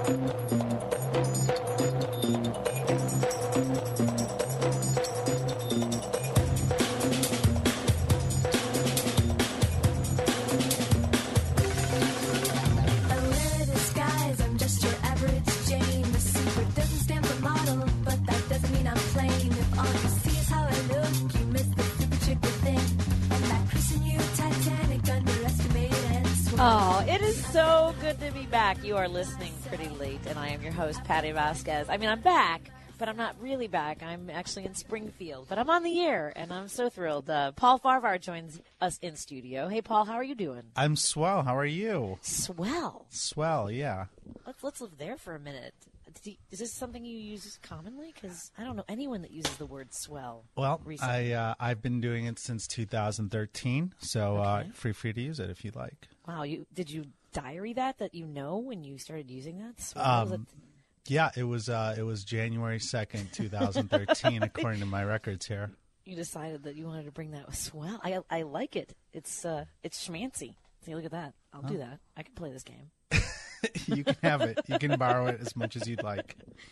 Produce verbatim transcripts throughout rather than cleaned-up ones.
Oh, it is so good to be back. You are listening Pretty Late, and I am your host, Patty Vasquez. I mean, I'm back, but I'm not really back. I'm actually in Springfield, but I'm on the air, and I'm so thrilled. Uh, Paul Farvar joins us in studio. Hey, Paul, how are you doing? I'm swell. How are you? Swell. Swell, yeah. Let's let's live there for a minute. Is this something you use commonly? Because I don't know anyone that uses the word swell. Well, recently. I uh, I've been doing it since two thousand thirteen, so Okay. uh, free free to use it if you'd like. Wow, you did you diary that that you know when you started using that? Swell? Um, Was it- Yeah, it was uh, it was January second, two thousand thirteen, according to my records here. You decided that you wanted to bring that with swell. I I like it. It's uh it's schmancy. See, look at that. I'll do that. I can play this game. You can have it. You can borrow it as much as you'd like.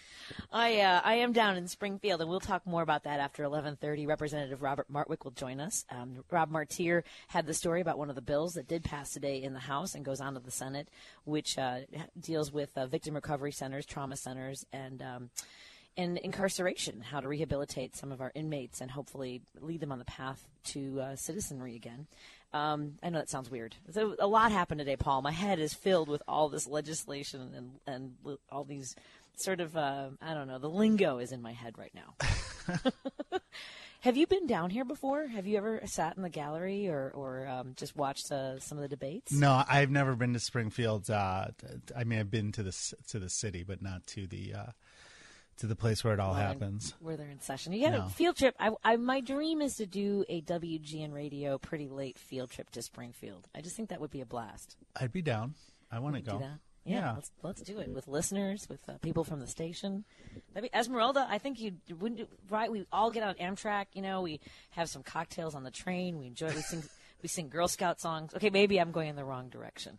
I uh, I am down in Springfield, and we'll talk more about that after eleven thirty. Representative Robert Martwick will join us. Um, Rob Martier had the story about one of the bills that did pass today in the House and goes on to the Senate, which uh, deals with uh, victim recovery centers, trauma centers, and um, and incarceration, how to rehabilitate some of our inmates and hopefully lead them on the path to uh, citizenry again. Um, I know that sounds weird. So a lot happened today, Paul. My head is filled with all this legislation and, and li- all these sort of, uh, I don't know, the lingo is in my head right now. Have you been down here before? Have you ever sat in the gallery or, or um, just watched uh, some of the debates? No, I've never been to Springfield. Uh, I mean, I've been to the c- to the city, but not to the uh, to the place where it all Well, happens. Where they're in session. You got No. a field trip. I, I, my dream is to do a W G N Radio Pretty Late field trip to Springfield. I just think that would be a blast. I'd be down. I want to Do go. that? Yeah, Yeah. Let's, let's do it with listeners, with uh, people from the station. That'd be, Esmeralda, I think you wouldn't. You, right? We all get on Amtrak. You know, we have some cocktails on the train. We enjoy. We sing. We sing Girl Scout songs. Okay, maybe I'm going in the wrong direction.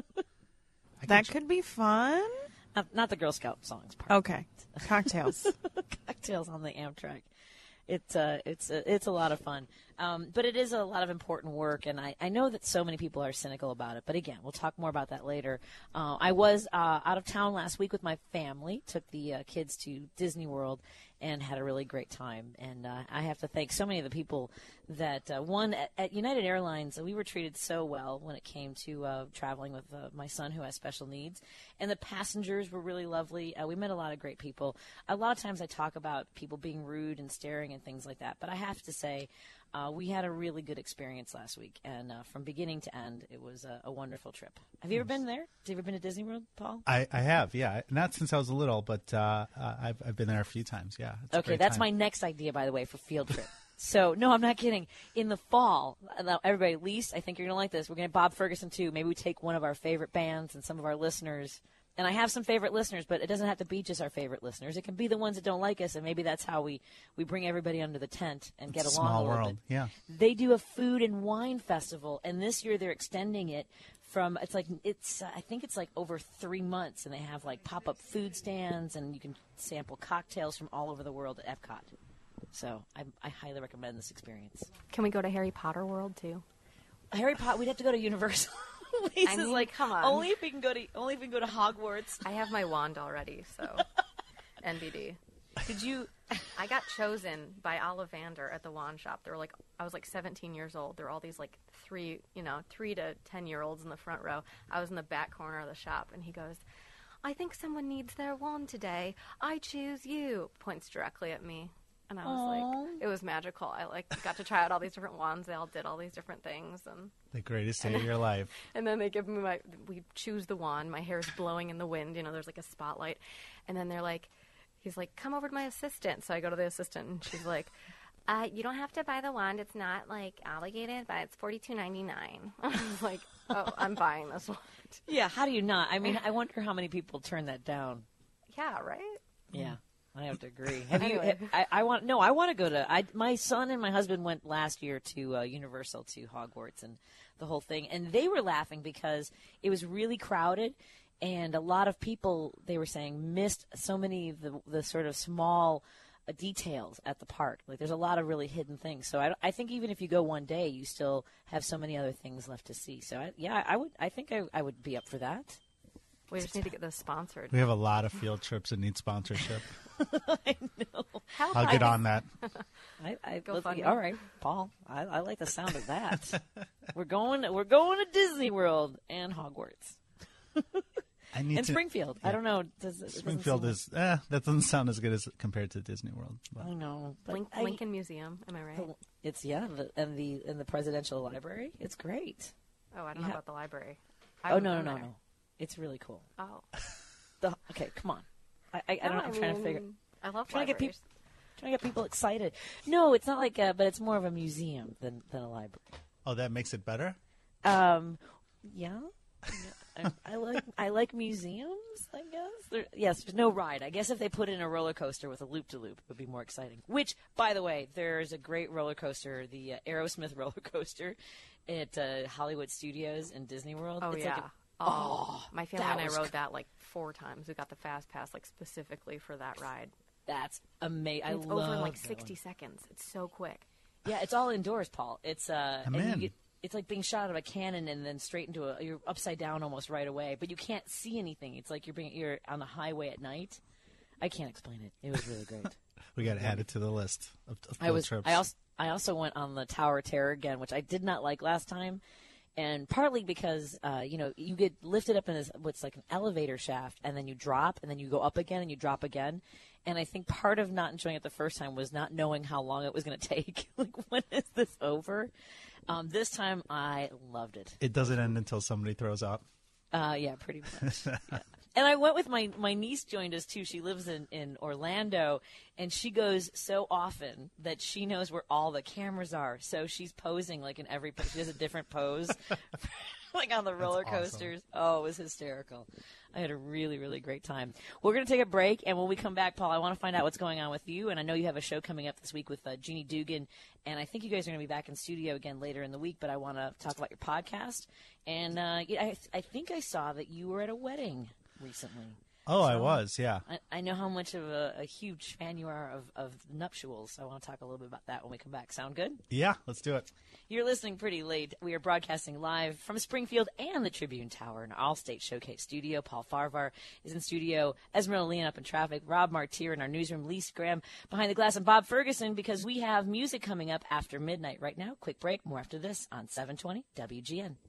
That could be fun. Not, not the Girl Scout songs part. Okay. Cocktails. Cocktails on the Amtrak. It's uh, it's uh, it's a lot of fun, um, but it is a lot of important work, and I, I know that so many people are cynical about it. But again, we'll talk more about that later. Uh, I was uh, out of town last week with my family, took the uh, kids to Disney World, and had a really great time. And uh, I have to thank so many of the people that, uh, one, at, at United Airlines, we were treated so well when it came to uh, traveling with uh, my son who has special needs. And the passengers were really lovely. Uh, we met a lot of great people. A lot of times I talk about people being rude and staring and things like that. But I have to say, uh, we had a really good experience last week. And uh, from beginning to end, it was a, a wonderful trip. Have you ever been there? Have you ever been to Disney World, Paul? I, I have, yeah. Not since I was little, but uh, uh, I've, I've been there a few times, yeah. It's a Okay, great that's time. my next idea, by the way, for field trip. So, no, I'm not kidding. In the fall, now, everybody, at least, I think you're going to like this. We're going to Bob Ferguson, too. Maybe we take one of our favorite bands and some of our listeners. And I have some favorite listeners, but it doesn't have to be just our favorite listeners. It can be the ones that don't like us, and maybe that's how we, we bring everybody under the tent and get It's a along small a little world, bit. yeah. They do a food and wine festival, and this year they're extending it from, it's like, it's, uh, I think it's like over three months, and they have like pop-up food stands, and you can sample cocktails from all over the world at Epcot. So I, I highly recommend this experience. Can we go to Harry Potter World too? Harry Potter, we'd have to go to Universal. Lisa's mean, like, come on. Only if we can go to, only if we can go to Hogwarts. I have my wand already, so N B D. Did you? I got chosen by Ollivander at the wand shop. They were like, I was like seventeen years old. There were all these like three, you know, three to ten year olds in the front row. I was in the back corner of the shop, and he goes, "I think someone needs their wand today. I choose you." Points directly at me. And I was Aww. like, it was magical. I like got to try out all these different wands. They all did all these different things, and The greatest day of your life. and then they give me my. We choose the wand. My hair's blowing in the wind. You know, there's like a spotlight, and then they're like, he's like, "Come over to my assistant." So I go to the assistant, and she's like, uh, "You don't have to buy the wand. It's not like obligated, but it's forty-two ninety-nine." I was like, "Oh, I'm buying this wand." Yeah. How do you not? I mean, I wonder how many people turn that down. Yeah, right. Yeah. I have to agree. Have you? Anyway. I, I want no. I want to go to. I my son and my husband went last year to uh, Universal, to Hogwarts, and the whole thing. And they were laughing because it was really crowded, and a lot of people, they were saying, missed so many of the, the sort of small uh, details at the park. Like, there's a lot of really hidden things. So I, I think even if you go one day, you still have so many other things left to see. So I, yeah, I would. I think I, I would be up for that. We just need to get those sponsored. We have a lot of field trips that need sponsorship. I know. Help I'll get us. on that. I, I Go let's- fund me. all right, Paul. I, I like the sound of that. we're going. We're going to Disney World and Hogwarts I need and to. Springfield. I don't know. Does, it doesn't Springfield seem is. Eh, that doesn't sound as good as compared to Disney World. But. Like, I know. But Link, I- Lincoln Museum, am I right? It's yeah, the, and the and the presidential library. It's great. Oh, I don't Yeah. know about the library. Oh I haven't no, no, been no, there. no. It's really cool. Oh, The, okay, come on. I, I, I don't. No, I'm trying to figure. mean, I love Trying to get libraries. Trying to get people excited. No, it's not like a, but it's more of a museum than than a library. Oh, that makes it better. Um, yeah. I, I like I like museums. I guess. There, yes, there's no ride. I guess if they put in a roller coaster with a loop to loop, it would be more exciting. Which, by the way, there's a great roller coaster, the uh, Aerosmith roller coaster, at uh, Hollywood Studios in Disney World. Oh It's yeah. Like a, oh, my family that and I was rode cr- that like four times. We got the fast pass like specifically for that ride. that's amazing. I And it's love over in like that sixty one. seconds. It's so quick. Yeah, it's all indoors, Paul. It's uh, I'm and you in. get, it's like being shot out of a cannon and then straight into a. You're upside down almost right away, but you can't see anything. It's like you're being you're on the highway at night. I can't explain it. It was really great. We got to add it to the list of, of I field was. trips. I also. I also went on the Tower of Terror again, which I did not like last time, and partly because uh, you know you get lifted up in this what's like an elevator shaft, and then you drop, and then you go up again, and you drop again. And I think part of not enjoying it the first time was not knowing how long it was going to take. Like, when is this over? Um, this time, I loved it. It doesn't end until somebody throws up. Uh, yeah, pretty much. Yeah. And I went with my, my niece joined us too. She lives in, in Orlando, and she goes so often that she knows where all the cameras are. So she's posing like in every pose. She has a different pose, like on the roller awesome. coasters. Oh, it was hysterical. I had a really, really great time. We're going to take a break, and when we come back, Paul, I want to find out what's going on with you. And I know you have a show coming up this week with uh, Jeannie Dugan, and I think you guys are going to be back in studio again later in the week, but I want to talk about your podcast. And uh, yeah, I, I think I saw that you were at a wedding recently. Oh, I So- was, yeah. I, I know how much of a, a huge fan you are of, of nuptials, so I want to talk a little bit about that when we come back. Sound good? Yeah, let's do it. You're listening pretty late. We are broadcasting live from Springfield and the Tribune Tower in our Allstate Showcase studio. Paul Farvar is in studio. Esmeralda Leon up in traffic. Rob Martier in our newsroom. Lise Graham behind the glass. And Bob Ferguson, because we have music coming up after midnight right now. Quick break. More after this on seven twenty W G N.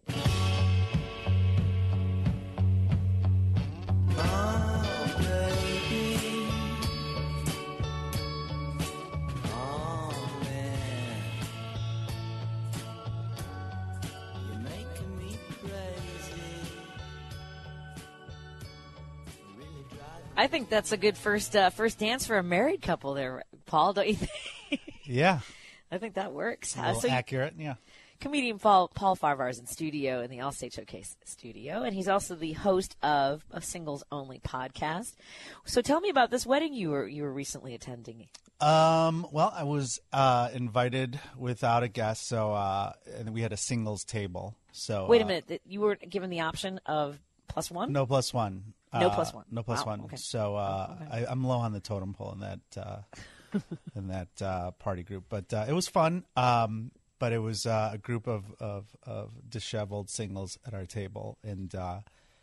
I think that's a good first uh, first dance for a married couple there, Paul, don't you think? Yeah, I think that works. a Uh, little so you- accurate, yeah. comedian Paul Paul Farvar is in studio in the Allstate Showcase studio, and he's also the host of a Singles Only podcast. So tell me about this wedding you were you were recently attending. Um, well, I was uh, invited without a guest, so uh, and we had a singles table. So Wait a uh, minute, th- you were given the option of plus one? No plus one. No Uh, plus one. No plus Wow, one. okay. So uh, Oh, okay. I, I'm low on the totem pole in that uh, in that uh, party group, but uh, it was fun. Um, but it was uh, a group of, of of disheveled singles at our table, and uh,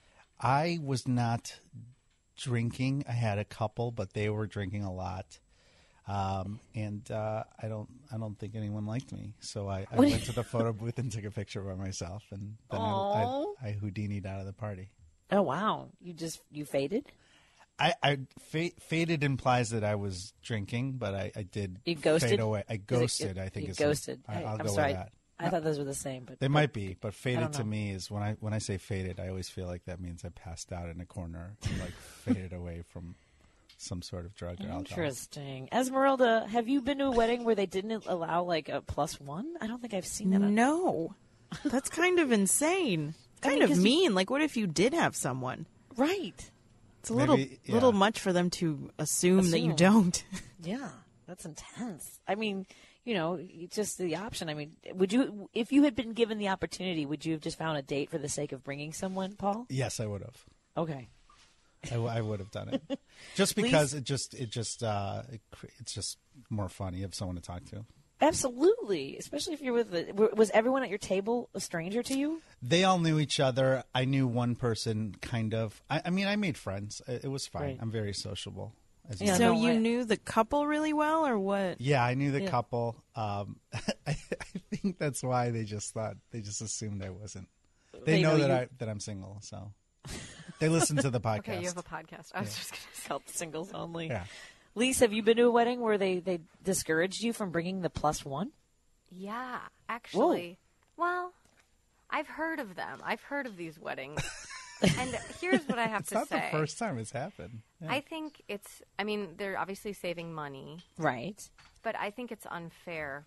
I was not drinking. I had a couple, but they were drinking a lot. Um, and uh, I don't, I don't think anyone liked me. So I, I What do went to the photo booth and took a picture by myself, and then I, Aw. I, I Houdini'd out of the party. Oh wow, you just you faded. I, I fa- faded implies that I was drinking, but I, I did You ghosted? fade away. I Is it- ghosted. I think you it's ghosted. I, Hey, I'll I'm go sorry. with that. I thought those were the same, but They but- might be, but faded don't to know. me is when I when I say faded, I always feel like that means I passed out in a corner, and like faded away from some sort of drug or alcohol. Interesting. Esmeralda, have you been to a wedding where they didn't allow like a plus one? I don't think I've seen that. on- No. That's kind of insane. I Kind mean, of 'cause you- mean. Like, what if you did have someone? Right. It's a little Maybe, yeah. little much for them to assume, that you Assume. don't. Yeah, that's intense. I mean, you know, it's just the option. I mean, would you, if you had been given the opportunity, would you have just found a date for the sake of bringing someone, Paul? Yes, I would have. Okay. I, w- I would have done it just because it just it just uh, it, cr- it's just more fun. You have someone to talk to. Absolutely, especially if you're with. The, w- was everyone at your table a stranger to you? They all knew each other. I knew one person, kind of. I, I mean, I made friends. It, it was fine. Right. I'm very sociable. As Yeah, you So no, you I- knew the couple really well, or what? Yeah, I knew the Yeah. couple. Um, I, I think that's why they just thought they just assumed I wasn't. They, They know, know that you- I that I'm single, so they listen to the podcast. Okay, you have a podcast. I was just gonna say. Help singles only. Yeah. Lise, have you been to a wedding where they, they discouraged you from bringing the plus one? Yeah, actually. Well, I've heard of them. I've heard of these weddings. And here's what I have It's to not say. the first time it's happened. Yeah. I think it's, I mean, they're obviously saving money, Right. but I think it's unfair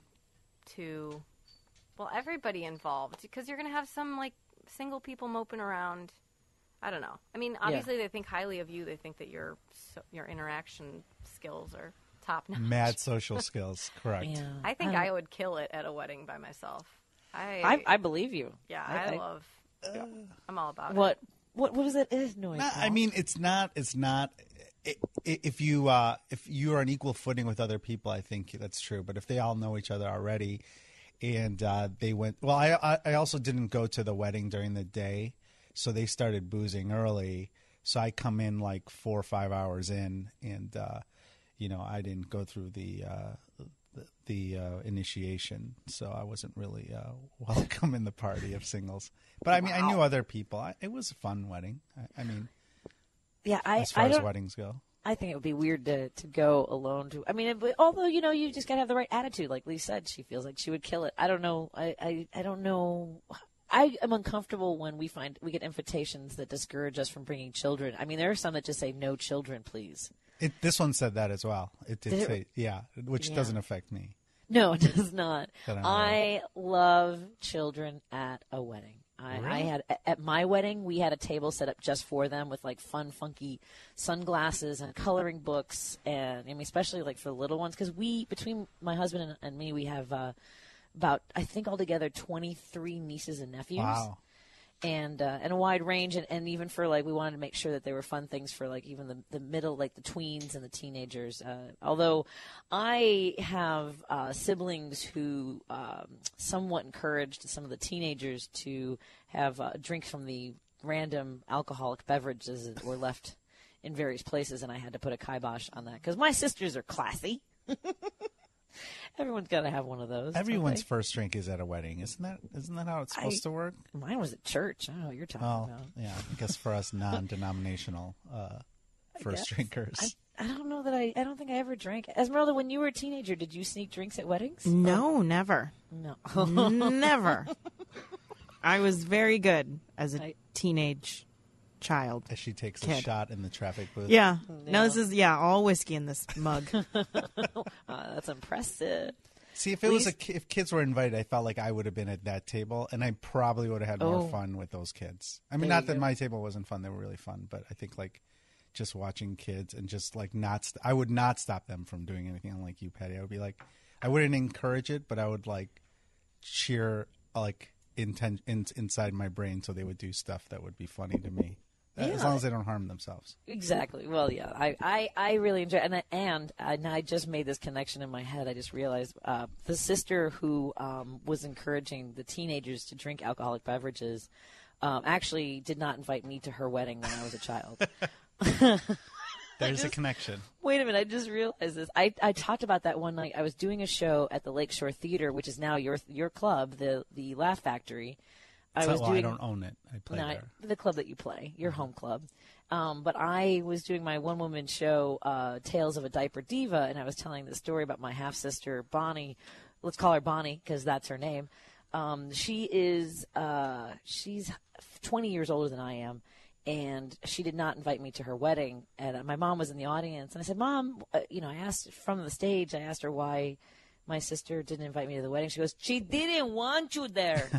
to, well, everybody involved, because you're going to have some, like, single people moping around. I don't know. I mean, obviously they think highly of you. They think that your so, your interaction skills are top notch. Mad social skills, correct. Yeah. I think don't- I would kill it at a wedding by myself. I, I, I believe you. yeah, I- I, I- love. I'm all about What? it. What? What is it? Eh, no, No, I mean, it's not. It's not. i- i- If you uh, if you are on equal footing with other people, I think that's true. But if they all know each other already, and uh, they went, well, I I- I also didn't go to the wedding during the day, so they started boozing early. So I come in like four or five hours in, and uh, you know, I didn't go through the uh, the, the uh, initiation, so I wasn't really uh, welcome in the party of singles. But I mean, I knew other people. I, it was a fun wedding. I, I mean, yeah, I, as far I as don't. weddings go. I think it would be weird to, to go alone to. I mean, it, but although you know, you just gotta have the right attitude. Like Lee said, she feels like she would kill it. I don't know. I, I, I don't know. I am uncomfortable when we find we get invitations that discourage us from bringing children. I mean, there are some that just say no children, please. It, this one said that as well. It did Did it? say, yeah, which Yeah. doesn't affect me. No, it does not. That I'm I love children at a wedding. I, I Really? had at my wedding, we had a table set up just for them with like fun, funky sunglasses and coloring books, and I mean, especially like for the little ones, because we between my husband and, and me, we have uh, about I think altogether twenty-three nieces and nephews. Wow. And uh, and a wide range, and, and even for like we wanted to make sure that there were fun things for like even the the middle, like the tweens and the teenagers. Uh, although I have uh, siblings who um, somewhat encouraged some of the teenagers to have uh, drinks from the random alcoholic beverages that were left in various places, and I had to put a kibosh on that because my sisters are classy. Everyone's got to have one of those. don't Everyone's they? first drink is at a wedding, isn't that? Isn't that how it's supposed I- to work? Mine was at church. I don't know what you're talking Well, about. yeah, I guess for us non-denominational uh, first guess. drinkers. I, I don't know that I. I don't think I ever drank. Esmeralda, when you were a teenager, did you sneak drinks at weddings? No, never. No. Never. I was very good as a I- teenage child. As she takes a Kid. shot in the traffic booth. Yeah. Yeah. No, this is, yeah, all whiskey in this mug. Uh, that's impressive. See, if it was a Least- ki- if kids were invited, I felt like I would have been at that table, and I probably would have had more Oh. fun with those kids. I mean, There not you that go. my table wasn't fun; they were really fun. But I think like just watching kids and just like not, st- I would not stop them from doing anything. Unlike you, Patty, I would be like, I wouldn't encourage it, but I would like cheer like inten- in, inside my brain, so they would do stuff that would be funny to me, as Yeah. long as they don't harm themselves. Exactly. Well, yeah, I, I, I really enjoy, and I, and I, and I just made this connection in my head. I just realized uh, the sister who um, was encouraging the teenagers to drink alcoholic beverages um, actually did not invite me to her wedding when I was a child. There's a just- connection. Wait a minute, I just realized this. I, I talked about that one night. I was doing a show at the Lakeshore Theater, which is now your your club, the the Laugh Factory. I So- was well, doing I don't own it. I play no, I- there. the club that you play, your home club. Um, but I was doing my one woman show, uh, Tales of a Diaper Diva, and I was telling the story about my half sister Bonnie. Let's call her Bonnie because that's her name. Um, she is uh, she's twenty years older than I am. And she did not invite me to her wedding. And uh, my mom was in the audience. And I said, Mom, uh, you know, I asked from the stage, I asked her why my sister didn't invite me to the wedding. She goes, she didn't want you there.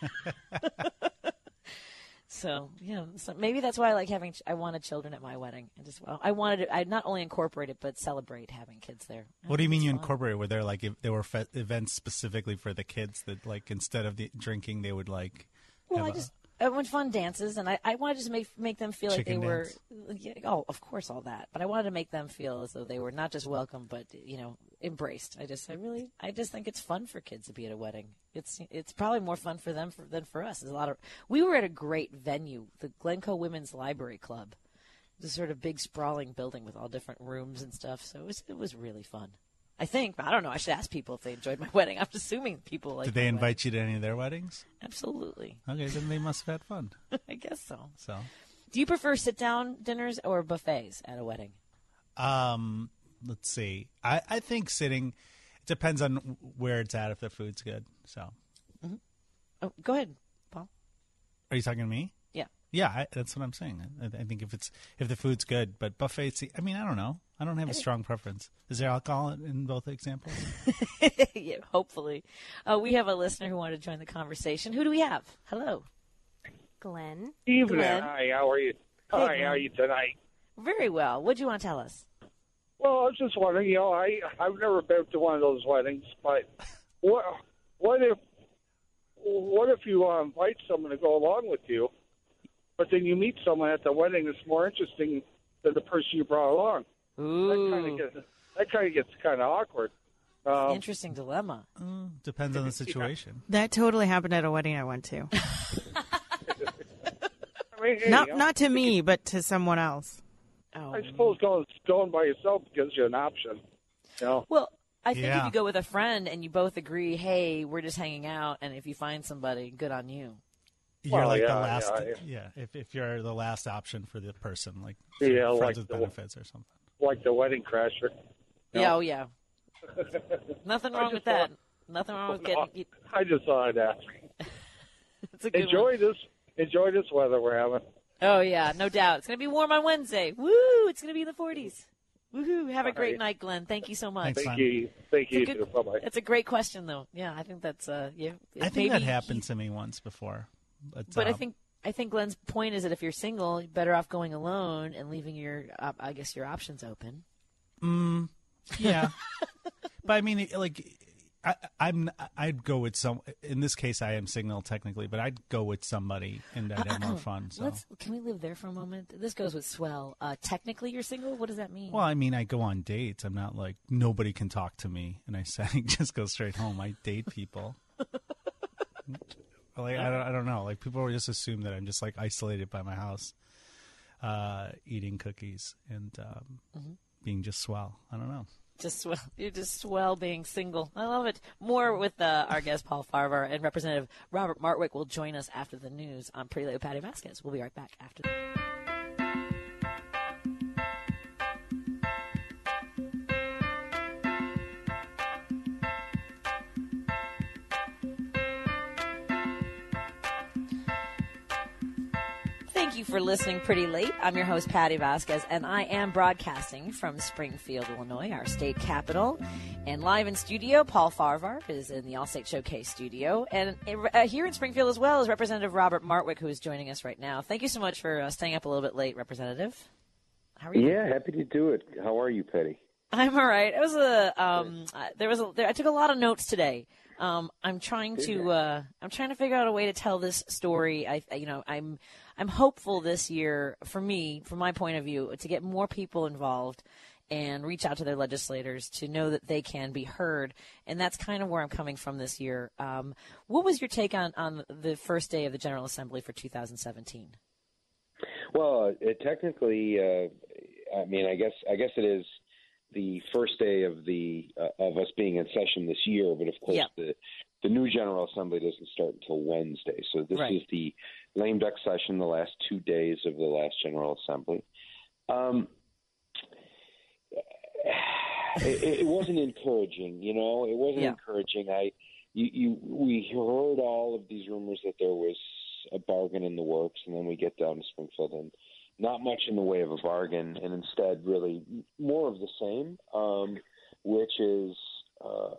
So, yeah, so maybe that's why I like having, ch- I wanted children at my wedding. I just, well, I wanted to, I not only incorporate it, but celebrate having kids there. I What do you think mean it's you fun. incorporate? Were there like if there were fe- events specifically for the kids that like instead of the drinking they would like? Well, have I a- just, I went fun dances, and I, I wanted to just make make them feel Chicken like they dance. were. Yeah, oh, of course, all that. But I wanted to make them feel as though they were not just welcome, but you know, embraced. I just, I really, I just think it's fun for kids to be at a wedding. It's it's probably more fun for them for, than for us. There's a lot of. We were at a great venue, the Glencoe Women's Library Club. It's a sort of big sprawling building with all different rooms and stuff. So it was it was really fun. I think. I don't know. I should ask people if they enjoyed my wedding. I'm assuming people like. Did they my invite wedding. you to any of their weddings? Absolutely. Okay, then they must have had fun. I guess so. So, Do you prefer sit-down dinners or buffets at a wedding? um, let's see. I, I think sitting. It depends on where it's at. If the food's good. So, Oh, go ahead, Paul. are you talking to me? Yeah. Yeah, I, that's what I'm saying. I, I think if it's if the food's good, but buffets. I mean, I don't know. I don't have a strong preference. Is there alcohol in both examples? Yeah, hopefully. Uh, we have a listener who wanted to join the conversation. Who do we have? Hello. Glenn. Evening. Glenn. Hi, how are you? Hi, Glenn. how are you tonight? Very well. What do you want to tell us? Well, I was just wondering, you know, I, I've never been to one of those weddings, but what what if what if you uh, invite someone to go along with you, but then you meet someone at the wedding that's more interesting than the person you brought along? That kind Ooh, of gets that kind of gets kind of awkward. Um, interesting dilemma. Uh, depends on the situation. That totally happened at a wedding I went to. I mean, hey, Not you know, not to me, but to someone else. Oh, I suppose going going by yourself gives you an option. You know, well, I think if Yeah. you go with a friend and you both agree, hey, we're just hanging out, and if you find somebody, good on you. You're Well, like the yeah, last. yeah, Yeah, if if you're the last option for the person, like Yeah, friends like with the- benefits or something. like the wedding crasher. Yeah, oh yeah. Nothing I wrong just with that. thought- Nothing wrong with No, getting. I just thought I'd ask. It's a good Enjoy one. this. Enjoy this weather we're having. Oh yeah, no doubt. It's gonna be warm on Wednesday. Woo! It's gonna be in the forties. Woohoo! Have a great right. night, Glenn. Thank you so much. Thanks. Thank Fun. you. Thank you. It's a good- Bye bye. That's a great question, though. Yeah, I think that's uh, yeah. I think maybe that happened to me once before, but But I um, think I think Glenn's point is that if you're single, you're better off going alone and leaving your, uh, I guess, your options open. Mm, yeah, but I mean, like, I, I'm I'd go with some. In this case, I am single technically, but I'd go with somebody, and I'd have more fun. So, Let's can we live there for a moment? This goes with swell. Uh, technically, you're single. What does that mean? well, I mean, I go on dates. I'm not like nobody can talk to me, and I say just go straight home. I date people. Like I don't, I don't know. Like people just assume that I'm just like isolated by my house, uh, eating cookies and um, Mm-hmm. being just swell. I don't know. Just swell. You're just swell being single. I love it. More with uh, our guest Paul Farvar and Representative Robert Martwick will join us after the news on Pretty Late with Patty Vasquez. We'll be right back after. Thank you for listening Pretty Late. I'm your host, Patty Vasquez, and I am broadcasting from Springfield, Illinois, our state capital. And live in studio, Paul Farvar is in the Allstate Showcase studio. And uh, here in Springfield as well is Representative Robert Martwick, who is joining us right now. Thank you so much for uh, staying up a little bit late, Representative. How are you? Yeah, happy to do it. How are you, Petty? I'm all right. It was a um, uh, there was a, there, I took a lot of notes today. Um, I'm trying to uh, I'm trying to figure out a way to tell this story. I you know I'm I'm hopeful this year for me, from my point of view, to get more people involved and reach out to their legislators to know that they can be heard. And that's kind of where I'm coming from this year. Um, what was your take on, on the first day of the General Assembly for two thousand seventeen? Well, it technically, uh, I mean, I guess I guess it is the first day of the uh, of us being in session this year, but of course Yeah. the the new General Assembly doesn't start until Wednesday. So this Right. is the lame duck session, the last two days of the last General Assembly. Um, it, it wasn't encouraging, you know. It wasn't Yeah. encouraging. I, you, you, we heard all of these rumors that there was a bargain in the works, and then we get down to Springfield and not much in the way of a bargain, and instead really more of the same, um, which is uh,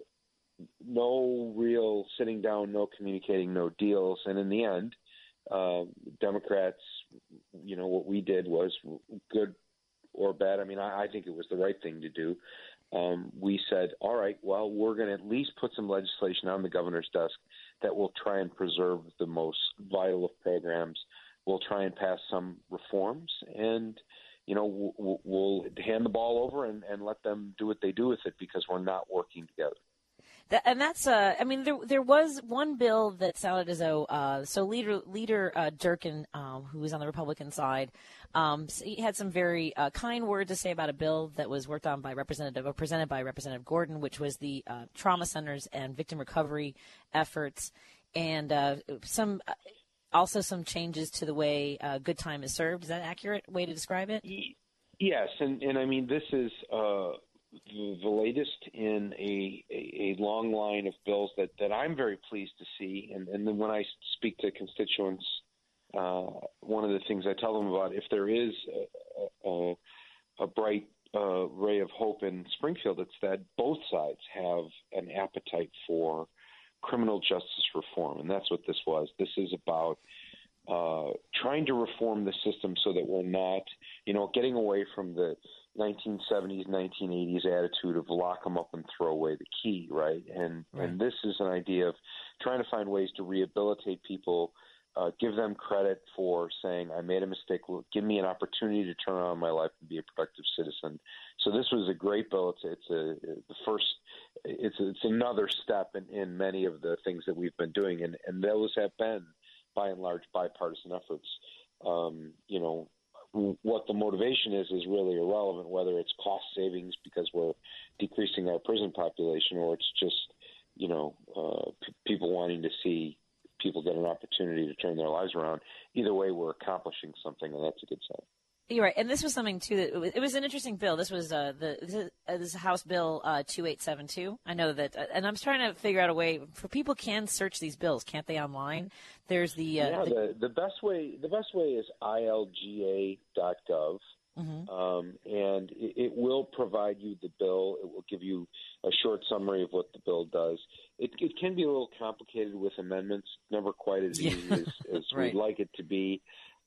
no real sitting down, no communicating, no deals. And in the end, uh, Democrats, you know, what we did was good or bad. I mean, I, I think it was the right thing to do. um, we said, all right, well, we're going to at least put some legislation on the governor's desk that will try and preserve the most vital of programs. We'll try and pass some reforms, and, you know, we'll, we'll hand the ball over and, and let them do what they do with it, because we're not working together. That, and that's, uh, I mean, there there was one bill that sounded as though, uh, so Leader Leader uh, Durkin, um, who was on the Republican side, um, he had some very uh, kind words to say about a bill that was worked on by Representative, or presented by Representative Gordon, which was the uh, trauma centers and victim recovery efforts, and uh, some uh, also some changes to the way uh, good time is served. Is that an accurate way to describe it? Yes, and, and I mean, this is uh, the, the latest in a, a, a long line of bills that, that I'm very pleased to see. And, and then when I speak to constituents, uh, one of the things I tell them about, if there is a, a, a bright uh, ray of hope in Springfield, it's that both sides have an appetite for criminal justice reform. And that's what this was. This is about uh, trying to reform the system so that we're not, you know, getting away from the nineteen seventies, nineteen eighties attitude of lock them up and throw away the key, right? And right. and this is an idea of trying to find ways to rehabilitate people, uh, give them credit for saying, I made a mistake, give me an opportunity to turn around my life and be a productive citizen. So this was a great bill. It's, it's a, the first, it's, it's another step in, in many of the things that we've been doing, and, and those have been, by and large, bipartisan efforts. Um, you know, what the motivation is is really irrelevant, whether it's cost savings because we're decreasing our prison population, or it's just, you know, uh, p- people wanting to see people get an opportunity to turn their lives around. Either way, we're accomplishing something, and that's a good sign. You're right, and this was something too. That it was, it was an interesting bill. This was uh, the this is, uh, this is House Bill uh, two eight seven two. I know that, uh, and I'm trying to figure out a way for people can search these bills, can't they, online? There's the uh, yeah. the, The, the best way the best way is I L G A dot gov, mm-hmm. um, and it, it will provide you the bill. It will give you a short summary of what the bill does. It, it can be a little complicated with amendments, never quite as Yeah. easy as, as Right. we'd like it to be.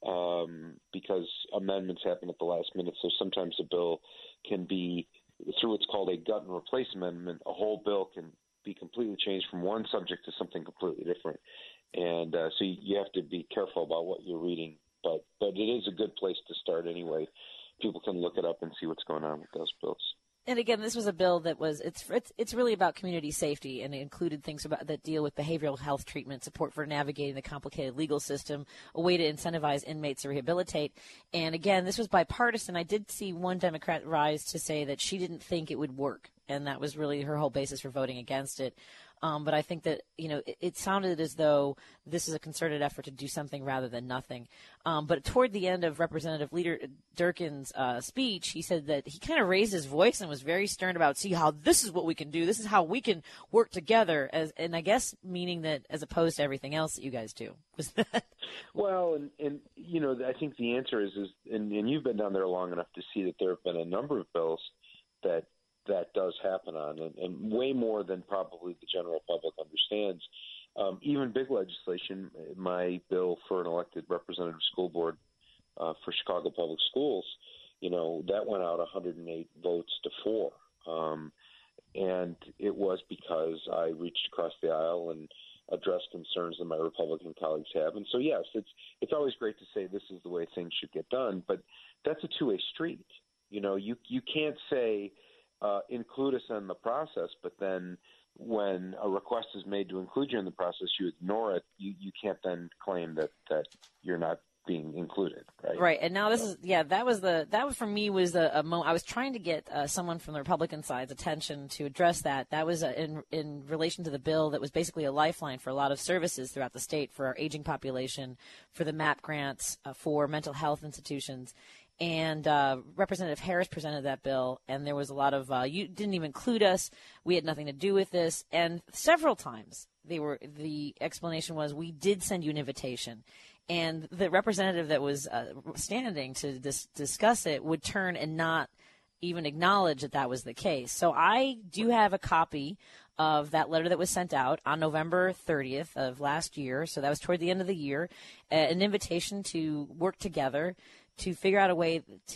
Um, because amendments happen at the last minute. So sometimes a bill can be, through what's called a gut and replace amendment, a whole bill can be completely changed from one subject to something completely different. And uh, so you, you have to be careful about what you're reading. But, but it is a good place to start anyway. People can look it up and see what's going on with those bills. And again, this was a bill that was it's it's it's really about community safety, and it included things about that deal with behavioral health treatment, support for navigating the complicated legal system, a way to incentivize inmates to rehabilitate. And again, this was bipartisan. I did see one Democrat rise to say that she didn't think it would work, and that was really her whole basis for voting against it. Um, but I think that, you know, it, it sounded as though this is a concerted effort to do something rather than nothing. Um, but toward the end of Representative Leader Durkin's uh, speech, he said that he kind of raised his voice and was very stern about, see how this is what we can do. This is how we can work together. As, and I guess meaning that as opposed to everything else that you guys do. Was that? Well, and, and you know, I think the answer is, is and, and you've been down there long enough to see that there have been a number of bills that that does happen on, and, and way more than probably the general public understands. Um, even big legislation, my bill for an elected representative school board uh, for Chicago Public Schools, you know, that went out one hundred eight votes to four. Um, and it was because I reached across the aisle and addressed concerns that my Republican colleagues have. And so, yes, it's it's always great to say this is the way things should get done, but that's a two-way street. You know, you you can't say, Uh, include us in the process, but then when a request is made to include you in the process, you ignore it. You, you can't then claim that, that you're not being included, right? Right, and now this is yeah. That was the that was for me was a, a moment. I was trying to get uh, someone from the Republican side's attention to address that. That was uh, in in relation to the bill that was basically a lifeline for a lot of services throughout the state for our aging population, for the MAP grants, uh, for mental health institutions. And uh, Representative Harris presented that bill, and there was a lot of, uh, you didn't even include us, we had nothing to do with this. And several times they were the explanation was, we did send you an invitation. And the representative that was uh, standing to dis- discuss it would turn and not even acknowledge that that was the case. So I do have a copy of that letter that was sent out on November thirtieth of last year. So that was toward the end of the year, uh, an invitation to work together to figure out a way to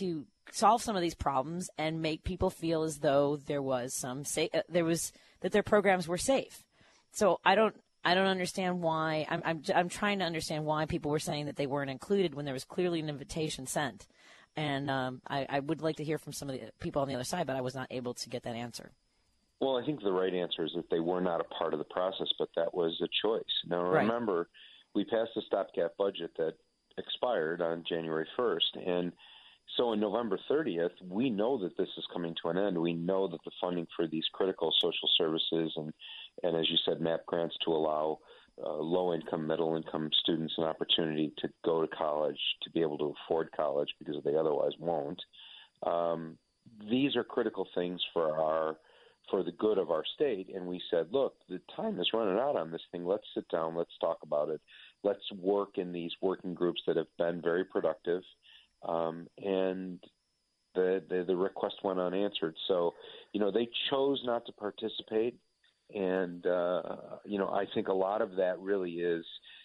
solve some of these problems and make people feel as though there was some sa- uh, there was that their programs were safe. So I don't I don't understand why I'm, I'm I'm trying to understand why people were saying that they weren't included when there was clearly an invitation sent. And um, I, I would like to hear from some of the people on the other side, but I was not able to get that answer. Well, I think the right answer is that they were not a part of the process, but that was a choice. Now, Right. remember, we passed a stopgap budget that expired on January first, and so on November thirtieth, we know that this is coming to an end. We know that the funding for these critical social services and, and as you said, M A P grants to allow uh, low-income, middle-income students an opportunity to go to college, to be able to afford college because they otherwise won't. Um, these are critical things for our for the good of our state, and we said, look, the time is running out on this thing. Let's sit down. Let's talk about it. Let's work in these working groups that have been very productive. Um, and the, the the request went unanswered. So, you know, they chose not to participate. And, uh, you know, I think a lot of that really is,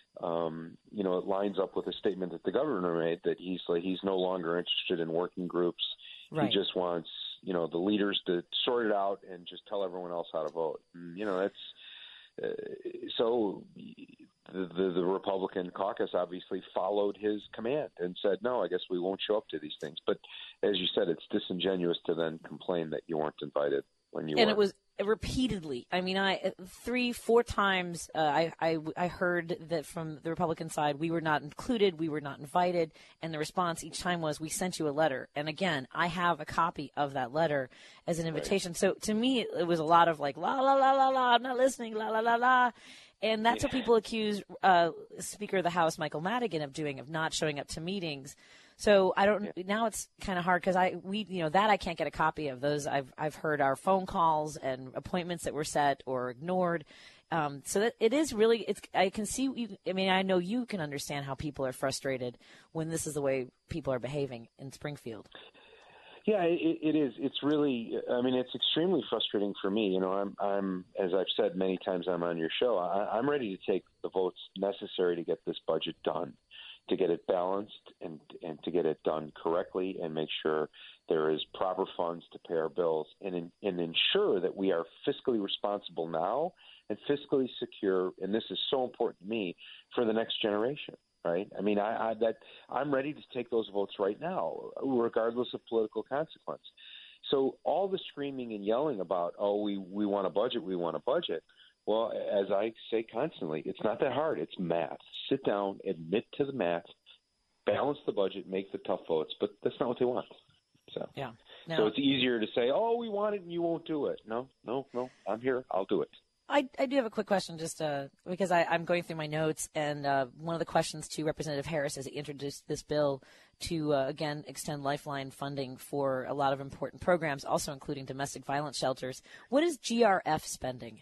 um, you know, it lines up with a statement that the governor made that he's like, he's no longer interested in working groups. Right. He just wants, you know, the leaders to sort it out and just tell everyone else how to vote. And, you know, that's uh, so the, the the Republican caucus obviously followed his command and said, no, I guess we won't show up to these things. But as you said, it's disingenuous to then complain that you weren't invited when you were. And it was repeatedly. I mean, I three, four times uh, I, I, I heard that from the Republican side, we were not included, we were not invited, and the response each time was, we sent you a letter. And again, I have a copy of that letter as an invitation. Right. So to me, it was a lot of like, la, la, la, la, la, I'm not listening, la, la, la, la. And that's yeah. what people accuse uh, Speaker of the House, Michael Madigan, of doing, of not showing up to meetings. So I don't. Now it's kind of hard because I we you know that I can't get a copy of those. I've I've heard our phone calls and appointments that were set or ignored. Um, so that it is really. It's I can see. You, I mean, I know you can understand how people are frustrated when this is the way people are behaving in Springfield. Yeah, it, it is. It's really. I mean, it's extremely frustrating for me. You know, I'm I'm as I've said many times, I'm on your show. I, I'm ready to take the votes necessary to get this budget done, to get it balanced and and to get it done correctly and make sure there is proper funds to pay our bills and in, and ensure that we are fiscally responsible now and fiscally secure. And this is so important to me for the next generation, right? I mean, I, I that I'm ready to take those votes right now, regardless of political consequence. So all the screaming and yelling about, oh, we, we want a budget, we want a budget. Well, as I say constantly, it's not that hard. It's math. Sit down, admit to the math, balance the budget, make the tough votes. But that's not what they want. So, yeah. No. So it's easier to say, oh, we want it and you won't do it. No, no, no. I'm here. I'll do it. I, I do have a quick question just uh, because I, I'm going through my notes. And uh, one of the questions to Representative Harris as he introduced this bill to, uh, again, extend lifeline funding for a lot of important programs, also including domestic violence shelters. What is G R F spending?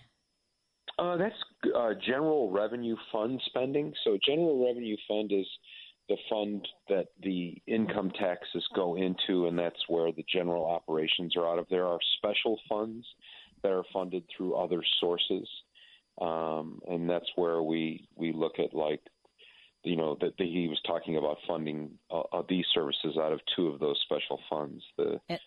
Uh, that's uh, general revenue fund spending. So general revenue fund is the fund that the income taxes go into, and that's where the general operations are out of. There are special funds that are funded through other sources, um, and that's where we, we look at, like, you know, that he was talking about funding uh, uh, these services out of two of those special funds. The and-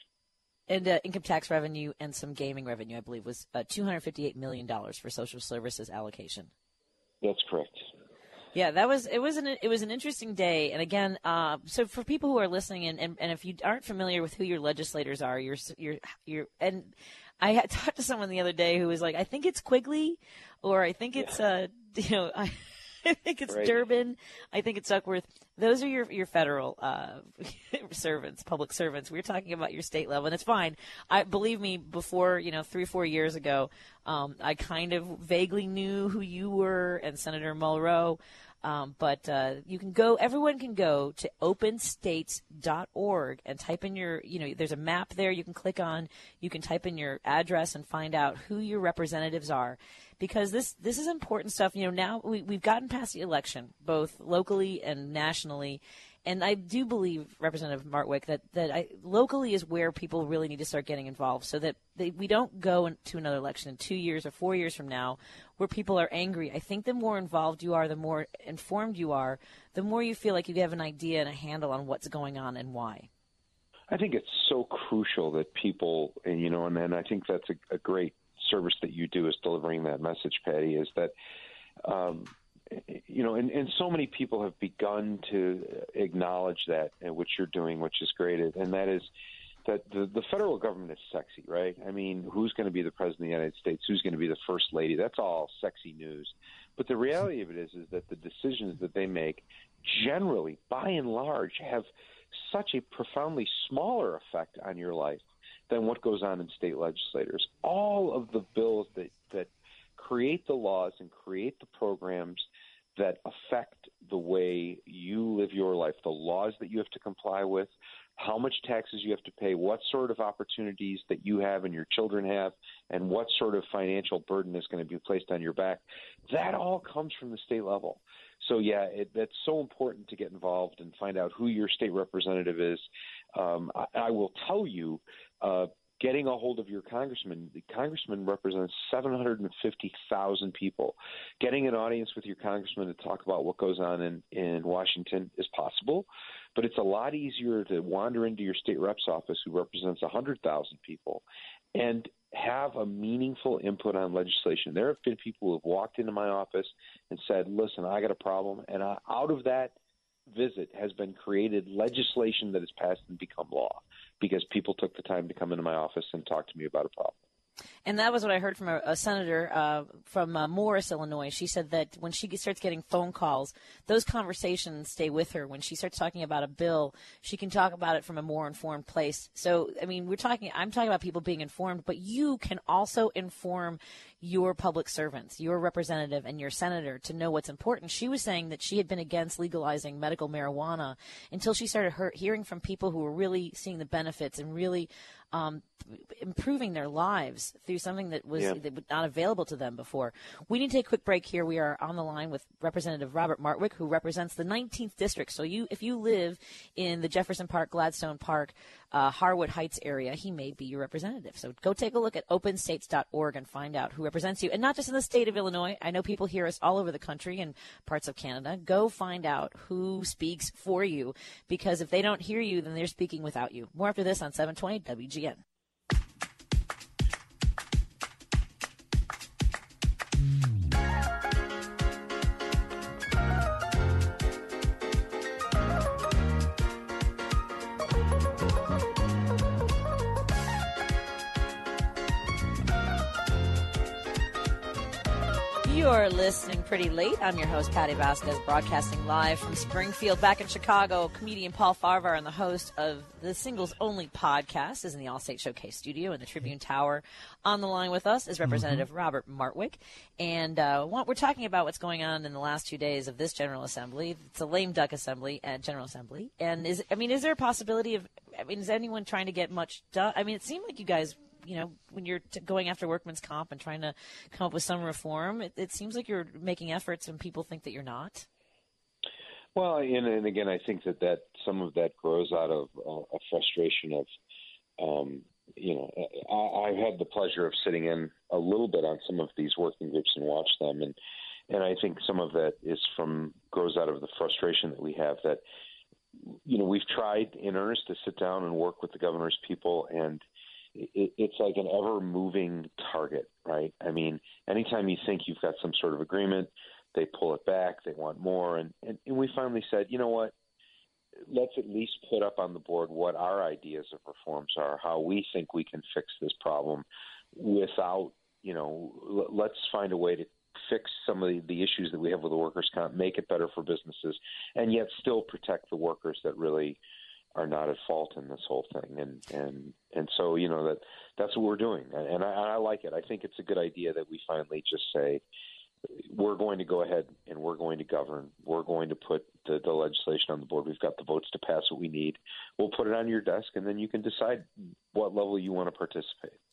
And uh, income tax revenue and some gaming revenue, I believe, was uh, two hundred fifty-eight million dollars for social services allocation. That's correct. Yeah, that was it. Was an it was an interesting day, and again, uh, so for people who are listening, and, and, and if you aren't familiar with who your legislators are, you're you're you're and I had talked to someone the other day who was like, I think it's Quigley, or I think it's yeah. uh you know I. I think it's right. Durbin. I think it's Duckworth. Those are your your federal uh, servants, public servants. We're talking about your state level, and it's fine. I believe me. Before you know, three four years ago, um, I kind of vaguely knew who you were and Senator Mulrow. Um, but uh, you can go. Everyone can go to open states dot org and type in your. You know, there's a map there you can click on. You can type in your address and find out who your representatives are. Because this, this is important stuff. You know, now we, we've gotten past the election, both locally and nationally. And I do believe, Representative Martwick, that, that I, locally is where people really need to start getting involved so that they, we don't go into another election in two years or four years from now where people are angry. I think the more involved you are, the more informed you are, the more you feel like you have an idea and a handle on what's going on and why. I think it's so crucial that people, and you know, and, and I think that's a, a great service that you do is delivering that message, Patty, is that, um, you know, and, and so many people have begun to acknowledge that, and what you're doing, which is great, and that is that the, the federal government is sexy, right? I mean, who's going to be the president of the United States? Who's going to be the first lady? That's all sexy news. But the reality of it is, is that the decisions that they make generally, by and large, have such a profoundly smaller effect on your life than what goes on in state legislators. All of the bills that, that create the laws and create the programs that affect the way you live your life, the laws that you have to comply with, how much taxes you have to pay, what sort of opportunities that you have and your children have, and what sort of financial burden is going to be placed on your back, that all comes from the state level. So, yeah, it, that's so important to get involved and find out who your state representative is. Um, I, I will tell you, uh, getting a hold of your congressman, the congressman represents seven hundred fifty thousand people. Getting an audience with your congressman to talk about what goes on in, in Washington is possible, but it's a lot easier to wander into your state rep's office, who represents one hundred thousand people, and have a meaningful input on legislation. There have been people who have walked into my office and said, listen, I got a problem, and I, out of that visit has been created legislation that has passed and become law, because people took the time to come into my office and talk to me about a problem. And that was what I heard from a, a senator uh, from uh, Morris, Illinois. She said that when she starts getting phone calls, those conversations stay with her. When she starts talking about a bill, she can talk about it from a more informed place. So, I mean, we're talking, I'm talking about people being informed, but you can also inform your public servants, your representative and your senator to know what's important. She was saying that she had been against legalizing medical marijuana until she started her, hearing from people who were really seeing the benefits and really um, improving their lives through something that was, yeah. that was not available to them before. We need to take a quick break here. We are on the line with Representative Robert Martwick, who represents the nineteenth District. So you, if you live in the Jefferson Park, Gladstone Park, uh, Harwood Heights area, he may be your representative. So go take a look at open states dot org and find out who represents you. And not just in the state of Illinois. I know people hear us all over the country and parts of Canada. Go find out who speaks for you, because if they don't hear you, then they're speaking without you. More after this on seven twenty W G N. You're listening pretty late. I'm your host, Patty Vasquez, broadcasting live from Springfield. Back in Chicago, comedian Paul Farvar and the host of the Singles Only podcast is in the Allstate Showcase studio in the Tribune Tower. On the line with us is Representative mm-hmm. Robert Martwick. And uh, we're talking about what's going on in the last two days of this General Assembly. It's a lame duck assembly at General Assembly. And is I mean, is there a possibility of, I mean, is anyone trying to get much done? I mean, it seemed like you guys, you know, when you're t- going after workman's comp and trying to come up with some reform, it, it seems like you're making efforts and people think that you're not. Well, and, and again, I think that, that some of that grows out of uh, a frustration of, um, you know, I, I've had the pleasure of sitting in a little bit on some of these working groups and watch them. And, and I think some of that is from, grows out of the frustration that we have that, you know, we've tried in earnest to sit down and work with the governor's people, and it, it's like an ever-moving target, right? I mean, anytime you think you've got some sort of agreement, they pull it back, they want more. And, and, and we finally said, you know what, let's at least put up on the board what our ideas of reforms are, how we think we can fix this problem without, you know, l- let's find a way to fix some of the, the issues that we have with the workers' comp, make it better for businesses, and yet still protect the workers that really are not at fault in this whole thing. And, and, and so, you know, that that's what we're doing. And I, I like it. I think it's a good idea that we finally just say, we're going to go ahead and we're going to govern. We're going to put the, the legislation on the board. We've got the votes to pass what we need. We'll put it on your desk, and then you can decide what level you want to participate.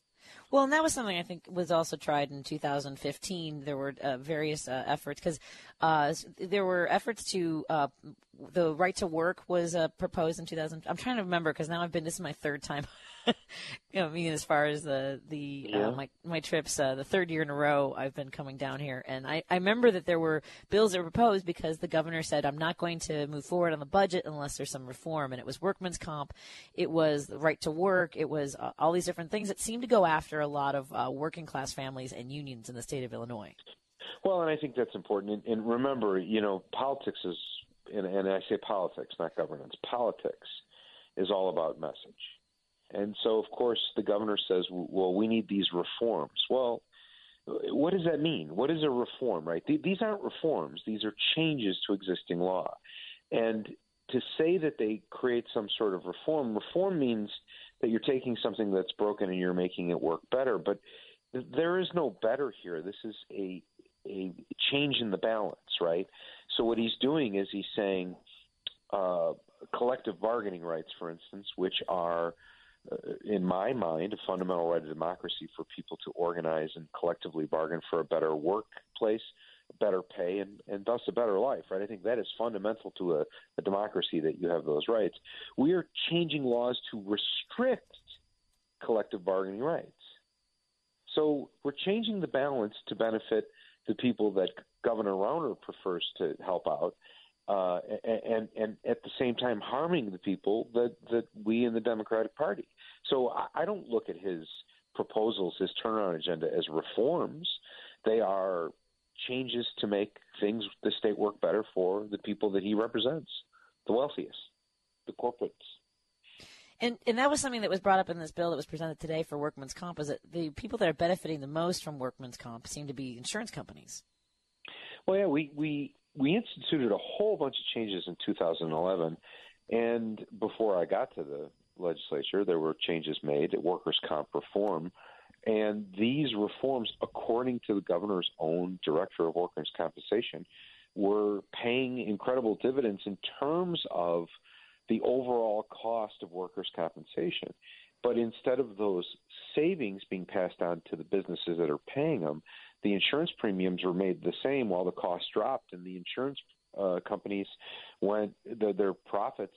Well, and that was something I think was also tried in two thousand fifteen. There were uh, various uh, efforts because uh, there were efforts to uh, the right to work was uh, proposed in two thousand. I'm trying to remember because now I've been. This is my third time. you know, I mean, as far as the the Yeah. uh, my my trips, uh, the third year in a row I've been coming down here, and I, I remember that there were bills that were proposed because the governor said I'm not going to move forward on the budget unless there's some reform, and it was workman's comp, it was the right to work, it was uh, all these different things that seemed to go after a lot of uh, working class families and unions in the state of Illinois. Well, and I think that's important. And, and remember, you know, politics is, and, and I say politics, not governance, politics is all about message. And so, of course, the governor says, well, we need these reforms. Well, what does that mean? What is a reform, right? These aren't reforms. These are changes to existing law. And to say that they create some sort of reform, reform means that you're taking something that's broken and you're making it work better. But there is no better here. This is a a change in the balance, right? So what he's doing is he's saying uh, collective bargaining rights, for instance, which are, uh, in my mind, a fundamental right of democracy for people to organize and collectively bargain for a better workplace, better pay, and, and thus a better life, right? I think that is fundamental to a, a democracy that you have those rights. We are changing laws to restrict collective bargaining rights. So we're changing the balance to benefit the people that Governor Rauner prefers to help out, uh, and, and at the same time harming the people that, that we in the Democratic Party. So I, I don't look at his proposals, his turnaround agenda, as reforms. They are changes to make things, the state work better for the people that he represents, the wealthiest, the corporates. And and that was something that was brought up in this bill that was presented today for workman's comp, is that the people that are benefiting the most from workman's comp seem to be insurance companies. Well, yeah, we, we, we instituted a whole bunch of changes in two thousand eleven, and before I got to the legislature, there were changes made at workers' comp reform, and these reforms, according to the governor's own director of workers' compensation, were paying incredible dividends in terms of the overall cost of workers' compensation. But instead of those savings being passed on to the businesses that are paying them, the insurance premiums were made the same while the cost dropped, and the insurance uh, companies went, the, their profits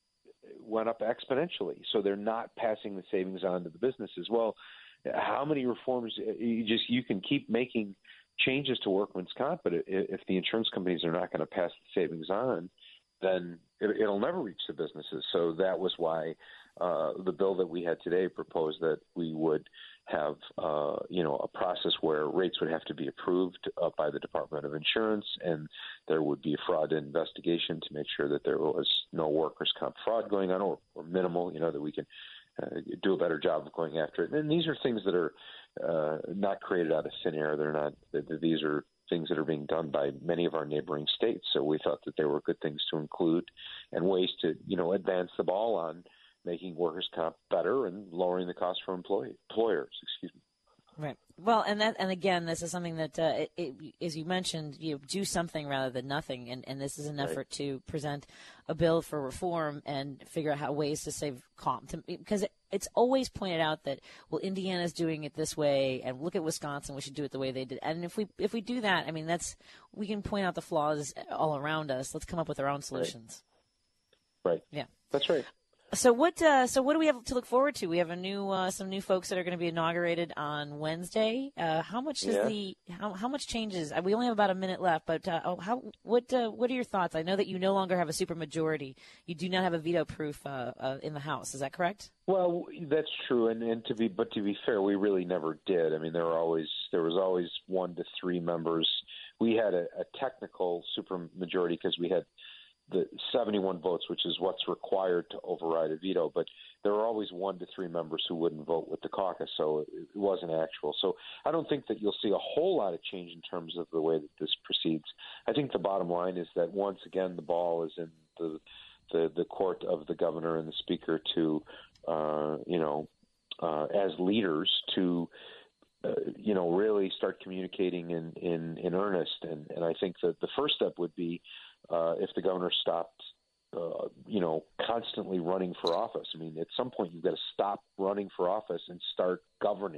went up exponentially. So they're not passing the savings on to the businesses. Well, how many reforms? You just you can keep making changes to workman's comp, but if the insurance companies are not going to pass the savings on, then it, it'll never reach the businesses. So that was why uh, the bill that we had today proposed that we would have, uh, you know, a process where rates would have to be approved uh, by the Department of Insurance, and there would be a fraud investigation to make sure that there was no workers' comp fraud going on, or, or minimal, you know, that we can uh, do a better job of going after it. And these are things that are uh, not created out of thin air. They're not. These are things that are being done by many of our neighboring states. So we thought that there were good things to include and ways to, you know, advance the ball on making workers' comp better and lowering the cost for employee, employers. Excuse me. Right. Well, and that, and again, this is something that, uh, it, it, as you mentioned, you do something rather than nothing, and, and this is an effort right. to present a bill for reform and figure out how ways to save comp. To, because it, it's always pointed out that, well, Indiana's doing it this way, and look at Wisconsin, we should do it the way they did. And if we if we do that, I mean, that's we can point out the flaws all around us. Let's come up with our own solutions. Right. right. Yeah. That's right. So what? Uh, so what do we have to look forward to? We have a new, uh, some new folks that are going to be inaugurated on Wednesday. Uh, how much is yeah. the? How, how much changes? We only have about a minute left, but uh, oh, how? What? Uh, what are your thoughts? I know that you no longer have a supermajority. You do not have a veto-proof uh, uh, in the House. Is that correct? Well, that's true, and, and to be, but to be fair, we really never did. I mean, there were always there was always one to three members. We had a, a technical supermajority because we had the seventy-one votes, which is what's required to override a veto. But there were always one to three members who wouldn't vote with the caucus, so it wasn't actual. So I don't think that you'll see a whole lot of change in terms of the way that this proceeds. I think the bottom line is that once again the ball is in the the, the court of the governor and the speaker to, uh, you know, uh, as leaders to, uh, you know, really start communicating in, in, in earnest. And, and I think that the first step would be Uh, if the governor stopped, uh, you know, constantly running for office. I mean, at some point you've got to stop running for office and start governing.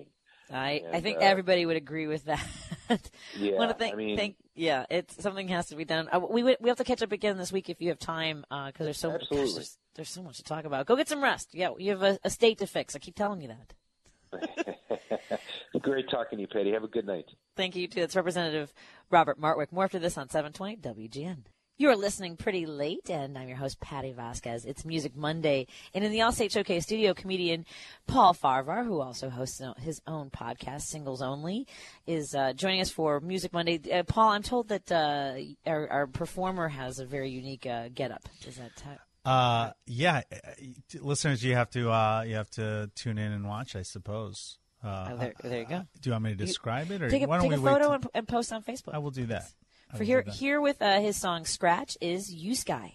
I, And, I think uh, everybody would agree with that. Yeah, Wanna think, I mean- think, yeah, it's something has to be done. Uh, we would- we have to catch up again this week if you have time, because there's so gosh, Absolutely. there's, there's so much to talk about. Go get some rest. Yeah, you have a, a state to fix. I keep telling you that. Great talking to you, Patty. Have a good night. Thank you, too. It's Representative Robert Martwick. More after this on seven twenty W G N. You are listening Pretty Late, and I'm your host, Patty Vasquez. It's Music Monday, and in the Allstate Showcase studio, comedian Paul Farvar, who also hosts his own podcast, Singles Only, is uh, joining us for Music Monday. Uh, Paul, I'm told that uh, our, our performer has a very unique uh, getup. Is that t- Uh, yeah, uh, listeners, you have to uh, you have to tune in and watch, I suppose. Uh, oh, there, there you go. Do you want me to describe it, or Take a, why don't take we a photo wait? and, and post on Facebook. I will do that. I For will here, do that. here with uh, his song Scratch is You Sky.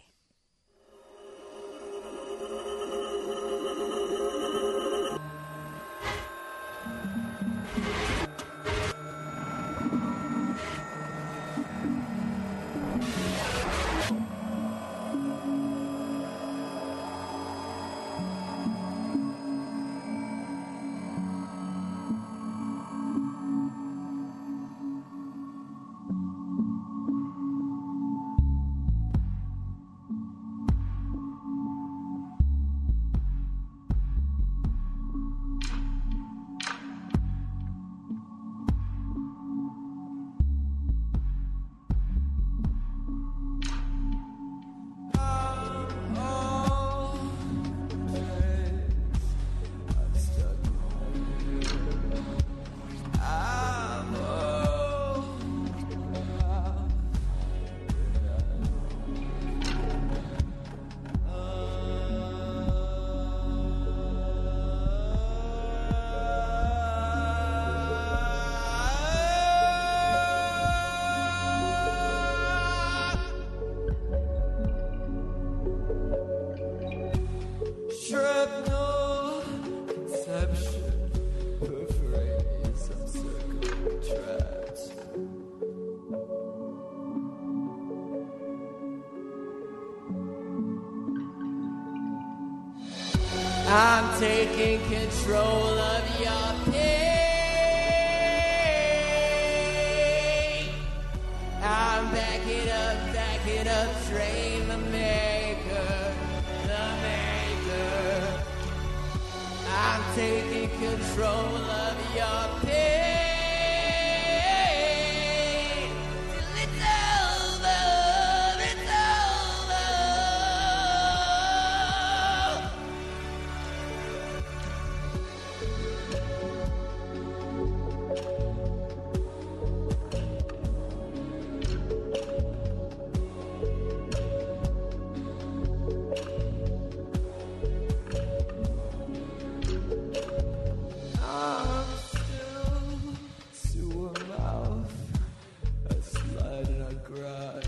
Shrapnel conception perforating some circle traps. I'm taking control of your pain. I'm backing up, backing up, train the maker, the maker. I'm taking control of your pain. Till it's over, it's over. I'm still to a mouth, a slide and a grind.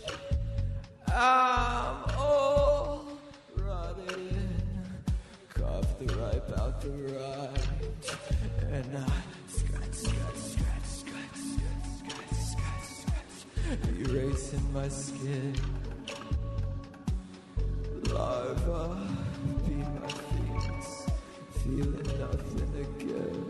I'm all rotted in, cough the ripe out the rind, and I scratch, scratch, scratch, scratch, scratch, scratch, scratch, scratch, erasing my skin. Larva, be my feet, feeling nothing again.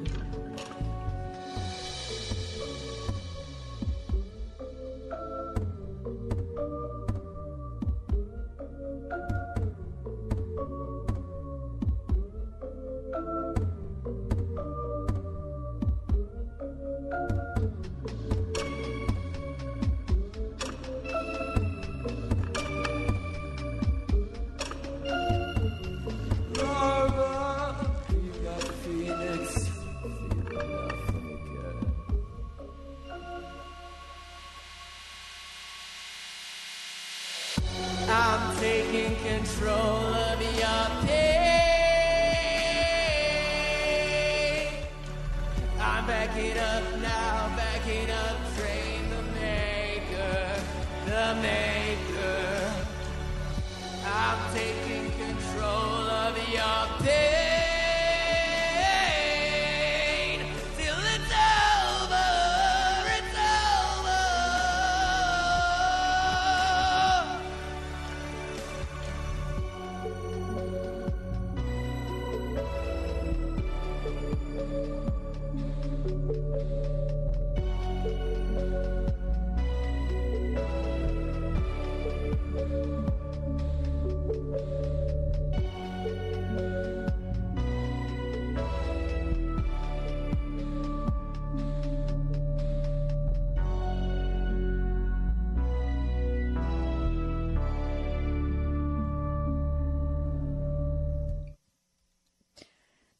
Larva, be my phoenix, feeling nothing again. I'm taking control of your pain. I'm backing up now, backing up, train the maker, the maker. I'm taking control of your pain. Till it's over, it's over.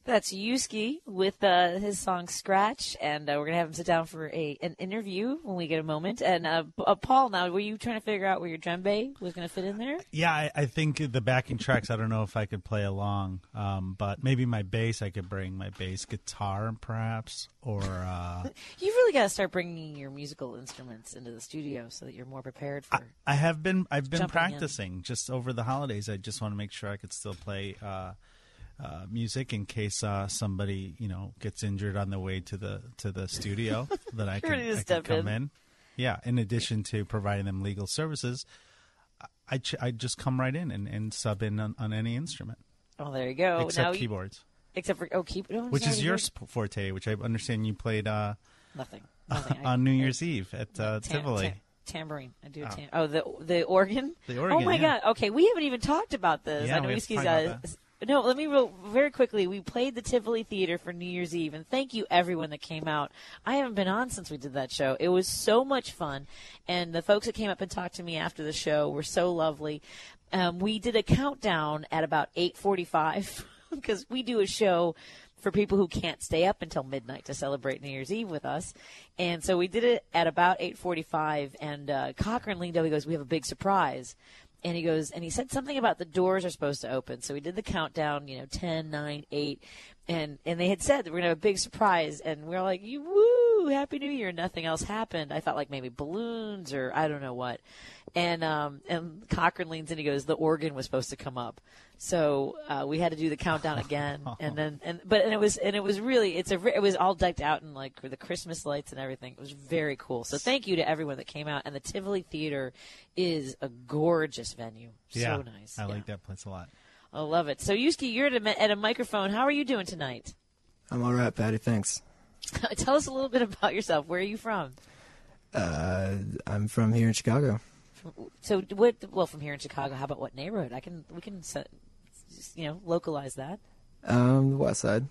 That's Yuski with uh, his song Scratch, and uh, we're going to have him sit down for a an interview when we get a moment. And uh, uh, Paul, now, were you trying to figure out where your djembe was going to fit in there? Yeah, I, I think the backing tracks, I don't know if I could play along, um, but maybe my bass, I could bring my bass guitar perhaps, or... Uh, You've really got to start bringing your musical instruments into the studio so that you're more prepared for I, I have been, I've been jumping in. practicing just over the holidays. I just want to make sure I could still play... Uh, Uh, music in case uh, somebody, you know, gets injured on the way to the to the studio that I can, ready to I can step come in. in. Yeah, in addition to providing them legal services, I ch- I just come right in and, and sub in on, on any instrument Oh, there you go. except now you- keyboards, except for, oh, keep no, which sorry, is your you're- sp- forte, which I understand you played uh, Nothing. Nothing. I- on New Year's Eve at uh, tam- Tivoli. tam- tambourine. I do. A Oh. tam- oh, the the organ. The Oh organ, my yeah. God. Okay, we haven't even talked about this. Yeah, I know we have to Yuski's, talk about uh, that. No, let me real very quickly. We played the Tivoli Theater for New Year's Eve, and thank you everyone that came out. I haven't been on since we did that show. It was so much fun, and the folks that came up and talked to me after the show were so lovely. Um, we did a countdown at about eight forty-five because we do a show for people who can't stay up until midnight to celebrate New Year's Eve with us. And so we did it at about eight forty-five, and uh, Cochran leaned over, he goes, "We have a big surprise." And he goes, and he said something about the doors are supposed to open. So we did the countdown, you know, ten, nine, eight. And, and they had said that we're going to have a big surprise. And we were like, you woo, Happy New Year. Nothing else happened. I thought like maybe balloons or I don't know what. And, um, and Cochran leans in, he goes, the organ was supposed to come up. So, uh, we had to do the countdown again. And then, and, but, and it was, and it was really, it's a, it was all decked out in like the Christmas lights and everything. It was very cool. So thank you to everyone that came out. And the Tivoli Theater is a gorgeous venue. Yeah, So nice. I Yeah. like that place a lot. I love it. So, Yuski, you're at a, at a microphone. How are you doing tonight? I'm all right, Patty. Thanks. Tell us a little bit about yourself. Where are you from? Uh, I'm from here in Chicago. So, what? Well, from here in Chicago. How about what neighborhood? I can we can set, you know, localize that. Um, the West Side.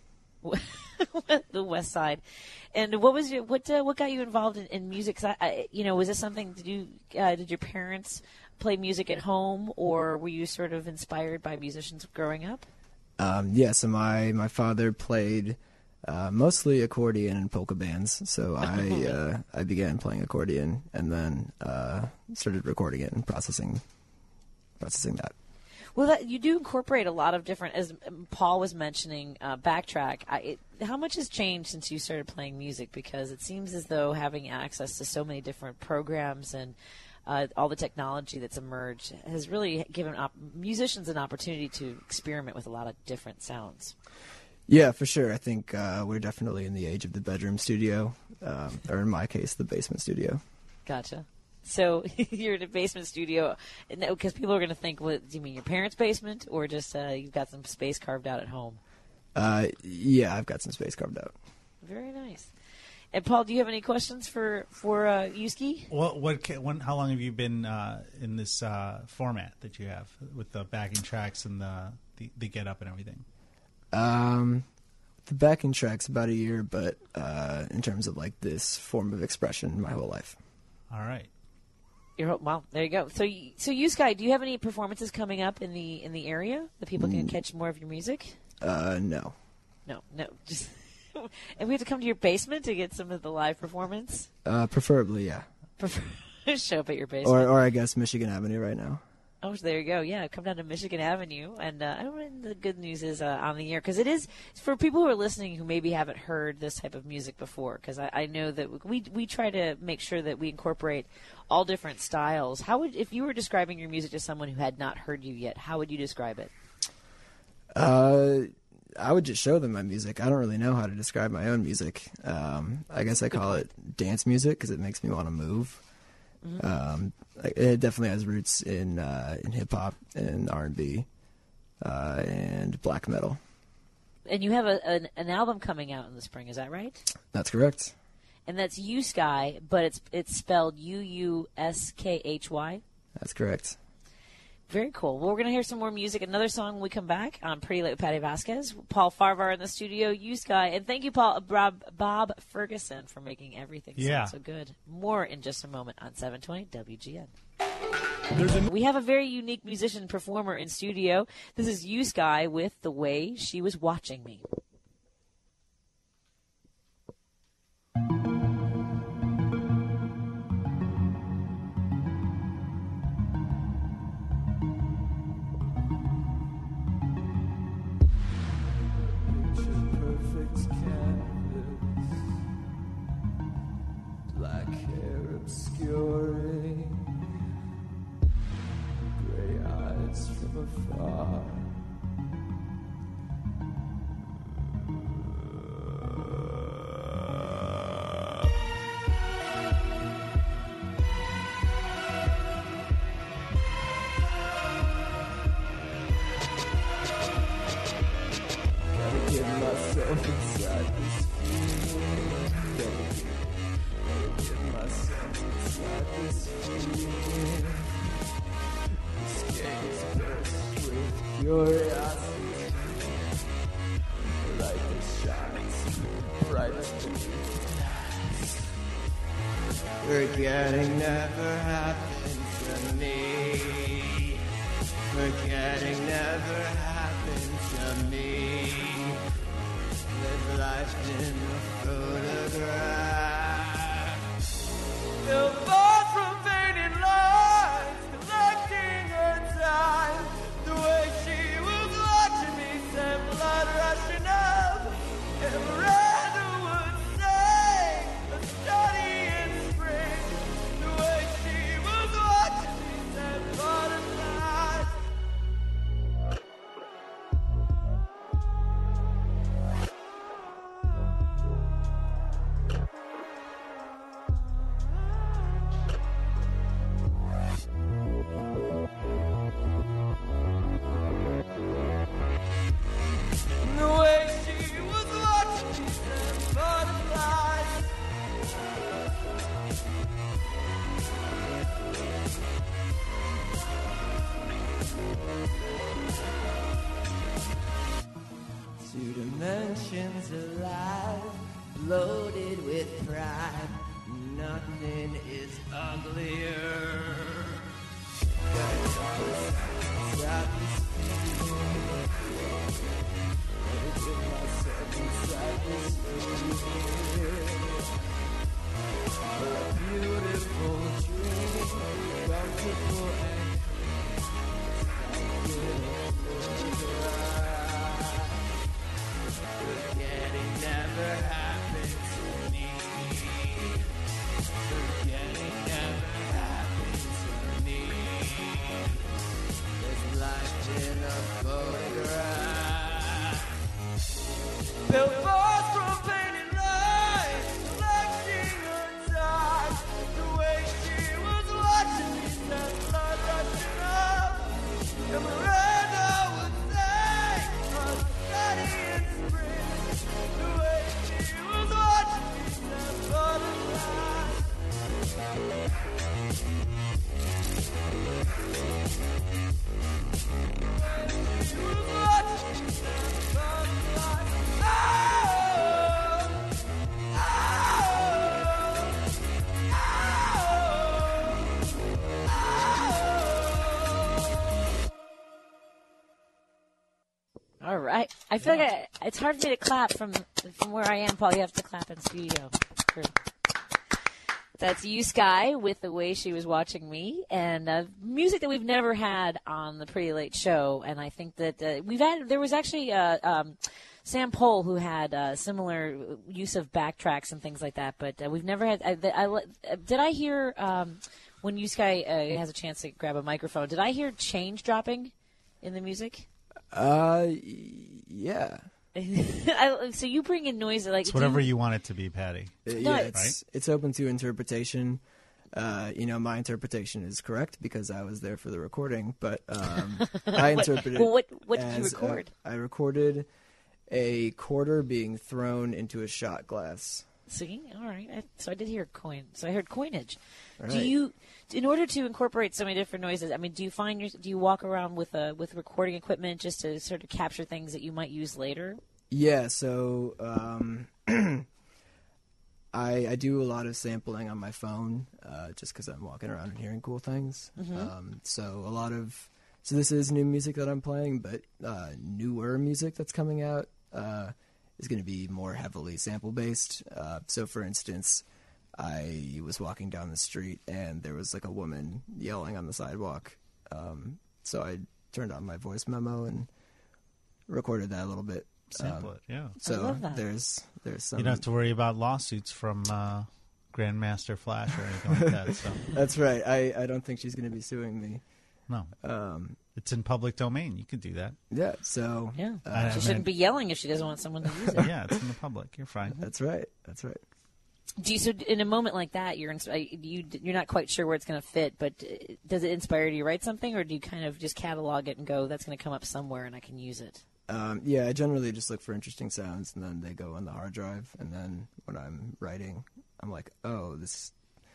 The West Side. And what was your what? Uh, what got you involved in, in music? 'Cause I, I, you know, was this something? Did you uh, did your parents play music at home, or were you sort of inspired by musicians growing up? Um, yeah, so my, my father played uh, mostly accordion and polka bands. So I uh, I began playing accordion and then uh, started recording it and processing processing that. Well, that, you do incorporate a lot of different, as Paul was mentioning, uh, backtrack. I, it, how much has changed since you started playing music? Because it seems as though having access to so many different programs and uh, all the technology that's emerged has really given op- musicians an opportunity to experiment with a lot of different sounds. Yeah, for sure. I think uh, we're definitely in the age of the bedroom studio, um, or in my case, the basement studio. Gotcha. So you're in a basement studio, because people are going to think, what, do you mean your parents' basement, or just uh, you've got some space carved out at home? Uh, yeah, I've got some space carved out. Very nice. And Paul, do you have any questions for for uh, Yuski? What what ca- when, how long have you been uh, in this uh, format that you have with the backing tracks and the the, the get up and everything? Um, the backing track's about a year, but uh, in terms of like this form of expression, my whole life. All right. You're, well, there you go. So, you- so you, Sky, do you have any performances coming up in the in the area that people can catch more of your music? Uh, no. No, no, just. And we have to come to your basement to get some of the live performance. Uh, preferably, yeah. Show up at your basement. Or, or I guess Michigan Avenue right now. Oh, so there you go. Yeah, come down to Michigan Avenue, and uh, I don't know, the good news is uh, on the air, because it is for people who are listening who maybe haven't heard this type of music before. Because I, I know that we we try to make sure that we incorporate all different styles. How would, if you were describing your music to someone who had not heard you yet, how would you describe it? Uh, I would just show them my music. I don't really know how to describe my own music. Um, I guess I call it dance music because it makes me want to move. Mm-hmm. Um, it definitely has roots in uh, in hip hop and R and B uh, and black metal. And you have a, an, an album coming out in the spring, is that right? That's correct. And that's U Sky, but it's it's spelled U U S K H Y. That's correct. Very cool. Well, we're going to hear some more music. Another song when we come back on Pretty Late with Patty Vasquez. Paul Farvar in the studio, you Sky. And thank you, Paul Bob, Bob Ferguson, for making everything Yeah. sound so good. More in just a moment on seven twenty W G N. We have a very unique musician performer in studio. This is you Sky with The Way She Was Watching Me. myself inside this feeling. Gotta get myself inside this feeling. This gaze bursts with curiosity. Like the shines brightest beneath glass. Forgetting never happened to me. Forgetting never happened to me. Live life in a photograph. Still far from fading lights, collecting her time. The way she was watching me, sent blood rushing up. And Miranda would say, a study in spring. The way she was watching me, sent butterflies. The way she was watching me send butterflies. Two dimensions alive, loaded with pride. Nothing is uglier. Gotta get myself inside this feeling. A beautiful dream, comfortable and forgetting never happened to me. Forgetting never happened to me. There's life in a photograph. Built forth from painted lines, collecting her time. The way she was watching me, sent blood rushing up. And Miranda would say, a study in spring. The way she was watching me, sent butterflies. She was watching me, sent butterflies. Oh! All right. I feel like I, it's hard for me to clap from from where I am, Paul. You have to clap in studio. True. That's You Sky with The Way She Was Watching Me, and uh, music that we've never had on the Pretty Late Show. And I think that uh, we've had, there was actually uh, um, Sam Pohl who had uh, similar use of backtracks and things like that, but uh, we've never had, I, I, did I hear, um, when You Sky uh, has a chance to grab a microphone, did I hear change dropping in the music? Uh, yeah. I, so you bring in noise like It's whatever do you want it to be, Patty. Uh, No, yeah, it's- it's it's open to interpretation. Uh, you know, my interpretation is correct because I was there for the recording, but um, I interpreted. well, what what did you as, uh, record? I recorded a quarter being thrown into a shot glass. Singing? All right. I, so I did hear coin. So I heard coinage. All Do right. you, in order to incorporate so many different noises? I mean, do you find your, do you walk around with a with recording equipment just to sort of capture things that you might use later? Yeah, so um, I I do a lot of sampling on my phone, uh, just because I'm walking around and hearing cool things. Mm-hmm. Um, so a lot of so this is new music that I'm playing, but uh, newer music that's coming out uh, is going to be more heavily sample based. Uh, so, for instance, I was walking down the street and there was like a woman yelling on the sidewalk. Um, so I turned on my voice memo and recorded that a little bit. Sample Um, it, yeah. So love that. there's there's some. You don't have to worry about lawsuits from uh, Grandmaster Flash or anything like that. So That's right. I, I don't think she's going to be suing me. no, Um, it's in public domain. You could do that. yeah. So Yeah. I she mean- shouldn't be yelling if she doesn't want someone to use it. Yeah, it's in the public. You're fine. that's right. That's right. Do you, so in a moment like that, you're ins- you you're not quite sure where it's going to fit, but uh, does it inspire you to write something, or do you kind of just catalog it and go, "That's going to come up somewhere, and I can use it"? Um, yeah, I generally just look for interesting sounds, and then they go on the hard drive. And then when I'm writing, I'm like, oh, this.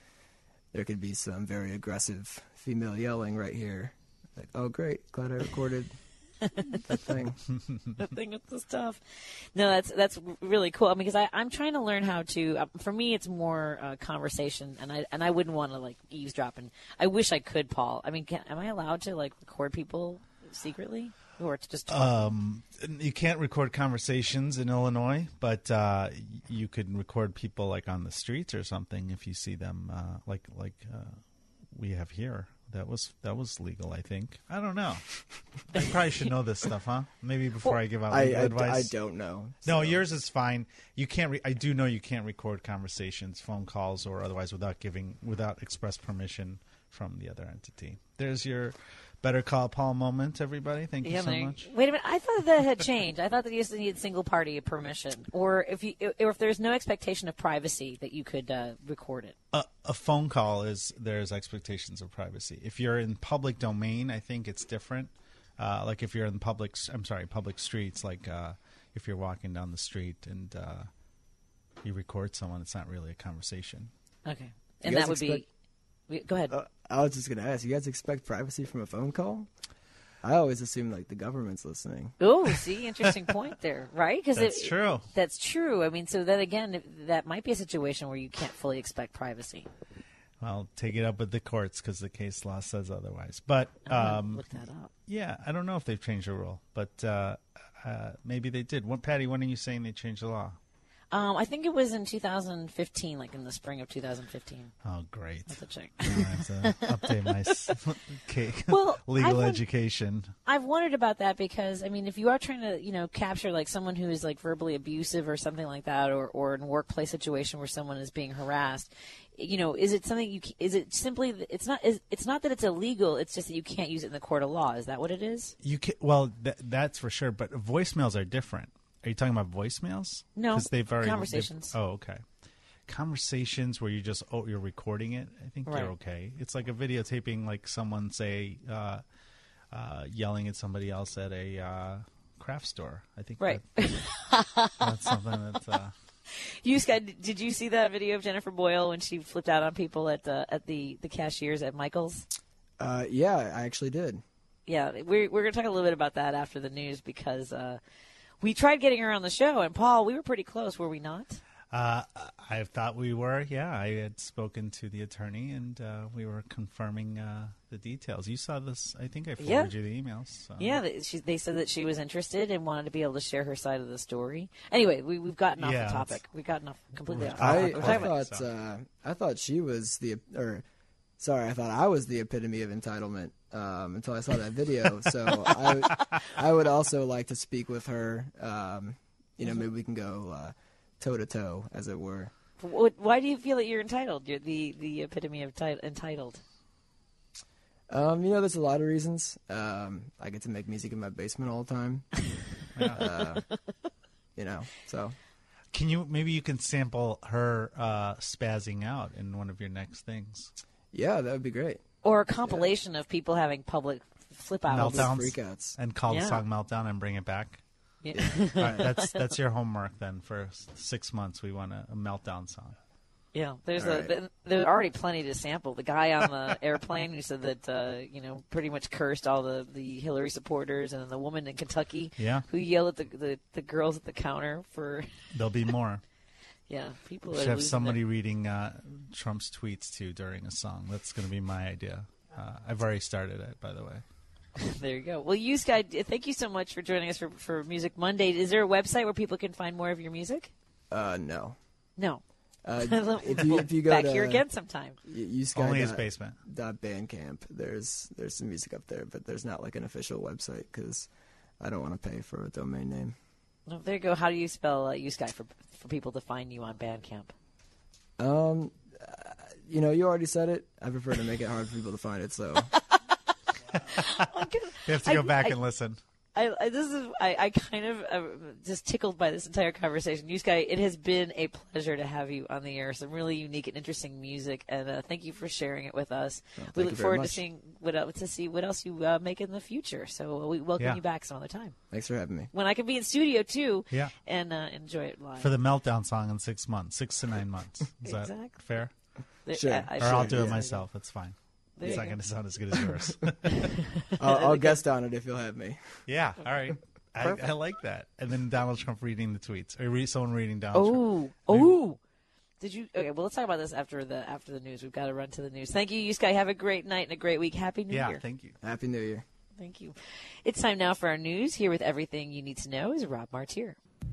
There could be some very aggressive female yelling right here. Like, oh, great, glad I recorded that thing. The thing with the stuff. No, that's that's really cool. I mean, because I I'm trying to learn how to. Uh, for me, it's more uh, conversation, and I and I wouldn't want to like eavesdrop. And I wish I could, Paul. I mean, can, am I allowed to like record people secretly, or to just talk? Um, you can't record conversations in Illinois, but uh, you could record people like on the streets or something if you see them, uh, like like uh, we have here. That was that was legal, I think. I don't know. I probably should know this stuff, huh? Maybe before well, I give out I, legal I, advice. I don't know. No, so. yours is fine. You can't. Re- I do know you can't record conversations, phone calls, or otherwise without giving without express permission from the other entity. There's your Better Call Paul moment, everybody. Thank you yeah, so man. much. Wait a minute. I thought that had changed. I thought that you used to need single party permission, or if you, or if there's no expectation of privacy, that you could uh, record it. A, a phone call is there's expectations of privacy. If you're in public domain, I think it's different. Uh, like if you're in public, I'm sorry, public streets. Like uh, if you're walking down the street and uh, you record someone, it's not really a conversation. Okay, and You that guys would expect- be. Go ahead. Uh, I was just going to ask, you guys expect privacy from a phone call? I always assume, like, the government's listening. Oh, see, interesting point there, right? Because That's it, true. That's true. I mean, so then again, that might be a situation where you can't fully expect privacy. Well, take it up with the courts because the case law says otherwise. But I'm gonna um, look that up. yeah, I don't know if they've changed the rule, but uh, uh, maybe they did. What, Patty, when are you saying they changed the law? Um, I think it was in two thousand fifteen, like in the spring of two thousand fifteen. Oh, great. I have to check. I have to update my s- okay. Well, legal I've education. I've wondered about that because, I mean, if you are trying to, you know, capture like someone who is like verbally abusive or something like that, or, or in a workplace situation where someone is being harassed, you know, is it something you, is it simply, it's not, is, it's not that it's illegal, it's just that you can't use it in the court of law. Is that what it is? You can, well, th- that's for sure, but voicemails are different. Are you talking about voicemails? No, 'Cause they've already, conversations. they've- Oh, okay. Conversations where you just, oh, you're recording it, I think Right. they're okay. It's like a videotaping, like someone, say, uh, uh, yelling at somebody else at a uh, craft store. I think Right. that, that's something that... Uh, You, Scott, did you see that video of Jennifer Boyle when she flipped out on people at the, at the, the cashiers at Michael's? Uh, yeah, I actually did. Yeah, we're, we're going to talk a little bit about that after the news because uh, we tried getting her on the show, and Paul, we were pretty close, were we not? Uh, I thought we were, yeah. I had spoken to the attorney, and uh, we were confirming uh, the details. You saw this, I think I forwarded Yeah. you the emails. So. Yeah, they, she, they said that she was interested and wanted to be able to share her side of the story. Anyway, we, we've gotten off Yeah, the topic. We've gotten off completely off the I, topic. We're I talking about- thought uh, I thought she was the or sorry, I thought I was the epitome of entitlement um, until I saw that video. So I I would also like to speak with her. Um, you know, maybe we can go uh, toe to toe, as it were. What- Why do you feel that you're entitled? You're the, the epitome of ti- entitled. Um, you know, there's a lot of reasons. Um, I get to make music in my basement all the time. uh, you know, so. Can you, maybe you can sample her uh, spazzing out in one of your next things. Yeah, that would be great. Or a compilation of people having public flip outs. Meltdowns. Freakouts. And call Yeah. the song Meltdown and bring it back. Yeah. All right, that's that's your homework then. For s- six months, we want a, a Meltdown song. Yeah, there's All a right. th- there's already plenty to sample. The guy on the airplane who said that uh, you know pretty much cursed all the, the Hillary supporters, and then the woman in Kentucky Yeah. who yelled at the, the, the girls at the counter for There'll be more. yeah people We are should have losing somebody their- reading uh, Trump's tweets too during a song. That's going to be my idea. Uh, I've already started it, by the way. There you go. Well, you Sky, thank you so much for joining us for for Music Monday. Is there a website where people can find more of your music? Uh, no. No. Uh, if you if you go Back to here again sometime. you, you Only his basement. Dot Bandcamp. There's there's some music up there, but there's not like an official website because I don't want to pay for a domain name. Well, there you go. How do you spell uh, you Sky for for people to find you on Bandcamp? Um, uh, you know, you already said it. I prefer to make it hard for people to find it. So You have to go I- back I- and listen. I, I this is I, I kind of uh, just tickled by this entire conversation. You Sky, it has been a pleasure to have you on the air. Some really unique and interesting music, and uh, thank you for sharing it with us. Well, we thank look you very forward to much. seeing what else, to see what else you uh, make in the future. So we welcome Yeah. you back some other time Thanks for having me. when I can be in studio too. Yeah. and uh, enjoy it live. For the Meltdown song in six months, six to nine months. Is Exactly. that fair? There- Sure. I- I Or should- I'll do it yeah. myself. It's fine. There It's you not go. going to sound as good as yours. I'll, I'll guest on it if you'll have me. Yeah. All right. I, I like that. And then Donald Trump reading the tweets, or re- someone reading Donald Trump. Oh, oh. Did you? Okay, well, let's talk about this after the after the news. We've got to run to the news. Thank you, you Sky. Have a great night and a great week. Happy New Yeah. Year. Thank you. Happy New Year. Thank you. It's time now for our news. Here with everything you need to know is Rob Martier.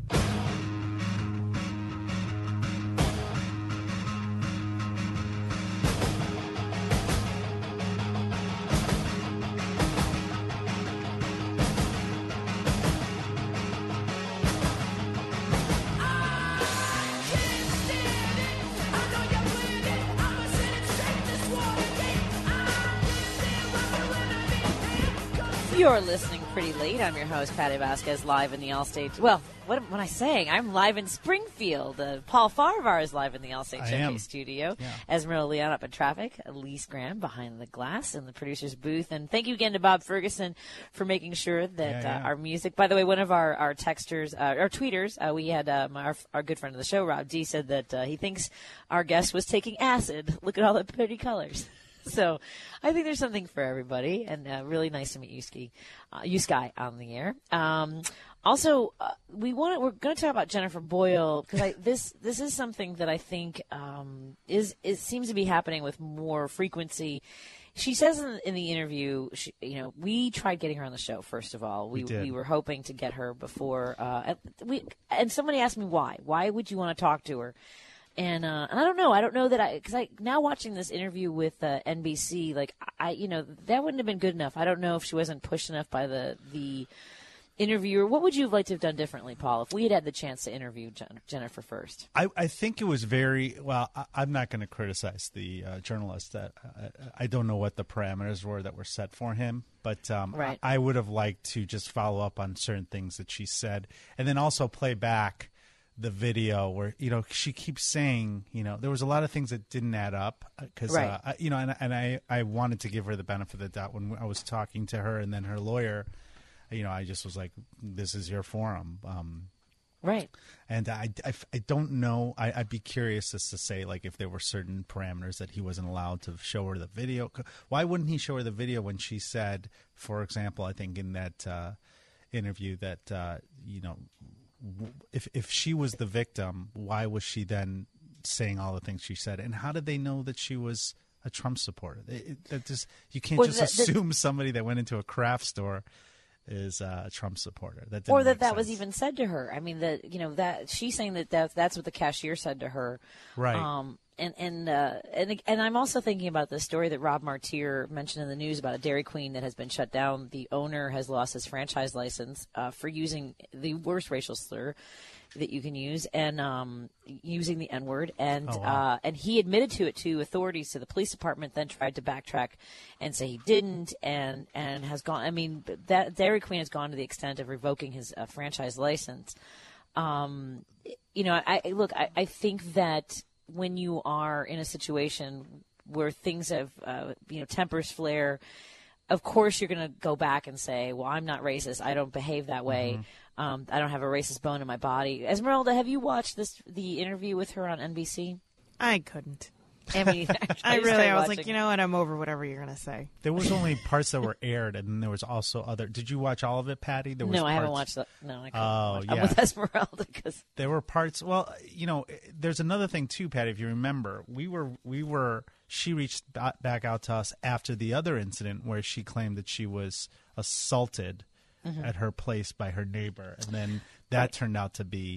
You're listening pretty late. I'm your host, Patty Vasquez, live in the Allstate. Well, what am I saying? I'm live in Springfield. Uh, Paul Farvar is live in the Allstate I Showcase am. studio. Yeah. Esmeralda Leon up in traffic. Elise Graham behind the glass in the producer's booth. And thank you again to Bob Ferguson for making sure that Yeah, yeah. Uh, our music. By the way, one of our our texters, uh, our tweeters, uh, we had um, our our good friend of the show, Rob D, said that uh, he thinks our guest was taking acid. Look at all the pretty colors. So I think there's something for everybody, and uh, really nice to meet you, Ski, uh, you Sky, on the air. Um, also, uh, we want we're going to talk about Jennifer Boyle because this this is something that I think um, is it seems to be happening with more frequency. She says in, in the interview, she, you know, we tried getting her on the show. First of all, we We did. we were hoping to get her before. Uh, and we and somebody asked me why. Why would you want to talk to her? And, uh, and I don't know. I don't know that I, because I now watching this interview with uh, N B C, like I, you know, that wouldn't have been good enough. I don't know if she wasn't pushed enough by the the interviewer. What would you have liked to have done differently, Paul, if we had had the chance to interview Jen- Jennifer first? I, I think it was very well. I, I'm not going to criticize the uh, journalist. That I, I don't know what the parameters were that were set for him, but um, Right. I, I would have liked to just follow up on certain things that she said, and then also play back the video where you know she keeps saying you know there was a lot of things that didn't add up because Right. uh, I- you know and and I I wanted to give her the benefit of the doubt when I was talking to her and then her lawyer. You know, I just was like, "This is your forum." Um, Right. And I, I, I don't know. I, I'd be curious as to say, like, if there were certain parameters that he wasn't allowed to show her the video. Why wouldn't he show her the video when she said, for example, I think in that uh, interview that, uh, you know, w- if if she was the victim, why was she then saying all the things she said? And how did they know that she was a Trump supporter? It, it, that just you can't Well, just that- that- assume somebody that went into a craft store is uh, a Trump supporter. That didn't Or that make that was sense. even said to her. I mean, that you know that she's saying that, that that's what the cashier said to her. Right. Um, and and uh, and and I'm also thinking about the story that Rob Martier mentioned in the news about a Dairy Queen that has been shut down. The owner has lost his franchise license uh, for using the worst racial slur that you can use and um, using the N word. And Oh, wow. uh, and he admitted to it to authorities, to the police department. Then tried to backtrack and say he didn't, and and has gone. I mean, that Dairy Queen has gone to the extent of revoking his uh, franchise license. Um, you know, I, I look. I, I think that when you are in a situation where things have, uh, you know, tempers flare, of course you're going to go back and say, well, I'm not racist. I don't behave that way. Um, I don't have a racist bone in my body. Esmeralda, have you watched this the interview with her on N B C? I couldn't. I mean, I just really, started I was watching. like, you know what? I'm over whatever you're gonna say. There was only parts that were aired, and then there was also other. Did you watch all of it, Patty? There was No, I haven't parts- watched that. No, I couldn't. Oh, watch. I'm yeah. with Esmeralda because There were parts. Well, you know, there's another thing too, Patty. If you remember, we were we were. She reached ba- back out to us after the other incident where she claimed that she was assaulted Mm-hmm. at her place by her neighbor, and then that Right. turned out to be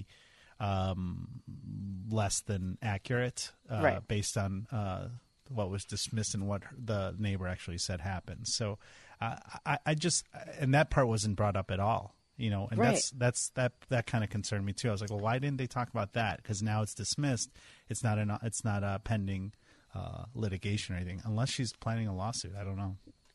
um, less than accurate, uh, Right. based on uh, what was dismissed and what her, the neighbor actually said happened. So, uh, I, I just and that part wasn't brought up at all. You know, and Right. that's that's that that kind of concerned me too. I was like, well, why didn't they talk about that? Because now it's dismissed. It's not an it's not a pending uh, litigation or anything, unless she's planning a lawsuit. I don't know.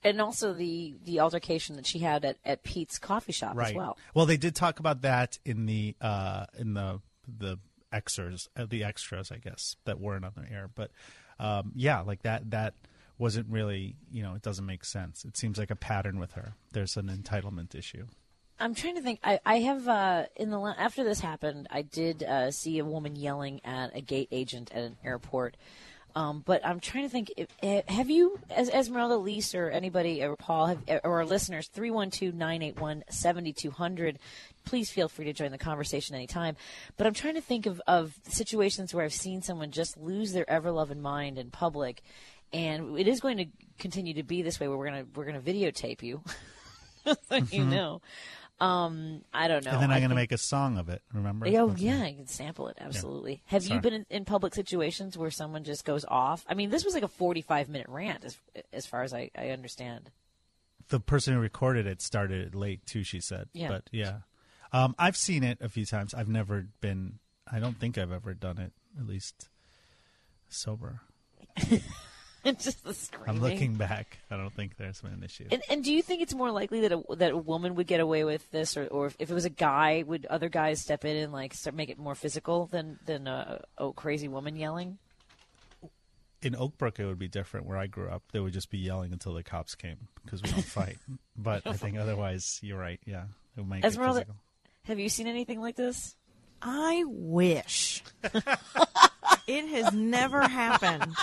And also the, the altercation that she had at, at Pete's coffee shop Right. as well. Well, they did talk about that in the uh, in the the extras, uh, the extras, I guess, that weren't on the air. But um, yeah, like that that wasn't really, you know, it doesn't make sense. It seems like a pattern with her. There's an entitlement issue. I'm trying to think. I, I have uh, in the la- after this happened, I did uh, see a woman yelling at a gate agent at an airport. Um, but I'm trying to think. If, eh, have you, as Esmeralda, Lise, or anybody, or Paul, have, or our listeners, three one two, nine eight one, seven two zero zero. Please feel free to join the conversation anytime. But I'm trying to think of, of situations where I've seen someone just lose their ever-loving mind in public, and it is going to continue to be this way. Where we're gonna we're gonna videotape you, so mm-hmm. you know. Um, I don't know. And then I'm I going to think, make a song of it, remember? Oh, yeah, you can sample it, absolutely. Yeah. Have Sorry. you been in, in public situations where someone just goes off? I mean, this was like a forty-five minute rant, as as far as I, I understand. The person who recorded it started it late, too, she said. Yeah. But, yeah. Um, I've seen it a few times. I've never been, I don't think I've ever done it, at least sober. Just the screaming. I'm looking back. I don't think there's been an issue. And, and do you think it's more likely that a, that a woman would get away with this, or, or if, if it was a guy, would other guys step in and like start make it more physical than than a, a crazy woman yelling? In Oakbrook, it would be different. Where I grew up, they would just be yelling until the cops came because we don't fight. But I think otherwise, you're right. Yeah, it would make Esmeralda, it physical. Have you seen anything like this? I wish. It has never happened.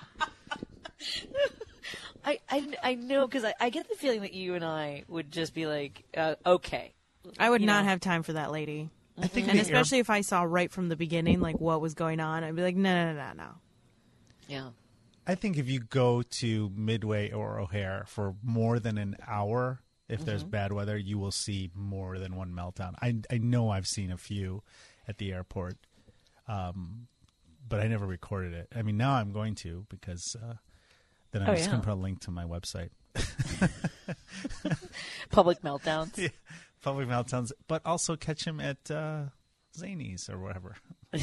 I, I, I know, because I, I get the feeling that you and I would just be like, uh, okay. I would You not know. have time for that lady. I think And the especially if I saw right from the beginning, like, what was going on, I'd be like, no, no, no, no, no. Yeah. I think if you go to Midway or O'Hare for more than an hour, if Mm-hmm. there's bad weather, you will see more than one meltdown. I I know I've seen a few at the airport, um, but I never recorded it. I mean, now I'm going to because uh, then I'm Oh, just yeah. going to put a link to my website. Public meltdowns. Yeah, public meltdowns, but also catch him at uh, Zanies or whatever.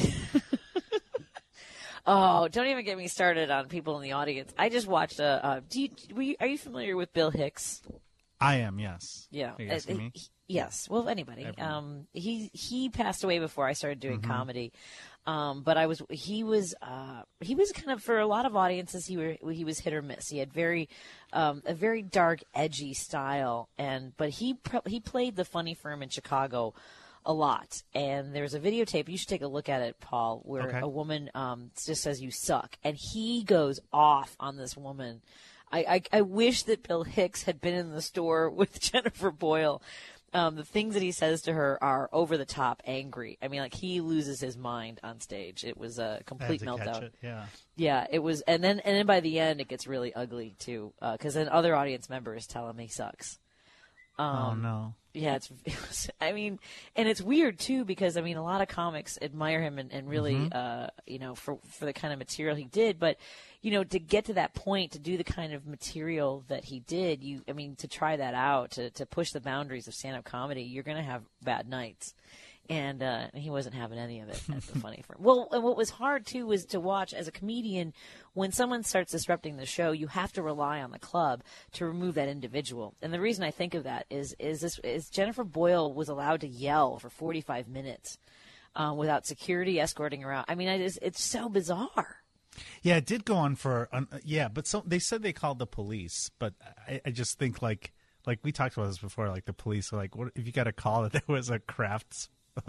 Oh, don't even get me started on people in the audience. I just watched a. Uh, do you, were you, are you familiar with Bill Hicks? I am, yes. Yeah. Are you asking Uh, me? he- yes. Well, anybody. Everyone. Um, he he passed away before I started doing Mm-hmm. comedy. Um, but I was he was uh, he was kind of, for a lot of audiences, he were he was hit or miss. He had very um, a very dark, edgy style, and but he pre- he played the funny firm in Chicago a lot. And there's a videotape, you should take a look at it, Paul, where Okay. a woman um, just says you suck, and he goes off on this woman. I, I, I wish that Bill Hicks had been in the store with Jennifer Boyle. Um, the things that he says to her are over the top angry. I mean, like, he loses his mind on stage. It was a I had complete to meltdown. catch it. Yeah. Yeah, it was, and then and then by the end it gets really ugly too, because then other audience members tell him he sucks. oh Um, no. Yeah, it's. It was, I mean, and it's weird too, because I mean, a lot of comics admire him and, and really, Mm-hmm. uh, you know, for for the kind of material he did. But you know, to get to that point, to do the kind of material that he did, you, I mean, to try that out, to to push the boundaries of stand-up comedy, you're going to have bad nights. And uh, he wasn't having any of it at the funny firm. Well, and what was hard too was to watch as a comedian, when someone starts disrupting the show, you have to rely on the club to remove that individual. And the reason I think of that is is this is Jennifer Boyle was allowed to yell for forty-five minutes uh, without security escorting her out. I mean, it is, it's so bizarre. Yeah, it did go on for um, yeah, but so they said they called the police, but I, I just think like like we talked about this before, like the police are like, what if you got a call that there was a crafts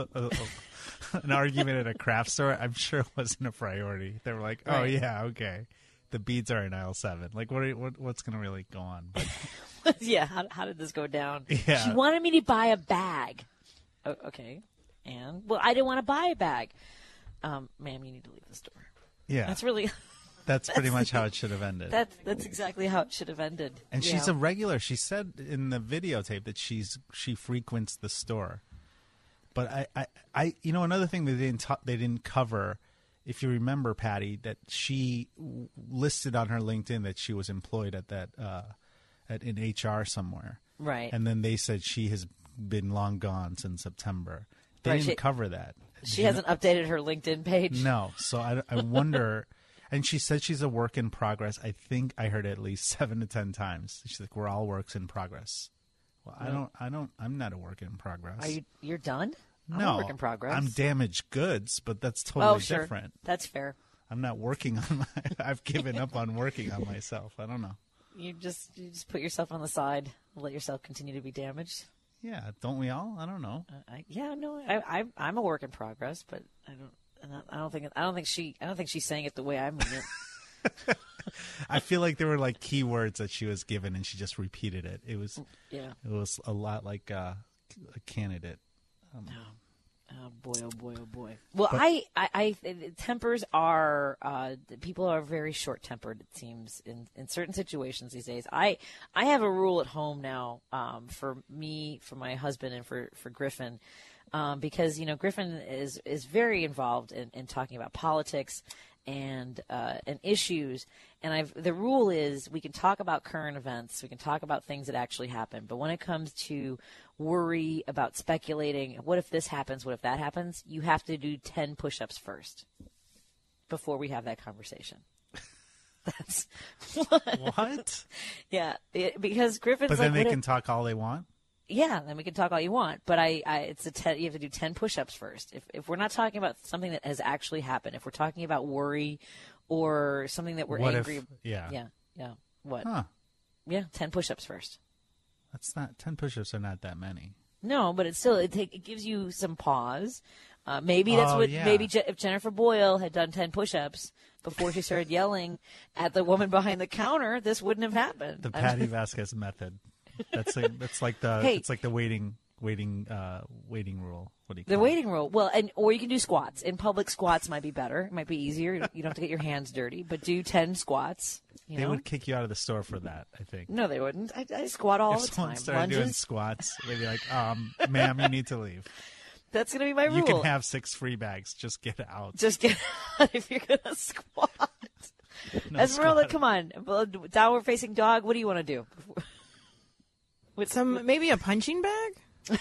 an argument at a craft store? I'm sure it wasn't a priority. They were like, oh Right. yeah, okay, the beads are in aisle seven. Like, what, are, what what's going to really go on? But, Yeah, how, how did this go down? Yeah. She wanted me to buy a bag. O- okay, and well, I didn't want to buy a bag. Um, ma'am, you need to leave the store. yeah, That's really that's pretty much how it should have ended. that's that's exactly how it should have ended. And you she's know? a regular. She said in the videotape that she's she frequents the store. But I, I, I you know, another thing that they didn't ta- they didn't cover, if you remember, Patty, that she w- listed on her LinkedIn that she was employed at that uh, at in H R somewhere, right. and then they said she has been long gone since September. They Right, didn't she- cover that. She You hasn't updated her LinkedIn page. know- No, so I, I wonder And she said she's a work in progress. I think I heard it at least seven to ten times. She's like, we're all works in progress. Well, I don't, I don't, I'm not a work in progress. Are you, you're done? I'm no, a work in progress. I'm damaged goods, but that's totally oh, sure. different. That's fair. I'm not working on my, I've given up on working on myself. I don't know. You just, you just put yourself on the side and let yourself continue to be damaged. Yeah. Don't we all? I don't know. Uh, I, yeah, no, I, I, I'm a work in progress, but I don't, I don't think, I don't think she, I don't think she's saying it the way I mean it. I feel like there were like keywords that she was given and she just repeated it. It was, yeah, it was a lot like uh, a candidate. Um, oh. oh boy, oh boy, oh boy. Well, but, I, I, I, tempers are, uh, people are very short tempered. It seems in, in certain situations these days. I, I have a rule at home now, um, for me, for my husband, and for for Griffin. Um, because, you know, Griffin is, is very involved in, in talking about politics and uh, and issues. And I've the rule is we can talk about current events, we can talk about things that actually happen. But when it comes to worry about speculating, what if this happens, what if that happens, you have to do ten push-ups first before we have that conversation. That's what? What? Yeah, it, because Griffin's But like, then they what can if, talk all they want? Yeah, then we can talk all you want, but I, I it's a ten, you have to do ten push-ups first. If if we're not talking about something that has actually happened, if we're talking about worry or something that we're what angry, if, yeah, yeah, yeah, what? Huh. Yeah, ten push-ups first. That's not ten push-ups are not that many. No, but it's still it take it gives you some pause. Uh, maybe that's oh, what yeah. maybe Je- if Jennifer Boyle had done ten push-ups before she started yelling at the woman behind the counter, this wouldn't have happened. The Patty Vasquez method. That's like, that's like the Hey. it's like the waiting waiting uh, waiting rule. What do you The call it? waiting rule. Well, and or you can do squats. In public, squats might be better. It might be easier. You don't have to get your hands dirty, but do ten squats. You They know? would kick you out of the store for that, I think. No, they wouldn't. I, I squat all if the someone time. started doing Lunges. squats, they'd be like, um, ma'am, you need to leave. That's going to be my rule. You can have six free bags. Just get out. Just get out if you're going to squat. No Esmeralda, squat. come on. Downward facing dog. What do you want to do? With some maybe a punching bag.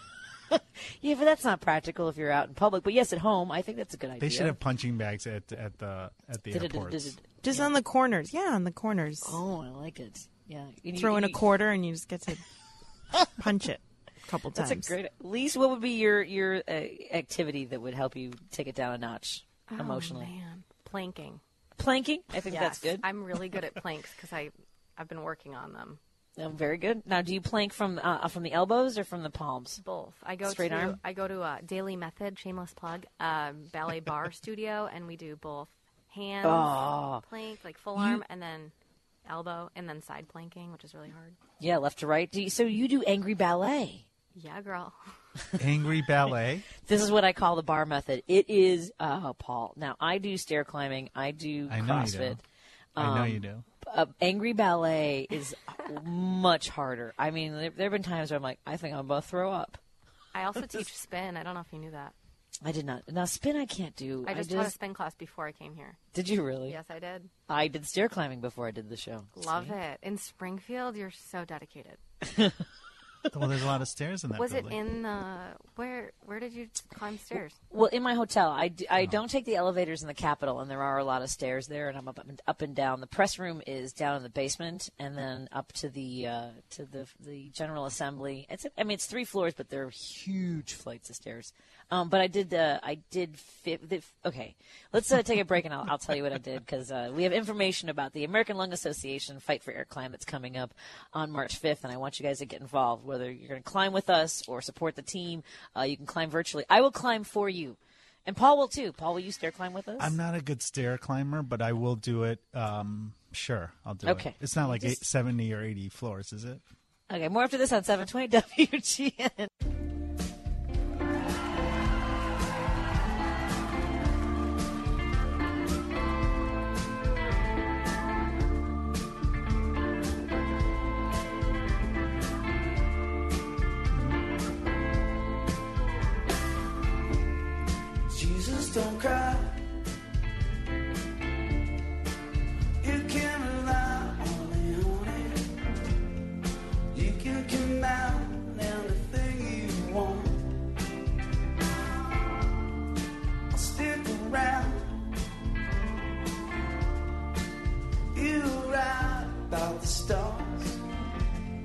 Yeah, but that's not practical if you're out in public. But yes, at home, I think that's a good idea. They should have punching bags at at the at the airports. Just on the corners. Yeah, on the corners. Oh, I like it. Yeah. You- Throw in a you- quarter and you just get to punch it a couple times. That's a great. Lise, what would be your your uh, activity that would help you take it down a notch emotionally? Oh, man. Planking. Planking. I think Yes. that's good. I'm really good at planks because I, I've been working on them. Oh, very good. Now, do you plank from uh, from the elbows or from the palms? Both. I go Straight to arm? I go to a Daily Method, shameless plug, um, ballet bar studio, and we do both hands Oh. plank, like full arm, and then elbow, and then side planking, which is really hard. Yeah, left to right. Do you, so you do angry ballet. Yeah, girl. Angry ballet. This is what I call the bar method. It is, oh, Paul. Now, I do stair climbing. I do I know you CrossFit. do. I know Um, you do. Uh, angry ballet is much harder. I mean, there, there have been times where I'm like, I think I'm about to throw up. I also teach spin. I don't know if you knew that. I did not. Now, spin I can't do. I just taught a spin class before I came here. Did you really? Yes, I did. I did stair climbing before I did the show. Love See? it. In Springfield, you're so dedicated. Well, there's a lot of stairs in that Was building. it in the where? Where did you climb stairs? Well, in my hotel, I, d- I Oh. don't take the elevators in the Capitol, and there are a lot of stairs there, and I'm up and, up and down. The press room is down in the basement, and then up to the uh, to the the General Assembly. It's I mean it's three floors, but they're huge flights of stairs. Um, but I did uh, I did fi- the, okay. Let's uh, take a break, and I'll, I'll tell you what I did because uh, we have information about the American Lung Association Fight for Air Climb that's coming up on March fifth, and I want you guys to get involved. Whether you're going to climb with us or support the team, uh, you can climb virtually. I will climb for you. And Paul will too. Paul, will you stair climb with us? I'm not a good stair climber, but I will do it. Um, sure, I'll do Okay. it. It's not like Just- eight, seventy or eighty floors, is it? Okay, more after this on seven twenty W G N. Jesus, don't cry. You can rely only on it. You can come out anything you want. I'll stick around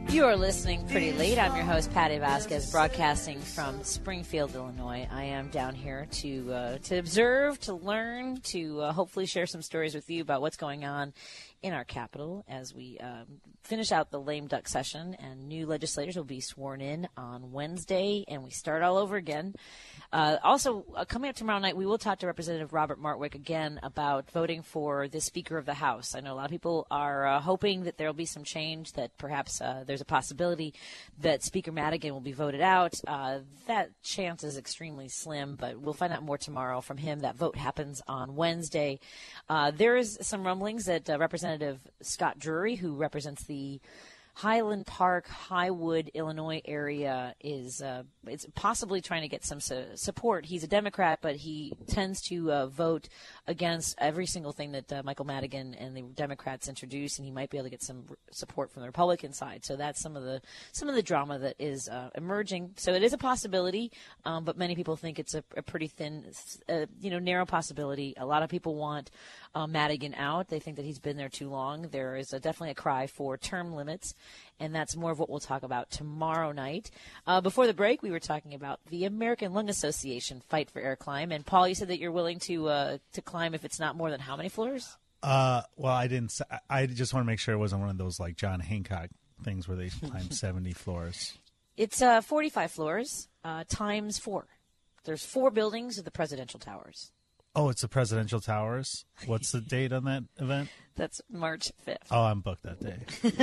You are listening pretty late. I'm your host, Patty Vasquez, broadcasting from Springfield, Illinois. I am down here to uh, to observe, to learn, to uh, hopefully share some stories with you about what's going on in our capital as we um, finish out the lame duck session, and new legislators will be sworn in on Wednesday, and we start all over again. Uh, also, uh, coming up tomorrow night, we will talk to Representative Robert Martwick again about voting for the Speaker of the House. I know a lot of people are uh, hoping that there will be some change, that perhaps uh, there's a possibility that Speaker Madigan will be voted out. Uh, that chance is extremely slim, but we'll find out more tomorrow from him. That vote happens on Wednesday. Uh, there is some rumblings that uh, Representative Scott Drury, who represents the Highland Park, Highwood, Illinois area, is uh, it's possibly trying to get some su- support. He's a Democrat, but he tends to uh, vote against every single thing that uh, Michael Madigan and the Democrats introduce, and he might be able to get some r- support from the Republican side. So that's some of the some of the drama that is uh, emerging. So it is a possibility, um, but many people think it's a, a pretty thin, uh, you know, narrow possibility. A lot of people want uh, Madigan out. They think that he's been there too long. There is a, definitely a cry for term limits. And that's more of what we'll talk about tomorrow night. Uh, before the break, we were talking about the American Lung Association Fight for Air Climb. And, Paul, you said that you're willing to uh, to climb if it's not more than how many floors? Uh, well, I didn't. s- I just want to make sure it wasn't one of those like John Hancock things where they climb seventy floors. It's uh, forty-five floors uh, times four. There's four buildings of the presidential towers. Oh, it's the presidential towers. What's the date on that event? That's March fifth. Oh, I'm booked that day.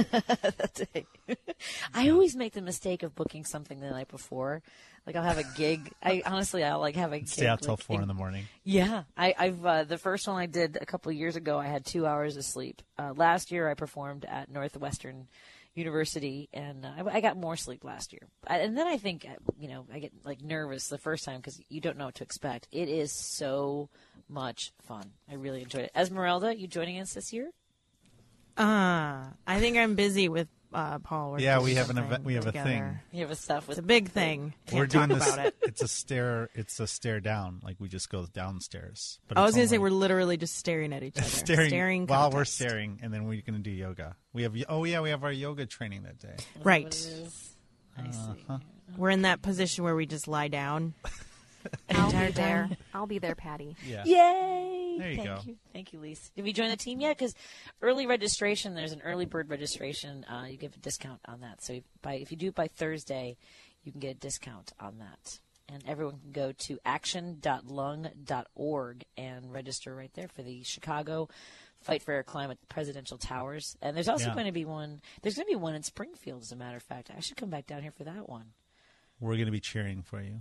that day. I always make the mistake of booking something the night before. Like I'll have a gig. I honestly, I'll like have a gig. Stay out till like, four in the morning. Yeah, I, I've uh, the first one I did a couple of years ago. I had two hours of sleep. Uh, last year, I performed at Northwestern University, and uh, I, I got more sleep last year. I, and then I think, uh, you know, I get like nervous the first time because you don't know what to expect. It is so much fun. I really enjoyed it. Esmeralda, you joining us this year? Uh, I think I'm busy with uh, Paul. We're Yeah, doing we have an something event. We have a together. thing. You have a stuff with It's a big thing. Can't We're talk doing this. about it. It's a stair. It's a stair down. Like we just go downstairs. But I it's was going to say only- we're literally just staring at each other. staring, while we're contest. staring, and then we're going to do yoga. We have. Oh yeah, we have our yoga training that day. Right. What it is. I see. Uh-huh. We're in that position where we just lie down. I'll entire be there. time. I'll be there, Patty. Yeah. Yay! There you Thank go. You. Thank you, Lise. Did we join the team yet? Because early registration, there's an early bird registration. Uh, you get a discount on that. So if, by, if you do it by Thursday, you can get a discount on that. And everyone can go to action dot lung dot org and register right there for the Chicago Fight for Air Climate Presidential Towers. And there's also Yeah. going to be one. There's going to be one in Springfield, as a matter of fact. I should come back down here for that one. We're going to be cheering for you.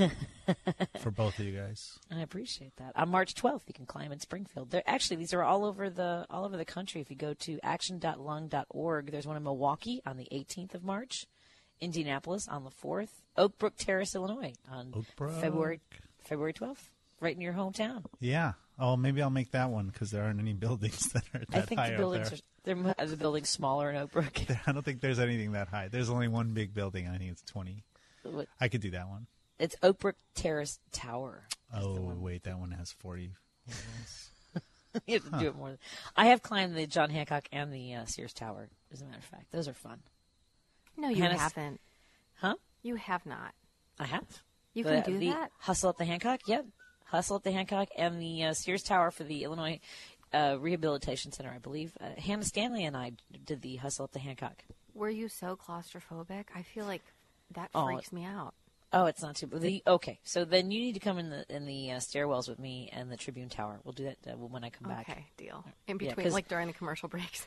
For both of you guys. I appreciate that. On March twelfth, you can climb in Springfield. They're, actually, these are all over the all over the country. If you go to action dot lung dot org, there's one in Milwaukee on the eighteenth of March, Indianapolis on the fourth, Oak Brook Terrace, Illinois on Oak Brook. February February twelfth, right in your hometown. Yeah. Oh, maybe I'll make that one because there aren't any buildings that are that I think high the out buildings there. are they're, the buildings smaller in Oak Brook. I don't think there's anything that high. There's only one big building. I think it's twenty. I could do that one. It's Oak Brook Terrace Tower. is the Oh, one. wait, that one has forty levels. You have to Huh. do it more. Than, I have climbed the John Hancock and the uh, Sears Tower. As a matter of fact, those are fun. No, you Hannah's- haven't. Huh? You have not. I have. You The- can do the that? Hustle at the Hancock, yep. Hustle at the Hancock and the uh, Sears Tower for the Illinois uh, Rehabilitation Center, I believe. Uh, Hannah Stanley and I did the Hustle at the Hancock. Were you so claustrophobic? I feel like that Oh, freaks me out. Oh, it's not too. The okay, so then you need to come in the in the uh, stairwells with me and the Tribune Tower. We'll do that uh, when I come back. Okay, deal. In Yeah, between, 'cause- like during the commercial breaks.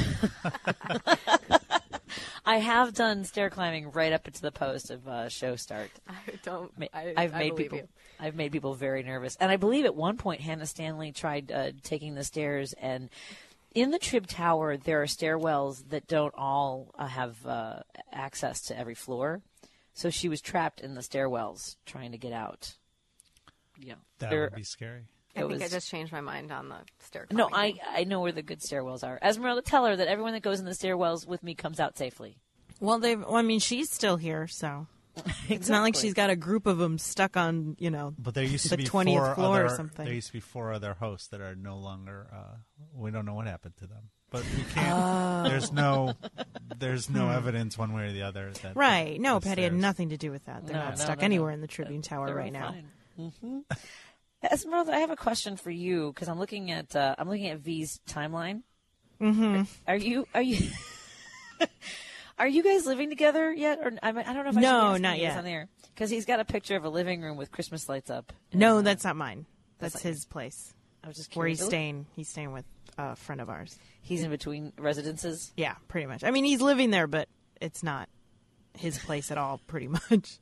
I have done stair climbing right up into the post of uh, show start. I don't. Ma- I, I've I made believe people. you. I've made people very nervous, and I believe at one point Hannah Stanley tried uh, taking the stairs, and in the Trib Tower there are stairwells that don't all uh, have uh, access to every floor, so she was trapped in the stairwells trying to get out. Yeah, That There- would be scary. I It think I was- just changed my mind on the stair. No, I climbing thing. I know where the good stairwells are. Esmeralda, tell her that everyone that goes in the stairwells with me comes out safely. Well, they've. Well, I mean, she's still here, so It's not like Exactly. she's got a group of them stuck on, you know, But there used to the be twentieth four floor other, or something. There used to be four other hosts that are no longer. Uh, we don't know what happened to them. But we can't. Oh. There's no. There's no Hmm. evidence one way or the other. That Right. No, the Patty had stairs- nothing to do with that. They're No, not no, stuck no, anywhere no. in the Tribune Tower They're right all now. fine. Mm-hmm. Esmeralda, I have a question for you because I'm looking at uh, I'm looking at V's timeline. Mm-hmm. Are you are you are you guys living together yet? Or I, mean, I don't know if I No, should be asking not you this yet. on there because he's got a picture of a living room with Christmas lights up. No, And, uh, that's not mine. That's, that's not his place. I was just Where he's curious. staying. He's staying with a friend of ours. He's in between residences. Yeah, pretty much. I mean, he's living there, but it's not his place at all, pretty much.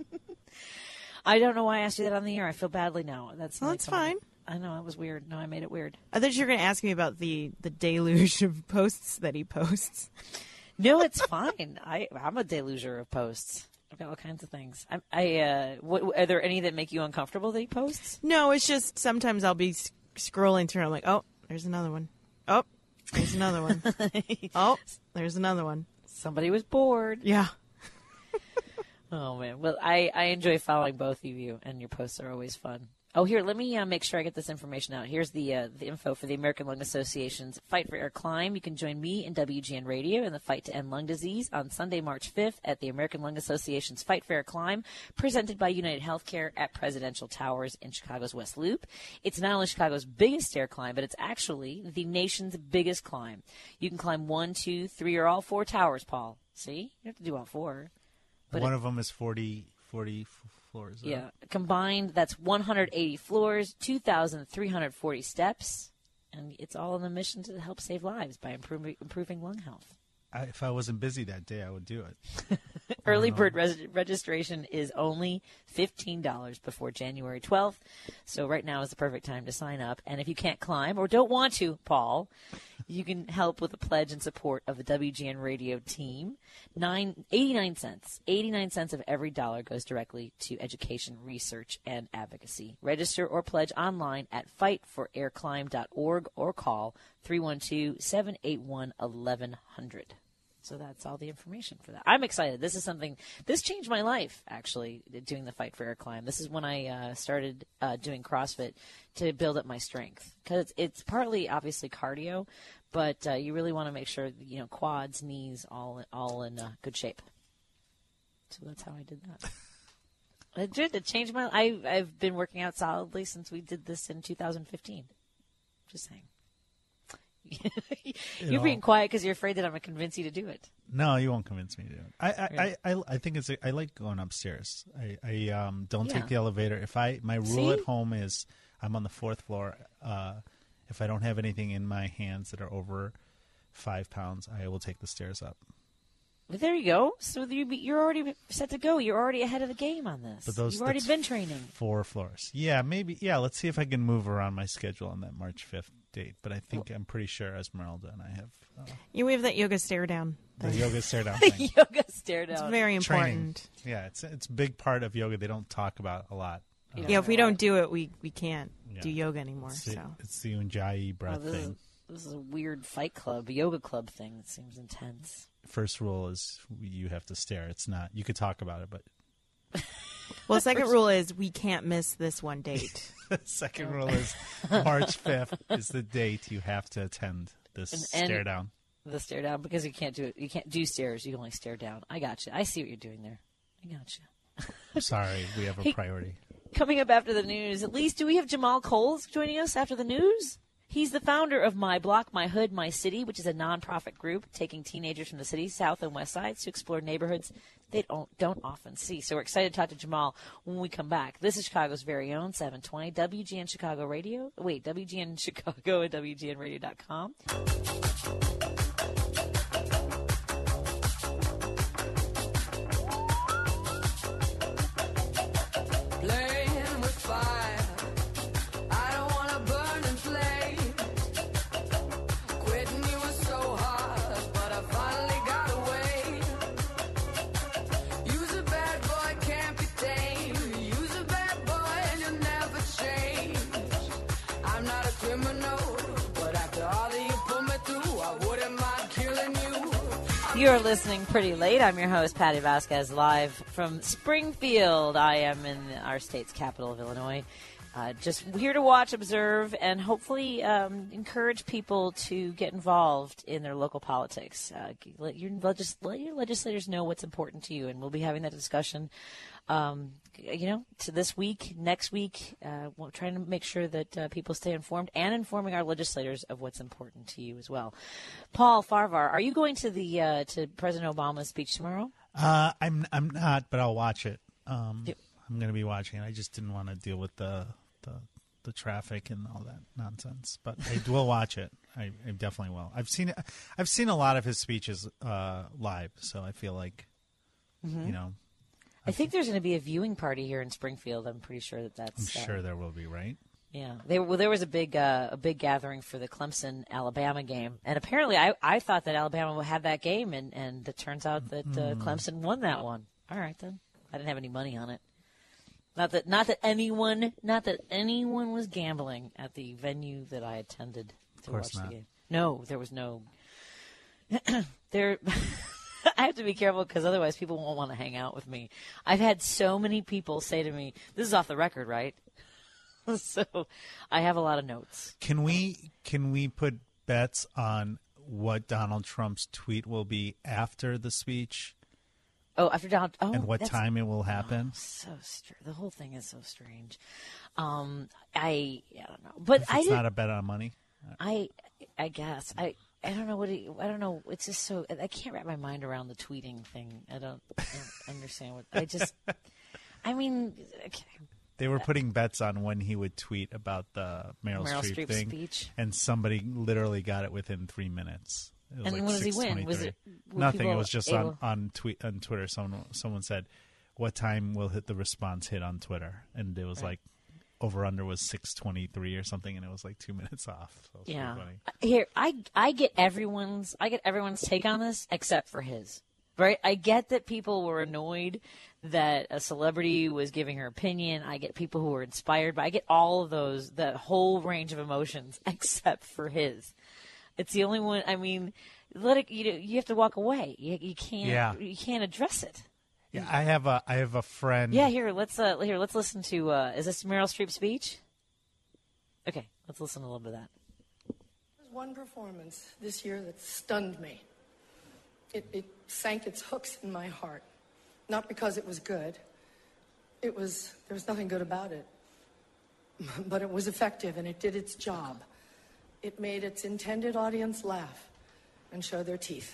I don't know why I asked you that on the air. I feel badly now. That's Well, like that's something- fine. I know it was weird. No, I made it weird. I thought you were going to ask me about the, the deluge of posts that he posts. No, it's fine. I I'm a deluger of posts. I've got all kinds of things. I, I uh, what, are there any that make you uncomfortable that he posts? No, it's just sometimes I'll be s- scrolling through and I'm like, oh, there's another one. Oh, there's another one. Oh, there's another one. Somebody was bored. Yeah. Oh man. Well, I I enjoy following both of you, and your posts are always fun. Oh, here, let me uh, make sure I get this information out. Here's the uh, the info for the American Lung Association's Fight for Air Climb. You can join me and W G N Radio in the fight to end lung disease on Sunday, March fifth at the American Lung Association's Fight for Air Climb, presented by United Healthcare at Presidential Towers in Chicago's West Loop. It's not only Chicago's biggest air climb, but it's actually the nation's biggest climb. You can climb one, two, three, or all four towers, Paul. See? You have to do all four. But One it- of them is forty, forty f- floors. though. Yeah, combined, that's one hundred eighty floors, two thousand three hundred forty steps, and it's all in the mission to help save lives by improving, improving lung health. I, if I wasn't busy that day, I would do it. Early bird res- registration is only fifteen dollars before January twelfth, so right now is the perfect time to sign up. And if you can't climb or don't want to, Paul, you can help with a pledge in support of the W G N Radio team. Nine, eighty-nine cents. eighty-nine cents of every dollar goes directly to education, research, and advocacy. Register or pledge online at fight for air climb dot org or call three one two, seven eight one, eleven hundred. So that's all the information for that. I'm excited. This is something, this changed my life, actually, doing the Fight for Air Climb. This is when I uh, started uh, doing CrossFit to build up my strength. Because it's, it's partly, obviously, cardio, but uh, you really want to make sure, you know, quads, knees, all, all in uh, good shape. So that's how I did that. It did. It changed my life. I've been working out solidly since we did this in two thousand fifteen. Just saying. You're know. being quiet because you're afraid that I'm going to convince you to do it. No, you won't convince me to do it. I I, Really? I, I, I think it's a, I like going upstairs. I, I um don't Yeah. take the elevator. If I my rule See? at home is I'm on the fourth floor. Uh, if I don't have anything in my hands that are over five pounds, I will take the stairs up. But there you go. So you, you're already set to go. You're already ahead of the game on this. But those You've already that's been training. Four floors. Yeah, maybe. Yeah, let's see if I can move around my schedule on that March fifth date. But I think I'm pretty sure Esmeralda and I have uh, You we have that yoga stare down the thing. yoga stare down thing. Yoga stare down. It's very Training. important. Yeah, it's it's a big part of yoga. They don't talk about a lot. Uh, Yeah, if we don't do it, we, we can't Yeah. do yoga anymore. It's the, So it's the Ujjayi Oh, breath this, is, thing. this is a weird fight club, yoga club thing that seems intense. First rule is you have to stare. It's not. You could talk about it, but well, second rule is we can't miss this one date. the second rule is March fifth is the date you have to attend this And- and- stare down. The stare down because you can't do it. You can't do stairs. You can only stare down. I got you. I see what you're doing there. I got you. I'm sorry, we have a Hey- priority. Coming up after the news, at least do we have Jamal Coles joining us after the news? He's the founder of My Block, My Hood, My City, which is a nonprofit group taking teenagers from the city's south and west sides to explore neighborhoods they don't don't often see. So we're excited to talk to Jamal when we come back. This is Chicago's very own seven twenty W G N Chicago Radio. Wait, W G N Chicago at W G N radio dot com. Playing with fire. I don't wanna burn in flames. Quitting you was so hard, but I finally got away. You's a bad boy, can't be tamed. You's a bad boy and you'll never change. I'm not a criminal, but after all that you put me through, I wouldn't mind killing you. You're listening Pretty Late. I'm your host, Patty Vasquez, live from Springfield. I am in our state's capital of Illinois. Uh, just here to watch, observe, and hopefully um, encourage people to get involved in their local politics. Uh, let, your legis- let your legislators know what's important to you, and we'll be having that discussion Um, you know, to this week, next week, uh, we're trying to make sure that uh, people stay informed and informing our legislators of what's important to you as well. Paul Farvar, are you going to the uh, to President Obama's speech tomorrow? Uh, I'm I'm not, but I'll watch it. Um, Yep. I'm going to be watching it. I just didn't want to deal with the, the the traffic and all that nonsense, but I will watch it. I, I definitely will. I've seen it. I've seen a lot of his speeches uh, live, so I feel like Mm-hmm. you know. I think there's going to be a viewing party here in Springfield. I'm pretty sure that that's. I'm uh, sure there will be, right? Yeah, they, well, there was a big uh, a big gathering for the Clemson Alabama game, and apparently I, I thought that Alabama would have that game, and, and it turns out that uh, Clemson won that one. All right then, I didn't have any money on it. Not that not that anyone not that anyone was gambling at the venue that I attended to Of course watch not. the game. No, there was no. there. I have to be careful because otherwise people won't want to hang out with me. I've had so many people say to me, "This is off the record, right?" So I have a lot of notes. Can we can we put bets on what Donald Trump's tweet will be after the speech Oh, after Donald. Oh, and what that's- time it will happen? Oh, so str- the whole thing is so strange. Um, I I don't know, but If I it's did, not a bet on money. I I guess I. I don't know what he, I don't know. It's just so I can't wrap my mind around the tweeting thing. I don't, I don't understand what I just. I mean, okay. They were putting bets on when he would tweet about the Meryl, Meryl Streep Streep's thing, speech. and somebody literally got it within three minutes. It was And like what does he win? Was six twenty-three. it were Nothing? It people was just able- on on tweet on Twitter. Someone someone said, "What time will hit the response hit on Twitter?" And it was Right. like over under was six twenty-three or something, and it was like two minutes off. So it was pretty Yeah. funny. Here, I I get everyone's I get everyone's take on this except for his. Right? I get that people were annoyed that a celebrity was giving her opinion. I get people who were inspired, but I get all of those, the whole range of emotions except for his. It's the only one. I mean, let it. You know, you have to walk away. You, you can't. Yeah. You can't address it. Yeah, I have a I have a friend. Yeah. Here, let's uh, here. Let's listen to. Uh, is this Meryl Streep's speech? Okay, let's listen to a little bit of that. There's one performance this year that stunned me. It, it sank its hooks in my heart. Not because it was good. It was, there was nothing good about it. But it was effective and it did its job. It made its intended audience laugh and show their teeth.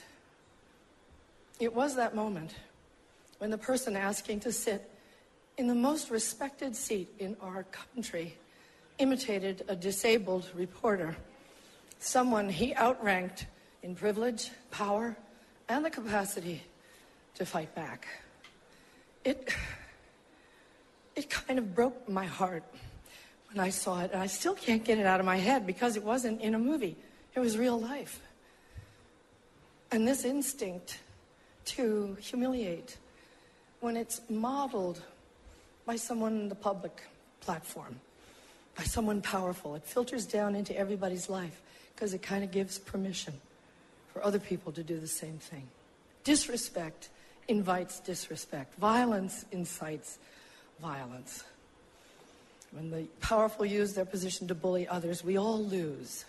It was that moment when the person asking to sit in the most respected seat in our country imitated a disabled reporter, someone he outranked in privilege, power, and the capacity to fight back. It, it kind of broke my heart when I saw it, and I still can't get it out of my head because it wasn't in a movie. It was real life. And this instinct to humiliate, when it's modeled by someone in the public platform, by someone powerful, it filters down into everybody's life because it kind of gives permission for other people to do the same thing. Disrespect invites disrespect. Violence incites violence. When the powerful use their position to bully others, we all lose.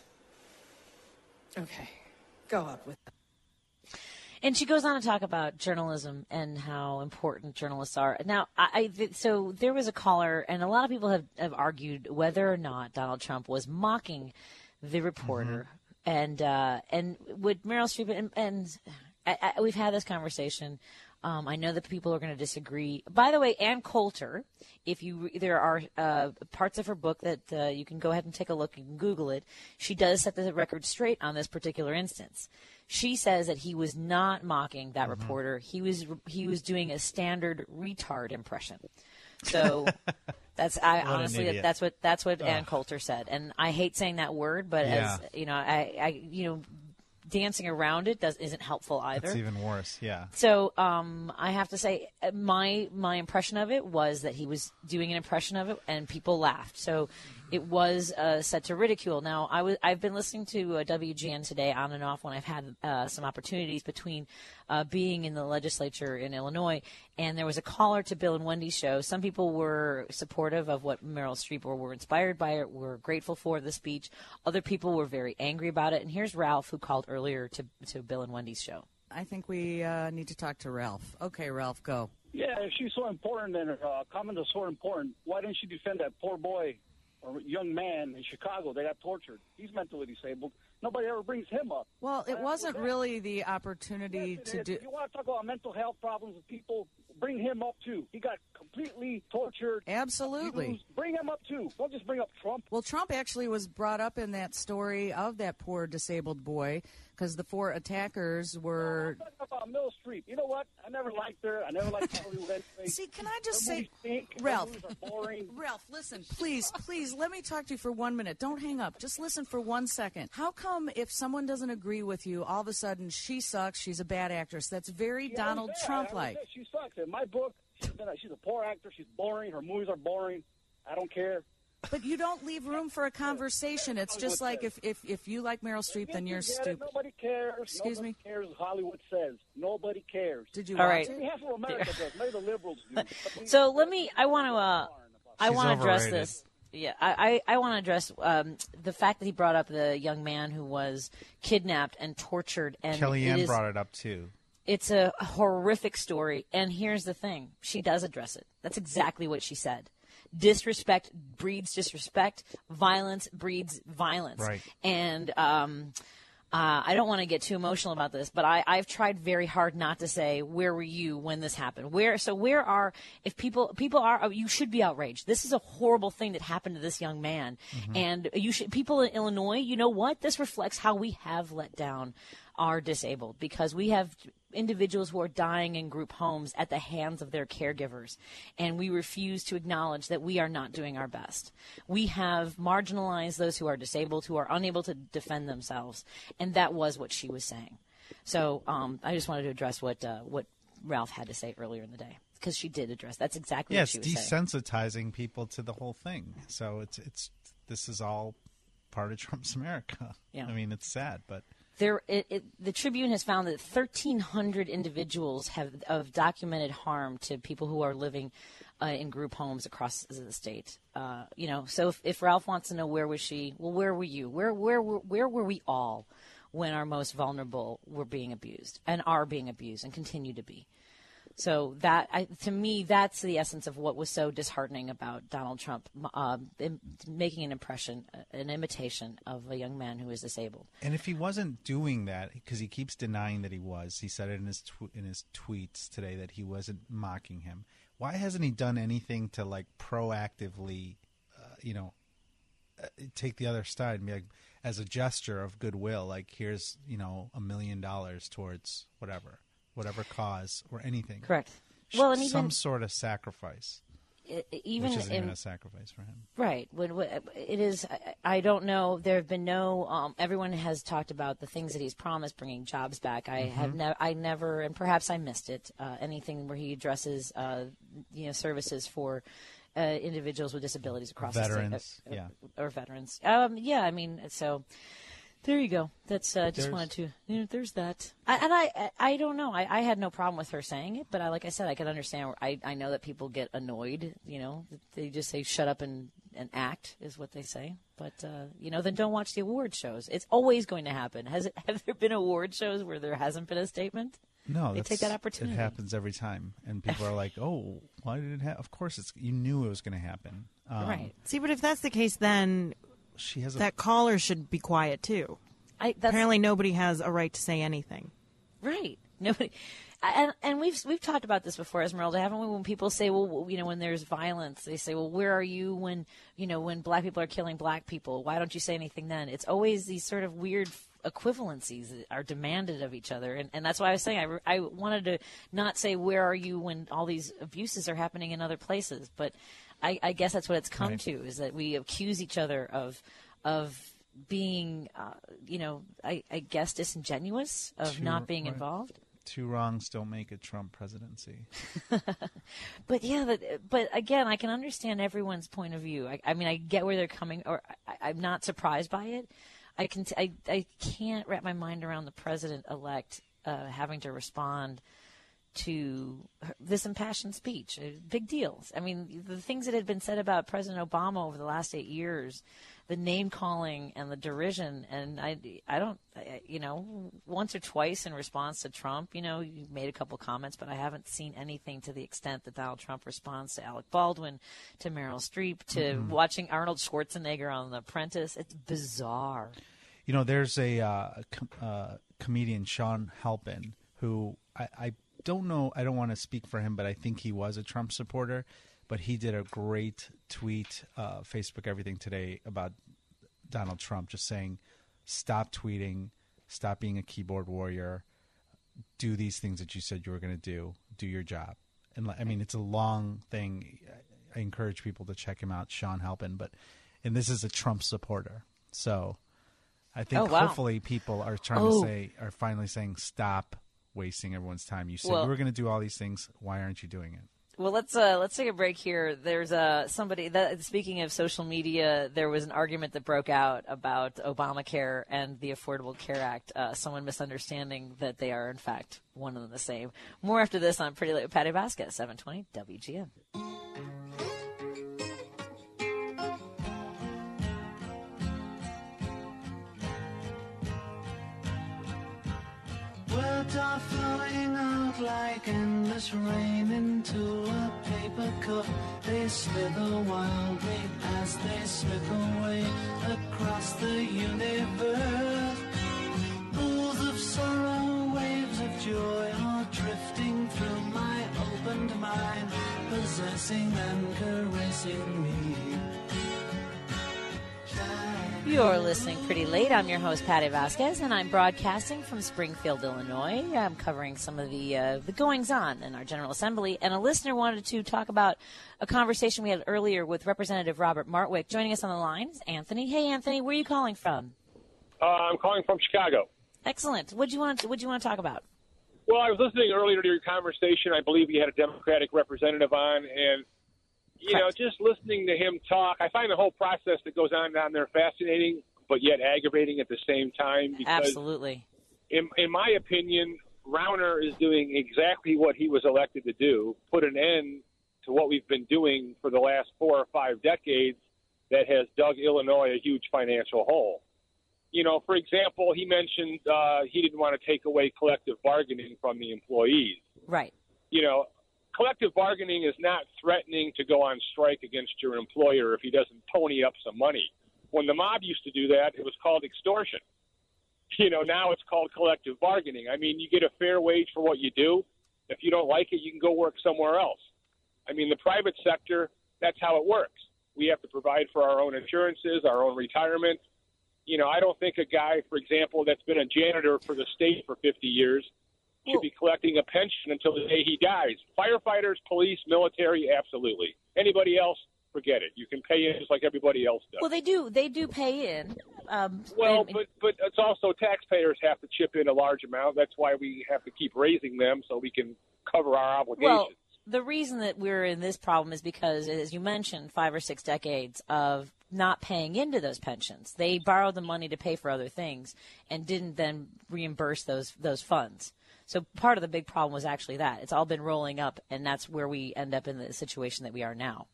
Okay, go up with that. And she goes on to talk about journalism and how important journalists are. Now, I, I so there was a caller, and a lot of people have, have argued whether or not Donald Trump was mocking the reporter. Mm-hmm. And uh, and with Meryl Streep, and, and I, I, we've had this conversation. Um, I know that people are going to disagree. By the way, Ann Coulter, if you there are uh, parts of her book that uh, you can go ahead and take a look. You can Google it. She does set the record straight on this particular instance. She says that he was not mocking that mm-hmm. reporter. He was he was doing a standard retard impression. So that's I What honestly that's what that's what Ann Coulter said. And I hate saying that word, but Yeah. as you know, I, I you know. dancing around it does isn't helpful either. It's even worse, yeah. So um, I have to say, my my impression of it was that he was doing an impression of it, and people laughed. So it was uh, set to ridicule. Now, I was, I've been listening to uh, W G N today on and off when I've had uh, some opportunities between uh, being in the legislature in Illinois, and there was a caller to Bill and Wendy's show. Some people were supportive of what Meryl Streep or were inspired by it, were grateful for the speech. Other people were very angry about it. And here's Ralph, who called earlier to, to Bill and Wendy's show. I think we uh, need to talk to Ralph. Okay, Ralph, go. Yeah, if she's so important and her uh, comment is so important, why didn't she defend that poor boy or young man in Chicago that got tortured? He's mentally disabled. Nobody ever brings him up. Well, it wasn't really the opportunity yes, to do. If you want to talk about mental health problems with people, bring him up too. He got completely tortured. Absolutely. Abused. Bring him up too. Don't just bring up Trump. Well, Trump actually was brought up in that story of that poor disabled boy because the four attackers were. No, I'm talking about Meryl Streep. You know what? I never liked her. I never liked Hollywood anyway. See, can I just Her say, movies stink. Her Ralph, movies are boring. Ralph, listen, please, please, let me talk to you for one minute. Don't hang up. Just listen for one second. How come if someone doesn't agree with you, all of a sudden she sucks, she's a bad actress? That's very Yeah, Donald yeah, Trump-like. I would say She sucks. In my book, she's, been a, she's a poor actor. She's boring. Her movies are boring. I don't care. But you don't leave room for a conversation. It's just like if, if, if you like Meryl Streep, then you're Get it? stupid. Nobody cares. Excuse Nobody me? cares. Hollywood says nobody cares. Did you All watch right. it? Maybe half of America does. Maybe the liberals do. But we- So let me. I want to. Uh, I She's want to address overrated. this. Yeah, I, I, I want to address um, the fact that he brought up the young man who was kidnapped and tortured. And Kellyanne it is, brought it up too. It's a horrific story. And here's the thing: she does address it. That's exactly what she said. Disrespect breeds disrespect. Violence breeds violence. Right. And um, uh, I don't want to get too emotional about this, but I, I've tried very hard not to say, where were you when this happened? Where? So where are, if people, people are, you should be outraged. This is a horrible thing that happened to this young man. Mm-hmm. And you should, people in Illinois, you know what? This reflects how we have let down our disabled, because we have individuals who are dying in group homes at the hands of their caregivers, and we refuse to acknowledge that we are not doing our best. We have marginalized those who are disabled, who are unable to defend themselves, and that was what she was saying. So um, I just wanted to address what uh, what Ralph had to say earlier in the day, because she did address. That's exactly Yeah, what it's she was saying. desensitizing people to the whole thing. So it's it's this is all part of Trump's America. Yeah. I mean, it's sad, but. There, it, it, the Tribune has found that thirteen hundred individuals have of documented harm to people who are living uh, in group homes across the state. Uh, you know, so if, if Ralph wants to know where was she, well, where were you? Where, where, were, where were we all when our most vulnerable were being abused and are being abused and continue to be? So that, I, to me, that's the essence of what was so disheartening about Donald Trump uh, in, making an impression, an imitation of a young man who is disabled. And if he wasn't doing that, because he keeps denying that he was, he said it in his tw- in his tweets today that he wasn't mocking him. Why hasn't he done anything to like proactively, uh, you know, uh, take the other side and be like, as a gesture of goodwill, like here's you know a million dollars towards whatever. Whatever cause or anything. Correct. Well, and even some sort of sacrifice. It, even which isn't in, even a sacrifice for him. Right. When, when, it is. I, I don't know. There have been no. Um, everyone has talked about the things that he's promised, bringing jobs back. I Mm-hmm. have never. I never, and perhaps I missed it. Uh, anything where he addresses, uh, you know, services for uh, individuals with disabilities across veterans, the state, uh, yeah, or veterans. Um, yeah. I mean, so. There you go. That's uh, just There's- wanted to. You know, there's that. I, and I, I, I don't know. I, I had no problem with her saying it, but I, like I said, I can understand. I, I know that people get annoyed. You know, they just say "shut up and, and act" is what they say. But uh, you know, then don't watch the award shows. It's always going to happen. Has it? Have there been award shows where there hasn't been a statement? No, They that's, take that opportunity. It happens every time, and people are like, "Oh, why did it happen?" Of course, it's you knew it was going to happen, um, Right. See, but if that's the case, then She has a that caller should be quiet too. I, that's, Apparently, nobody has a right to say anything. Right. Nobody. And and we've we've talked about this before, Esmeralda, haven't we? When people say, well, you know, when there's violence, they say, well, where are you when you know when black people are killing black people? Why don't you say anything then? It's always these sort of weird equivalencies that are demanded of each other, and and that's why I was saying I I wanted to not say where are you when all these abuses are happening in other places, but I, I guess that's what it's come Right. to, is that we accuse each other of of being, uh, you know, I, I guess disingenuous, of Sure, not being right. involved. Two wrongs don't make a Trump presidency. But yeah, that, but again, I can understand everyone's point of view. I, I mean, I get where they're coming, or I, I'm not surprised by it. I can, t- I, I can't wrap my mind around the president-elect uh, having to respond to this impassioned speech. Big deals. I mean, the things that had been said about President Obama over the last eight years, the name calling and the derision, and I, I don't, I, you know, once or twice in response to Trump, you know, you made a couple comments, but I haven't seen anything to the extent that Donald Trump responds to Alec Baldwin, to Meryl Streep, to mm-hmm. watching Arnold Schwarzenegger on The Apprentice. It's bizarre. You know, there's a uh, com- uh, comedian, Sean Halpin, who I, I don't know, I don't want to speak for him, but I think he was a Trump supporter. But he did a great tweet, uh, Facebook Everything Today, about Donald Trump, just saying, stop tweeting, stop being a keyboard warrior, do these things that you said you were going to do, do your job. And I mean, it's a long thing. I encourage people to check him out, Sean Halpin. But and this is a Trump supporter, so I think oh, wow. hopefully people are trying oh. to say, are finally saying, stop wasting everyone's time. You said well, you were going to do all these things. Why aren't you doing it? Well, let's uh, let's take a break here. There's uh, somebody that, speaking of social media, there was an argument that broke out about Obamacare and the Affordable Care Act. Uh, someone misunderstanding that they are in fact one and the same. More after this on Pretty Late with Patty Vasquez, seven twenty W G N. Words are flowing out like endless rain into a paper cup. They slither wildly as they slip away across the universe. Pools of sorrow, waves of joy are drifting through my opened mind, possessing and caressing me. You're listening Pretty Late. I'm your host, Patty Vasquez, and I'm broadcasting from Springfield, Illinois. I'm covering some of the uh, the goings-on in our General Assembly, and a listener wanted to talk about a conversation we had earlier with Representative Robert Martwick. Joining us on the line is Anthony. Hey, Anthony, where are you calling from? Uh, I'm calling from Chicago. Excellent. What do you want? What do you want to talk about? Well, I was listening earlier to your conversation. I believe you had a Democratic representative on, and you Correct. know, just listening to him talk, I find the whole process that goes on down there fascinating, but yet aggravating at the same time. Because Absolutely. In, in my opinion, Rauner is doing exactly what he was elected to do, put an end to what we've been doing for the last four or five decades that has dug Illinois a huge financial hole. You know, for example, he mentioned uh, he didn't want to take away collective bargaining from the employees. Right. You know, collective bargaining is not threatening to go on strike against your employer if he doesn't pony up some money. When the mob used to do that, it was called extortion. You know, now it's called collective bargaining. I mean, you get a fair wage for what you do. If you don't like it, you can go work somewhere else. I mean, the private sector, that's how it works. We have to provide for our own insurances, our own retirement. You know, I don't think a guy, for example, that's been a janitor for the state for fifty years should be collecting a pension until the day he dies. Firefighters, police, military, absolutely. Anybody else, forget it. You can pay in just like everybody else does. Well, they do. They do pay in. Um, well, and, but but it's also taxpayers have to chip in a large amount. That's why we have to keep raising them so we can cover our obligations. Well, the reason that we're in this problem is because, as you mentioned, five or six decades of not paying into those pensions. They borrowed the money to pay for other things and didn't then reimburse those those funds. So part of the big problem was actually that. It's all been rolling up, and that's where we end up in the situation that we are now.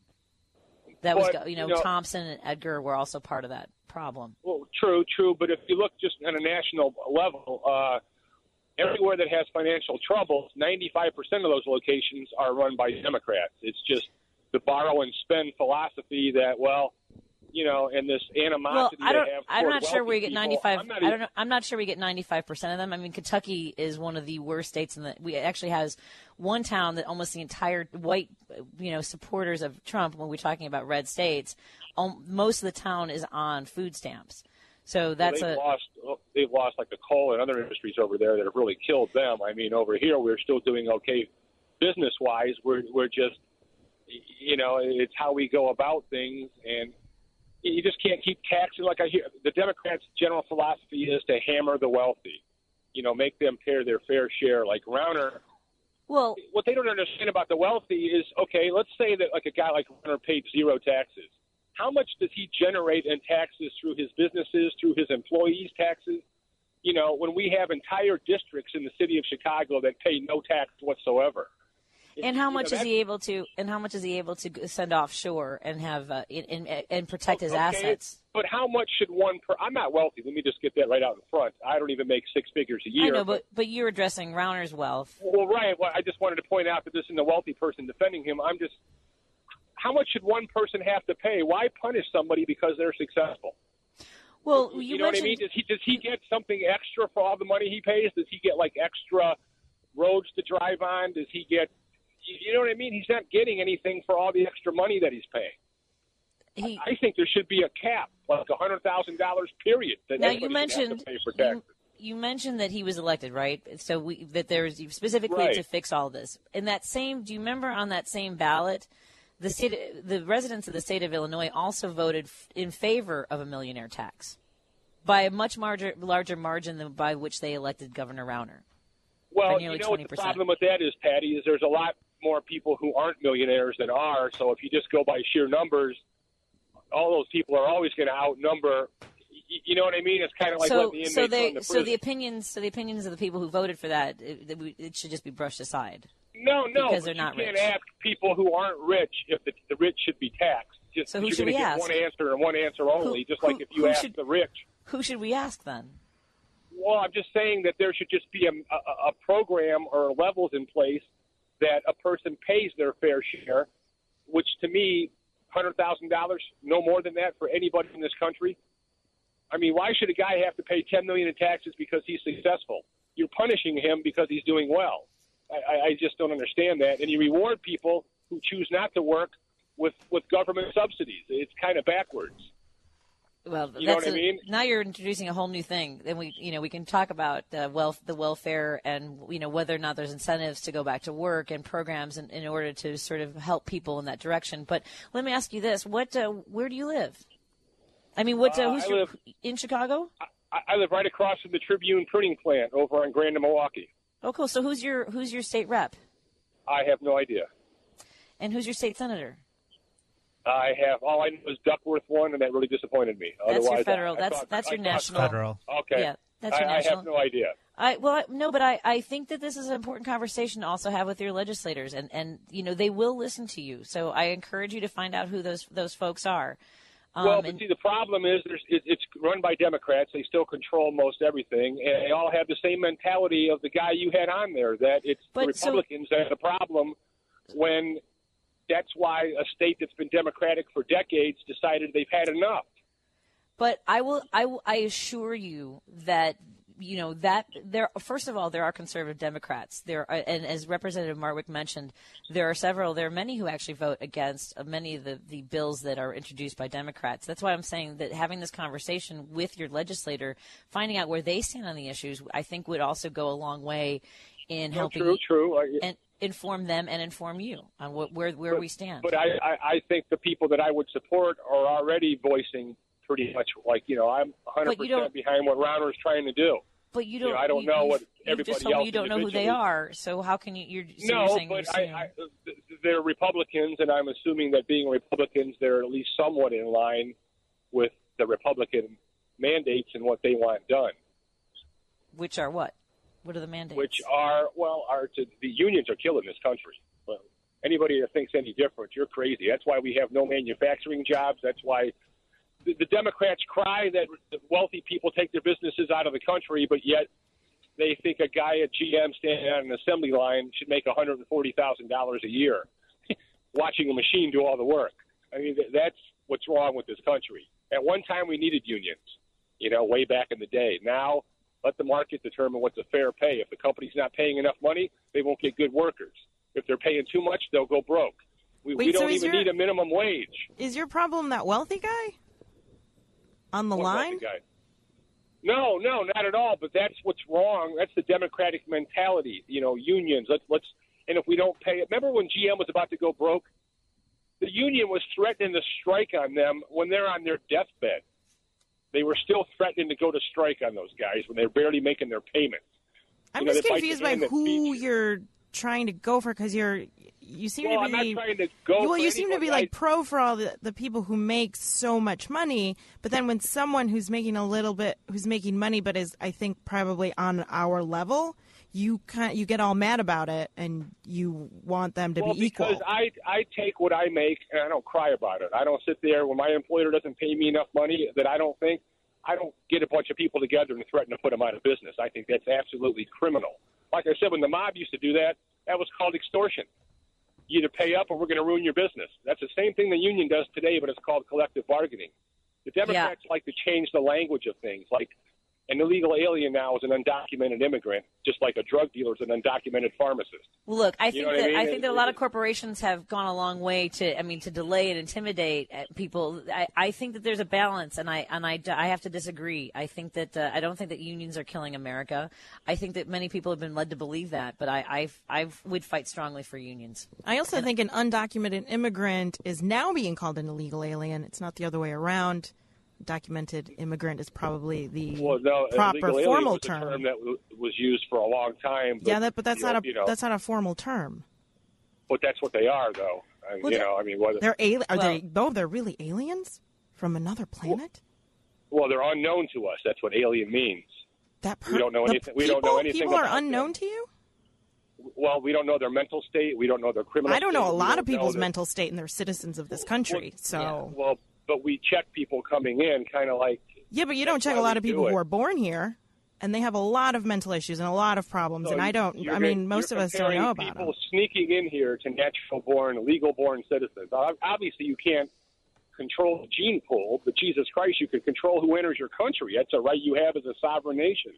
That was, but, you know, you know, Thompson and Edgar were also part of that problem. Well, true, true. But if you look just on a national level, uh, everywhere that has financial troubles, ninety-five percent of those locations are run by Democrats. It's just the borrow and spend philosophy that, well, you know, and this animosity well, I don't, they have. I'm not sure we get people. ninety-five. I'm not I even, don't know. I'm not sure we get ninety-five percent of them. I mean, Kentucky is one of the worst states in the. We actually has one town that almost the entire white, you know, supporters of Trump. When we're talking about red states, um, most of the town is on food stamps. So that's well, they've a. Lost, they've lost like the coal and other industries over there that have really killed them. I mean, over here we're still doing okay business wise. We're we're just, you know, it's how we go about things and. You just can't keep taxing. Like I hear, the Democrats' general philosophy is to hammer the wealthy. you know, make them pay their fair share like Rauner. Well, what they don't understand about the wealthy is, okay, let's say that like a guy like Rauner paid zero taxes. How much does he generate in taxes through his businesses, through his employees' taxes? You know, when we have entire districts in the city of Chicago that pay no tax whatsoever. And how You much know, is he able to? And how much is he able to send offshore and have uh, and, and protect his okay, assets? But how much should one? Per, I'm not wealthy. Let me just get that right out in front. I don't even make six figures a year. I know, but but you're addressing Rauner's wealth. Well, right. Well, I just wanted to point out that this isn't a wealthy person defending him. I'm just. How much should one person have to pay? Why punish somebody because they're successful? Well, you, you know what I mentioned- mean. Does he does he get something extra for all the money he pays? Does he get like extra roads to drive on? Does he get? You know what I mean? He's not getting anything for all the extra money that he's paying. He, I think there should be a cap, like a hundred thousand dollars, period. That now everybody you should have mentioned to pay for taxes. you, you mentioned that he was elected, right? So we, that there's specifically Right. to fix all this. In that same, do you remember on that same ballot, the state, the residents of the state of Illinois also voted f- in favor of a millionaire tax by a much larger larger margin than by which they elected Governor Rauner. Well, by you nearly know what twenty the percent. problem with that is, Patty, is there's a lot more people who aren't millionaires than are. So if you just go by sheer numbers, all those people are always going to outnumber. You, you know what I mean? It's kind of like so, letting the inmates so they, run the so prison. the opinions, so the opinions of the people who voted for that, it, it, it should just be brushed aside. no, no, because but they're not you can't rich. ask people who aren't rich if the, the rich should be taxed. Just, So who you're should gonna we get ask? one answer and one answer only, Who- just who- like if you who ask should- the rich. Who should we ask then? Well, I'm just saying that there should just be a, a, a program or levels in place that a person pays their fair share, which to me, one hundred thousand dollars, no more than that for anybody in this country. I mean, why should a guy have to pay ten million dollars in taxes because he's successful? You're punishing him because he's doing well. I, I just don't understand that. And you reward people who choose not to work with, with government subsidies. It's kind of backwards. Well, You know that's what I a- mean? Now you're introducing a whole new thing. Then we, you know, we can talk about uh, wealth, the welfare, and you know whether or not there's incentives to go back to work and programs in, in order to sort of help people in that direction. But let me ask you this: what, uh, where do you live? I mean, what? Uh, Uh, who's I your, live- in Chicago? I, I live right across from the Tribune printing plant over on Grand and Milwaukee. Oh, cool. So who's your who's your state rep, I have no idea. and who's your state senator? I have all I know is Duckworth won, and that really disappointed me. That's your Otherwise, I- federal. I that's thought- that's I your thought- national. Federal. Okay. Yeah, that's your I, I national. have no idea. I well I- no, but I, I think that this is an important conversation to also have with your legislators, and, and you know they will listen to you. So I encourage you to find out who those those folks are. Um, well, but and- see, the problem is there's, it, it's run by Democrats. They still control most everything, and they all have the same mentality of the guy you had on there, that it's the But so- Republicans that are the problem when that's why a state that's been Democratic for decades decided they've had enough. But I will, I will, I assure you that you know that there. First of all, there are conservative Democrats. There, are, and as Representative Marwick mentioned, there are several. There are many who actually vote against uh, many of the, the bills that are introduced by Democrats. That's why I'm saying that having this conversation with your legislator, finding out where they stand on the issues, I think would also go a long way in No, helping true, true. I- and inform them and inform you on what, where where But- we stand. But I, I, I think the people that I would support are already voicing pretty much like, you know, I'm one hundred But you don't- percent behind what Rauner's trying to do. But you You don't. know, I don't you- know you- what you everybody just told me else you don't know who they individually- are. So how can you? You're, so No, you're saying but you're I, saying- I, they're Republicans, and I'm assuming that being Republicans, they're at least somewhat in line with the Republican mandates and what they want done, which are what? What are the mandates? which are, well, are to, the unions are killing this country. Well, anybody that thinks any different, you're crazy. That's why we have no manufacturing jobs. That's why the, the Democrats cry that the wealthy people take their businesses out of the country, but yet they think a guy at G M standing on an assembly line should make one hundred forty thousand dollars a year watching a machine do all the work. I mean, th- that's what's wrong with this country. At one time, we needed unions, you know, way back in the day. Now, let the market determine what's a fair pay. If the company's not paying enough money, they won't get good workers. If they're paying too much, they'll go broke. We, Wait, we so don't is even your- need a minimum wage. Is your problem that wealthy guy on the What line? wealthy guy? No, no, not at all. But that's what's wrong. That's the Democratic mentality. You know, unions. Let's let's. And if we don't pay it, remember when G M was about to go broke? The union was threatening to strike on them when they're on their deathbed. They were still threatening to go to strike on those guys when they're barely making their payments. I'm you know, just that bite the confused by hand that who feeds you. you're trying to go for because you're you seem Well, to I'm be not trying to go well for you seem to be anybody. like pro for all the, the people who make so much money, but then when someone who's making a little bit who's making money but is I think probably on our level, you kind you get all mad about it and you want them to well, be equal. because I I take what I make and I don't cry about it. I don't sit there when my employer doesn't pay me enough money that I don't think. I don't get a bunch of people together and threaten to put them out of business. I think that's absolutely criminal. Like I said, when the mob used to do that, that was called extortion. You either pay up or we're going to ruin your business. That's the same thing the union does today, but it's called collective bargaining. The Democrats yeah. like to change the language of things. Like an illegal alien now is an undocumented immigrant, just like a drug dealer is an undocumented pharmacist. Well, look, I think you know that I, mean? I think that a lot of corporations have gone a long way to, I mean, to delay and intimidate people. I, I think that there's a balance, and I and I, I have to disagree. I think that uh, I don't think that unions are killing America. I think that many people have been led to believe that, but I I I would fight strongly for unions. I also and, think an undocumented immigrant is now being called an illegal alien. It's not the other way around. Documented immigrant is probably the well, no, proper formal was a term. term that w- was used for a long time. But, yeah, that, but that's you not know, a you know, that's not a formal term. But that's what they are, though. I, Well, you know, I mean, whether they're ali- Are well, they? No, they're really aliens from another planet. Well, they're unknown to us. That's what alien means. That per- we don't know the anything. We people, don't know anything. People are about unknown them. to you. Well, we don't know their mental state. We don't know their criminal. I don't know state. a We lot don't of people's know their- mental state, and they're citizens of this country. Well, so yeah, well, but we check people coming in, kind of like. Yeah, but you don't check a lot of people who are born here, and they have a lot of mental issues and a lot of problems. So and I don't. I mean, most of us don't know about people them. sneaking in here to natural-born, legal-born citizens. Obviously, you can't control the gene pool, but Jesus Christ, you can control who enters your country. That's a right you have as a sovereign nation.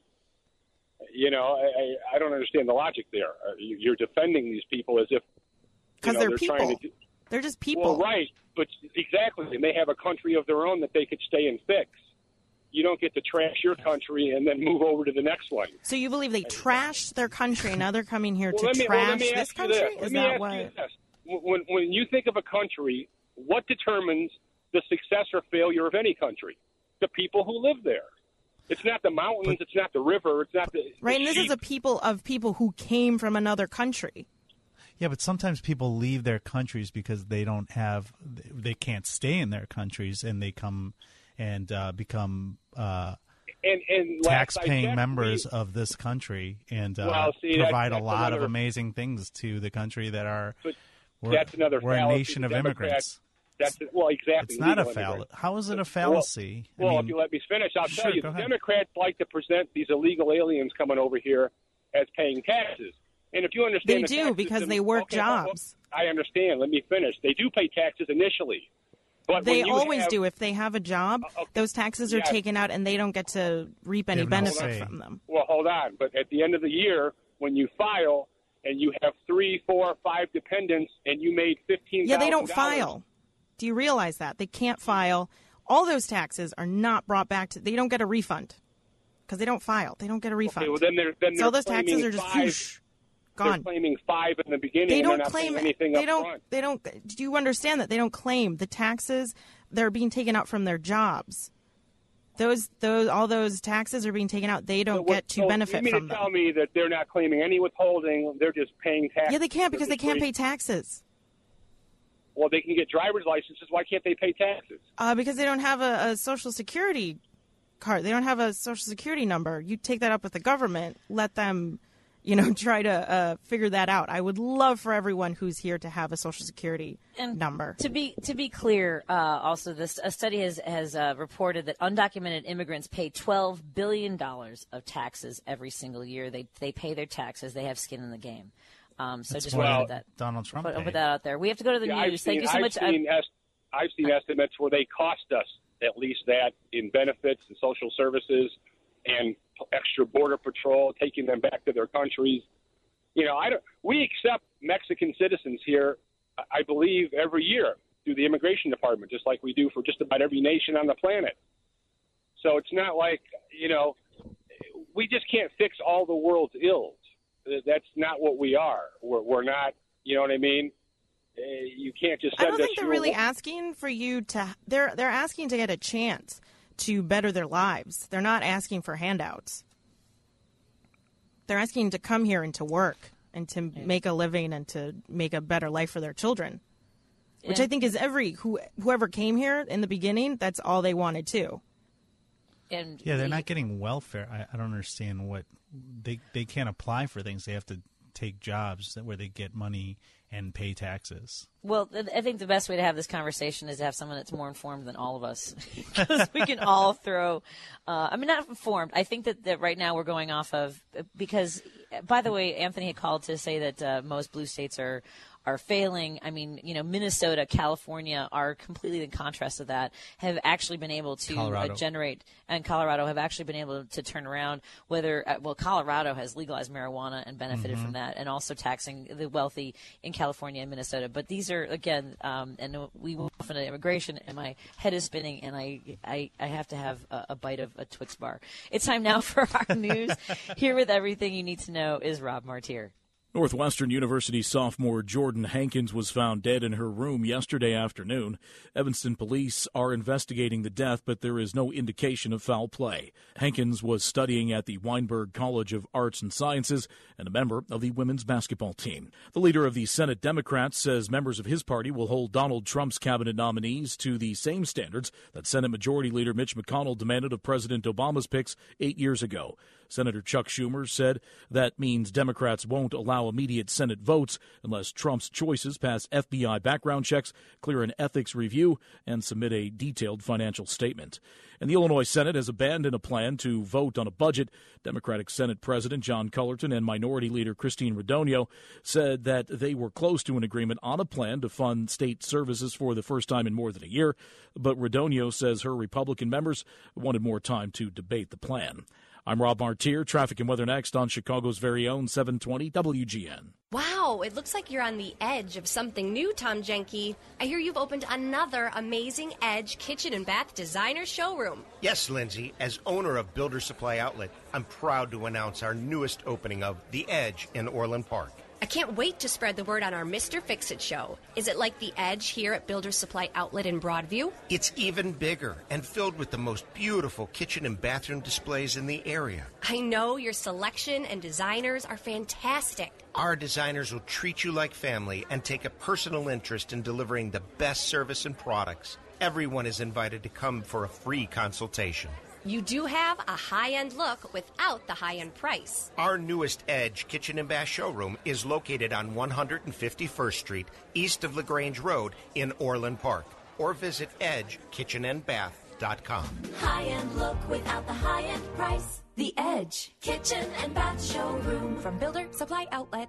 You know, I, I don't understand the logic there. You're defending these people as if because you know, they're, they're people. Trying to do, they're just people. Well, right, but exactly, and they have a country of their own that they could stay and fix. You don't get to trash your country and then move over to the next one. So you believe they trashed their country and now they're coming here well, to let me, trash well, let me this ask you country? this. Is let me that ask what? you this. When, when you think of a country, what determines the success or failure of any country? The people who live there. It's not the mountains. It's not the river. It's not the Right, the and this sheep. is a people of people who came from another country. Yeah, but sometimes people leave their countries because they don't have, they can't stay in their countries, and they come and uh, become uh, and, and last I tax-paying checked, members we- of this country and uh, Well, see, that- provide a that's lot of another- amazing things to the country that are. But we're, that's another we're a fallacy. nation The of Democrats- immigrants. That's well, exactly. It's not a legal fallacy. immigrants. How is it a Well- fallacy? I Well, mean, if you let me finish, I'll sure, tell you. go The ahead. Democrats like to present these illegal aliens coming over here as paying taxes. And if you understand, They the do, tax because system- they work okay, well, well, jobs. I understand. Let me finish. They do pay taxes initially, but They when you always have- do. If they have a job, okay. those taxes are Yes. taken out and they don't get to reap any have no benefit say. from them. Well, hold on. But at the end of the year, when you file and you have three, four, five dependents, and you made fifteen, Yeah, they don't file. Do you realize that? They can't file. All those taxes are not brought back to, they don't get a refund because they don't file. They don't get a refund. Okay, well, then they're then so they're those taxes claiming are just five, whoosh, They're gone. claiming five in the beginning. They and don't they're not claim paying anything they up don't front. they don't do you understand that they don't claim the taxes? They're being taken out from their jobs. Those those all those taxes are being taken out. They don't So what- get to so benefit you mean from to them. tell me that they're not claiming any withholding? They're just paying taxes. Yeah, they can't because they They're can't free. pay taxes. Well, they can get driver's licenses. Why can't they pay taxes? Uh, because they don't have a, a social security card. They don't have a social security number. You take that up with the government. Let them, you know, try to uh, figure that out. I would love for everyone who's here to have a social security And number. To be to be clear, uh, also this a study has has uh, reported that undocumented immigrants pay twelve billion dollars of taxes every single year. They they pay their taxes. They have skin in the game. Um, so That's just what wanted to put that Donald Trump put, paid. put that out there. We have to go to the Yeah, I've news. seen, Thank you so I've much. Seen est- I've seen estimates where they cost us at least that in benefits and social services and extra border patrol, taking them back to their countries. You know, I don't. We accept Mexican citizens here, I believe, every year through the immigration department, just like we do for just about every nation on the planet. So it's not like, you know, we just can't fix all the world's ills. That's not what we are. We're, we're not, you know what I mean? Uh, you can't just I send don't us think they're your- really asking for you to. They're they're asking to get a chance to better their lives. They're not asking for handouts. they're asking to come here and to work and to yeah. make a living and to make a better life for their children, yeah. which I think is every who whoever came here in the beginning. That's all they wanted too. And yeah, they're the, not getting welfare. I, I don't understand what they they can't apply for things. They have to take jobs where they get money and pay taxes. Well, I think the best way to have this conversation is to have someone that's more informed than all of us, because we can all throw. Uh, I mean, not informed. I think that, that right now we're going off of because. By the way, Anthony had called to say that uh, most blue states are. are failing. I mean, you know, Minnesota, California are completely in contrast to that, have actually been able to uh, generate, and Colorado have actually been able to turn around whether, uh, well, Colorado has legalized marijuana and benefited mm-hmm. from that, and also taxing the wealthy in California and Minnesota. But these are, again, um, and we will off into immigration, and my head is spinning, and I, I, I have to have a, a bite of a Twix bar. It's time now for our news. Here with everything you need to know is Rob Martier. Northwestern University sophomore Jordan Hankins was found dead in her room yesterday afternoon. Evanston police are investigating the death, but there is no indication of foul play. Hankins was studying at the Weinberg College of Arts and Sciences and a member of the women's basketball team. The leader of the Senate Democrats says members of his party will hold Donald Trump's cabinet nominees to the same standards that Senate Majority Leader Mitch McConnell demanded of President Obama's picks eight years ago. Senator Chuck Schumer said that means Democrats won't allow immediate Senate votes unless Trump's choices pass F B I background checks, clear an ethics review, and submit a detailed financial statement. And the Illinois Senate has abandoned a plan to vote on a budget. Democratic Senate President John Cullerton and Minority Leader Christine Radogno said that they were close to an agreement on a plan to fund state services for the first time in more than a year, but Radogno says her Republican members wanted more time to debate the plan. I'm Rob Martier. Traffic and weather next on Chicago's very own seven twenty W G N. Wow, it looks like you're on the edge of something new, Tom Jenke. I hear you've opened another amazing Edge kitchen and bath designer showroom. Yes, Lindsay. As owner of Builder Supply Outlet, I'm proud to announce our newest opening of The Edge in Orland Park. I can't wait to spread the word on our Mister Fix-It show. Is it like The Edge here at Builder Supply Outlet in Broadview? It's even bigger and filled with the most beautiful kitchen and bathroom displays in the area. I know your selection and designers are fantastic. Our designers will treat you like family and take a personal interest in delivering the best service and products. Everyone is invited to come for a free consultation. You do have a high-end look without the high-end price. Our newest Edge Kitchen and Bath showroom is located on one hundred fifty-first Street, east of LaGrange Road in Orland Park. Or visit edge kitchen and bath dot com. High-end look without the high-end price. The Edge Kitchen and Bath Showroom from Builder Supply Outlet.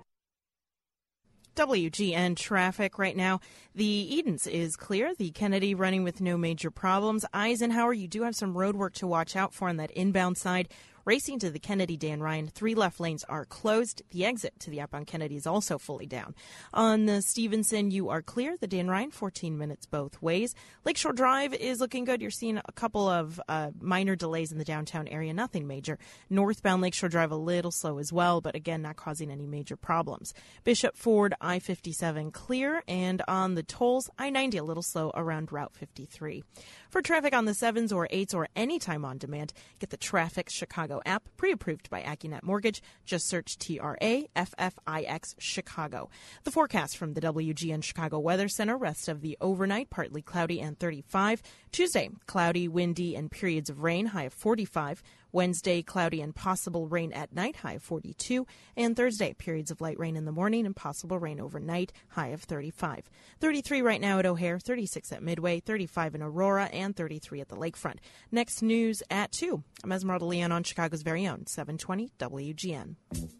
W G N traffic right now. The Edens is clear. The Kennedy running with no major problems. Eisenhower, you do have some road work to watch out for on that inbound side. Racing to the Kennedy, Dan Ryan, three left lanes are closed. The exit to the outbound Kennedy is also fully down. On the Stevenson, you are clear. The Dan Ryan, fourteen minutes both ways. Lakeshore Drive is looking good. You're seeing a couple of uh, minor delays in the downtown area, nothing major. Northbound Lakeshore Drive a little slow as well, but again, not causing any major problems. Bishop Ford, I fifty-seven clear, and on the tolls, I ninety a little slow around Route fifty-three. For traffic on the sevens or eights or anytime on demand, get the Traffic Chicago app, pre-approved by AccuNet Mortgage. Just search T R A F F I X Chicago. The forecast from the W G N Chicago Weather Center, rest of the overnight, partly cloudy and thirty-five. Tuesday, cloudy, windy, and periods of rain, high of forty-five. Wednesday, cloudy and possible rain at night, high of forty-two. And Thursday, periods of light rain in the morning and possible rain overnight, high of thirty-five. thirty-three right now at O'Hare, thirty-six at Midway, thirty-five in Aurora, and thirty-three at the lakefront. Next news at two. I'm Esmeralda Leon on Chicago's very own seven twenty W G N.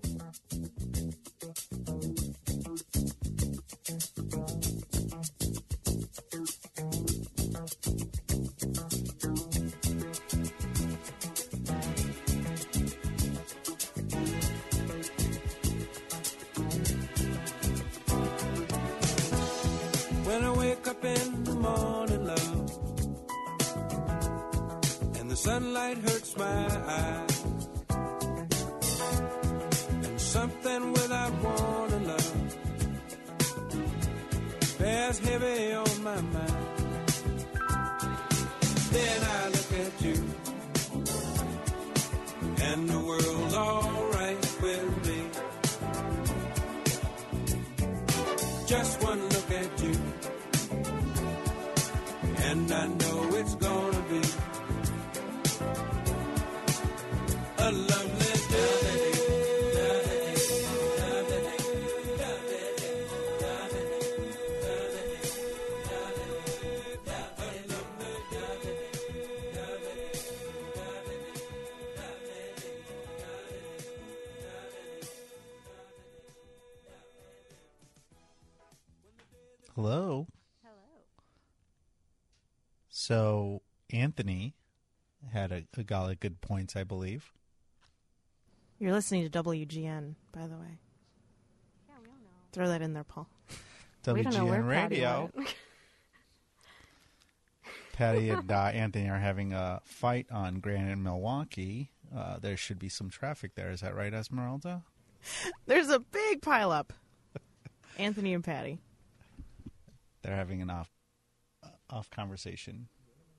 When I wake up in the morning, love, and the sunlight hurts my eyes, and something without warning, love, bears heavy on my mind. Then I look at you, and the world's all right with a lovely day. Hello. Hello. So Anthony had a, a golly good points, I believe. You're listening to W G N, by the way. Yeah, we all know. Throw that in there, Paul. W G N We don't know where Radio. Patty went. Patty and uh, Anthony are having a fight on Grand in Milwaukee. Uh, there should be some traffic there. Is that right, Esmeralda? There's a big pileup. Anthony and Patty. They're having an off uh, off conversation.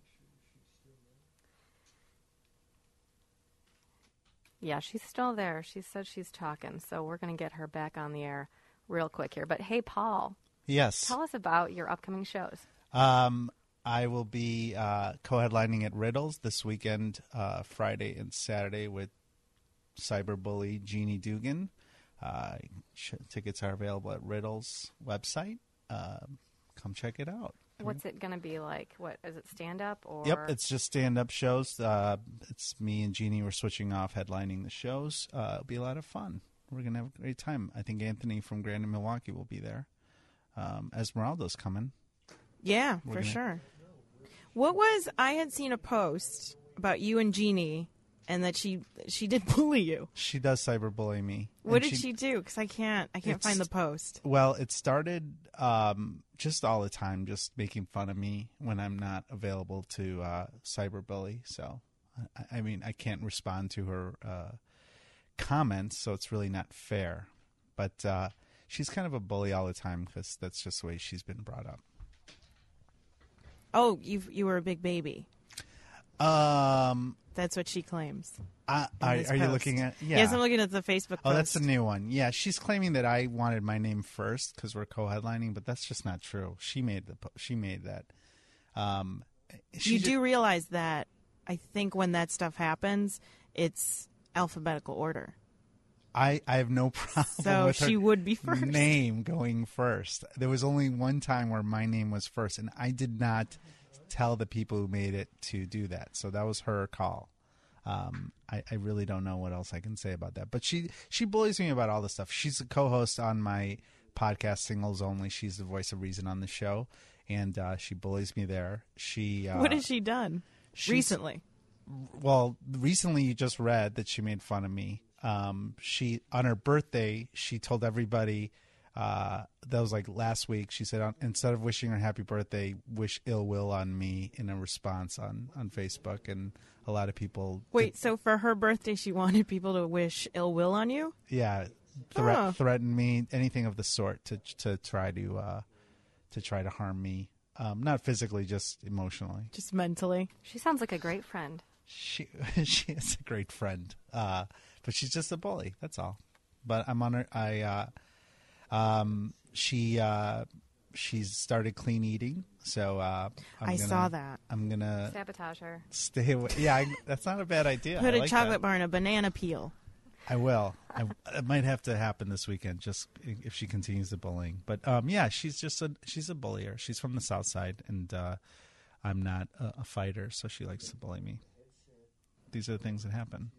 Yeah, she's still there. She said she's talking, so we're going to get her back on the air real quick here. But hey, Paul. Yes. Tell us about your upcoming shows. Um, I will be uh, co-headlining at Riddles this weekend, uh, Friday and Saturday, with cyberbully Jeannie Dugan. Uh, sh- tickets are available at Riddles website. Uh, come check it out. What's it going to be like? What is it, stand-up or? Yep, it's just stand-up shows. Uh, it's me and Jeannie. We're switching off headlining the shows. Uh, it'll be a lot of fun. We're going to have a great time. I think Anthony from Grand in Milwaukee will be there. Um, Esmeralda's coming. Yeah, We're for gonna- sure. What was, I had seen a post about you and Jeannie and that she she did bully you. She does cyberbully me. What And did she, do? Because I can't, I can't find the It's- post. Well, it started um, just all the time, just making fun of me when I'm not available to uh, cyberbully. So, I, I mean, I can't respond to her uh, comments, so it's really not fair. But uh, she's kind of a bully all the time because that's just the way she's been brought up. Oh, you you were a big baby. Um, That's what she claims. Uh, in are this are you post. looking at? Yeah. Yes, I'm looking at the Facebook post. Oh, that's the new one. Yeah, she's claiming that I wanted my name first because we're co-headlining, but that's just not true. She made the po- she made that. Um, she You ju- do realize that I think when that stuff happens, it's alphabetical order. I, I have no problem So with her she would be first. name going first. There was only one time where my name was first, and I did not tell the people who made it to do that. So that was her call. Um, I, I really don't know what else I can say about that. But she she bullies me about all this stuff. She's a co-host on my podcast, Singles Only. She's the voice of reason on the show, and uh, she bullies me there. She uh, What has she done she's- recently? Well, recently you just read that she made fun of me. Um, she on her birthday, she told everybody. Uh, that was like last week. She said, instead of wishing her happy birthday, wish ill will on me in a response on, on Facebook. And a lot of people. Wait, so for her birthday, she wanted people to wish ill will on you? Yeah. Threat, Oh. threaten me, anything of the sort to, to try to, uh, to try to harm me. Um, not physically, just emotionally. Just mentally. She sounds like a great friend. She, she is a great friend. Uh, but she's just a bully. That's all. But I'm on her. I, uh, Um, she uh, she's started clean eating, so uh, I'm I gonna, saw that. I'm gonna Sabotage her. stay away. Yeah, I, that's not a bad idea. Put I a like chocolate that. bar in a banana peel. I will. I, it might have to happen this weekend, just if she continues the bullying. But um, yeah, she's just a she's a bullier. She's from the South Side, and uh, I'm not a, a fighter, so she likes to bully me. These are the things that happen.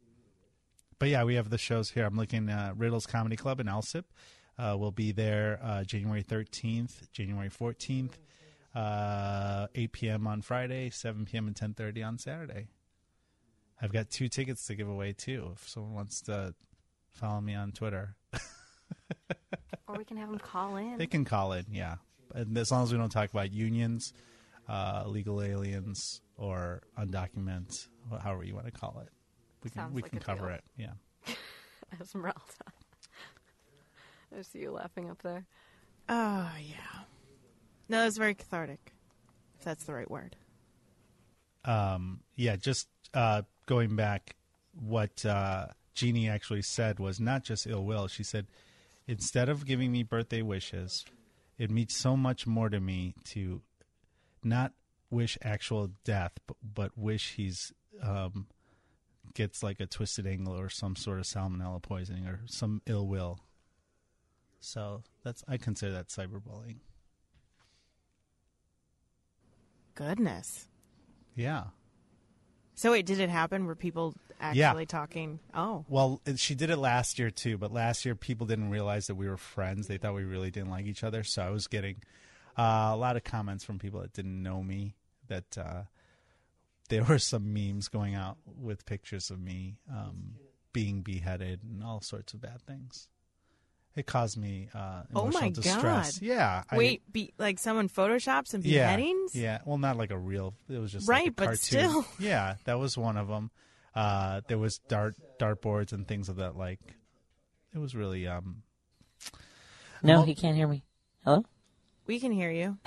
But yeah, we have the shows here. I'm looking at Riddles Comedy Club in Alsip. Uh, we'll be there uh, January thirteenth, January fourteenth, uh, eight p.m. on Friday, seven p.m. and ten thirty on Saturday. I've got two tickets to give away, too, if someone wants to follow me on Twitter. Or we can have them call in. They can call in, yeah. And as long as we don't talk about unions, uh, illegal aliens, or undocumented, however you want to call it. We can, Sounds we like can a cover deal. it, yeah. Esmeralda. I see you laughing up there. Oh, yeah. No, it's very cathartic, if that's the right word. Um, yeah, just uh, going back, what uh, Jeannie actually said was not just ill will. She said, instead of giving me birthday wishes, it means so much more to me to not wish actual death, but, but wish he's um, gets like a twisted ankle or some sort of salmonella poisoning or some ill will. So that's I consider that cyberbullying. Goodness. Yeah. So wait, did it happen? Were people actually Yeah. talking? Oh. Well, it- she did it last year too, but last year people didn't realize that we were friends. They thought we really didn't like each other. So I was getting uh, a lot of comments from people that didn't know me that uh, there were some memes going out with pictures of me um, being beheaded and all sorts of bad things. It caused me uh, Oh emotional my distress. God. Yeah. I- Wait, be, like someone photoshops and yeah, beheadings? Yeah. Well, not like a real. It was just Right, like a but cartoon. still. Yeah, that was one of them. Uh, there was dart dartboards and things of that. Like, it was really. Um, No, well- he can't hear me. Hello? We can hear you.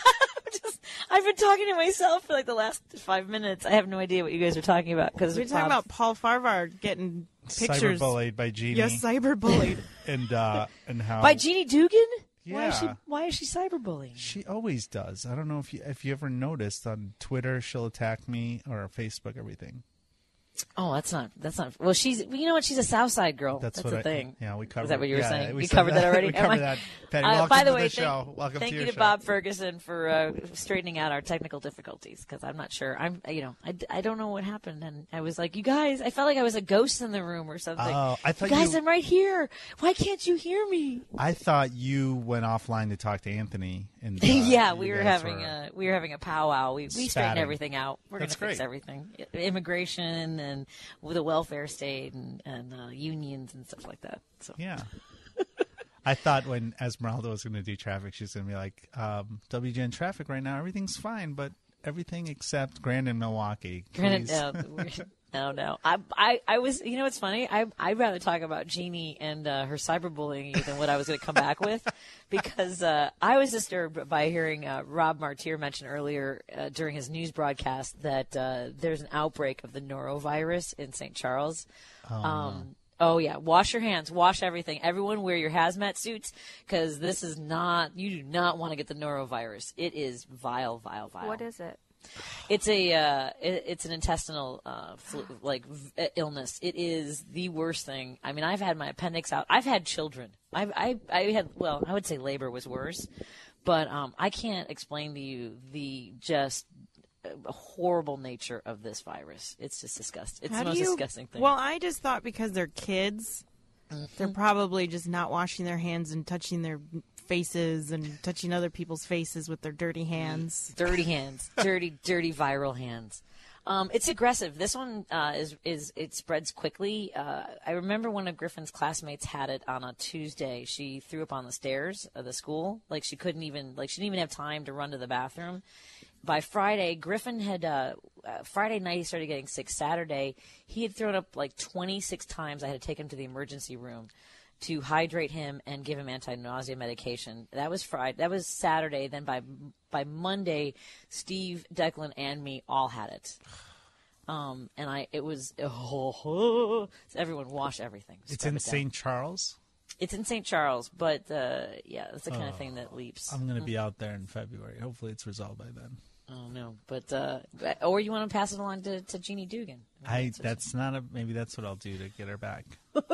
I've been talking to myself for like the last five minutes. I have no idea what you guys are talking about because We're talking about Paul Farvar getting pictures. Cyberbullied by Jeannie. Yes, cyberbullied. and uh, and how by Jeannie Dugan. Why is she? Yeah. Why is she cyberbullying? She always does. I don't know if you if you ever noticed on Twitter she'll attack me or Facebook everything. Oh, that's not. That's not. Well, she's. You know what? She's a South Side girl. That's That's, what the I- thing. yeah, we covered- Is that what you were yeah, saying? we We said covered that, that. already. We Am covered I- that. Patty, Uh, welcome by the to way, the thank, show. Welcome thank to you your to show. Bob Ferguson for uh, straightening out our technical difficulties because I'm not sure. I'm. You know, I, I don't know what happened, and I was like, you guys. I felt like I was a ghost in the room or something. Oh, I thought you guys, you- I'm right here. Why can't you hear me? I thought you went offline to talk to Anthony. And uh, yeah, you we were guys having were- a we were having a powwow. We we straightened Spatting. everything out. We're That's gonna fix great. everything, I- immigration and with the welfare state and and uh, unions and stuff like that. So Yeah. I thought when Esmeralda was going to do traffic, she was going to be like, um, W G N traffic right now, everything's fine, but everything except Grand and Milwaukee. Granted, Please. uh, we're- no, no. I, I, I was. You know, what's funny. I, I'd rather talk about Jeannie and uh, her cyberbullying than what I was going to come back with, because uh, I was disturbed by hearing uh, Rob Martier mention earlier uh, during his news broadcast that uh, there's an outbreak of the norovirus in Saint Charles. Oh, um, Oh yeah, wash your hands, wash everything. Everyone wear your hazmat suits because this is not. You do not want to get the norovirus. It is vile, vile, vile. What is it? It's a uh, it, it's an intestinal uh, flu, like v- illness. It is the worst thing. I mean, I've had my appendix out. I've had children. I've I I had well, I would say labor was worse, but um, I can't explain to you the just uh, horrible nature of this virus. It's just disgusting. It's How the do most you- disgusting thing. Well, I just thought because they're kids, they're Mm-hmm. probably just not washing their hands and touching their faces and touching other people's faces with their dirty hands. Dirty hands, dirty, dirty viral hands. Um, it's aggressive. This one uh, is is it spreads quickly. Uh, I remember one of Griffin's classmates had it on a Tuesday. She threw up on the stairs of the school, like she couldn't even like she didn't even have time to run to the bathroom. By Friday, Griffin had uh, uh, Friday night he started getting sick. Saturday he had thrown up like twenty-six times. I had to take him to the emergency room to hydrate him and give him anti-nausea medication. That was Friday. That was Saturday. Then by by Monday, Steve, Declan, and me all had it. Um, and I, it was oh, oh, so everyone wash everything. It's Scrub in it down. Saint Charles. It's in Saint Charles, but uh, yeah, it's the kind of Oh, thing that leaps. I'm going to be out there in February. Hopefully it's resolved by then. Oh no, but uh, or you want to pass it along to, to Jeannie Dugan? I That's not a, maybe that's what I'll do to get her back.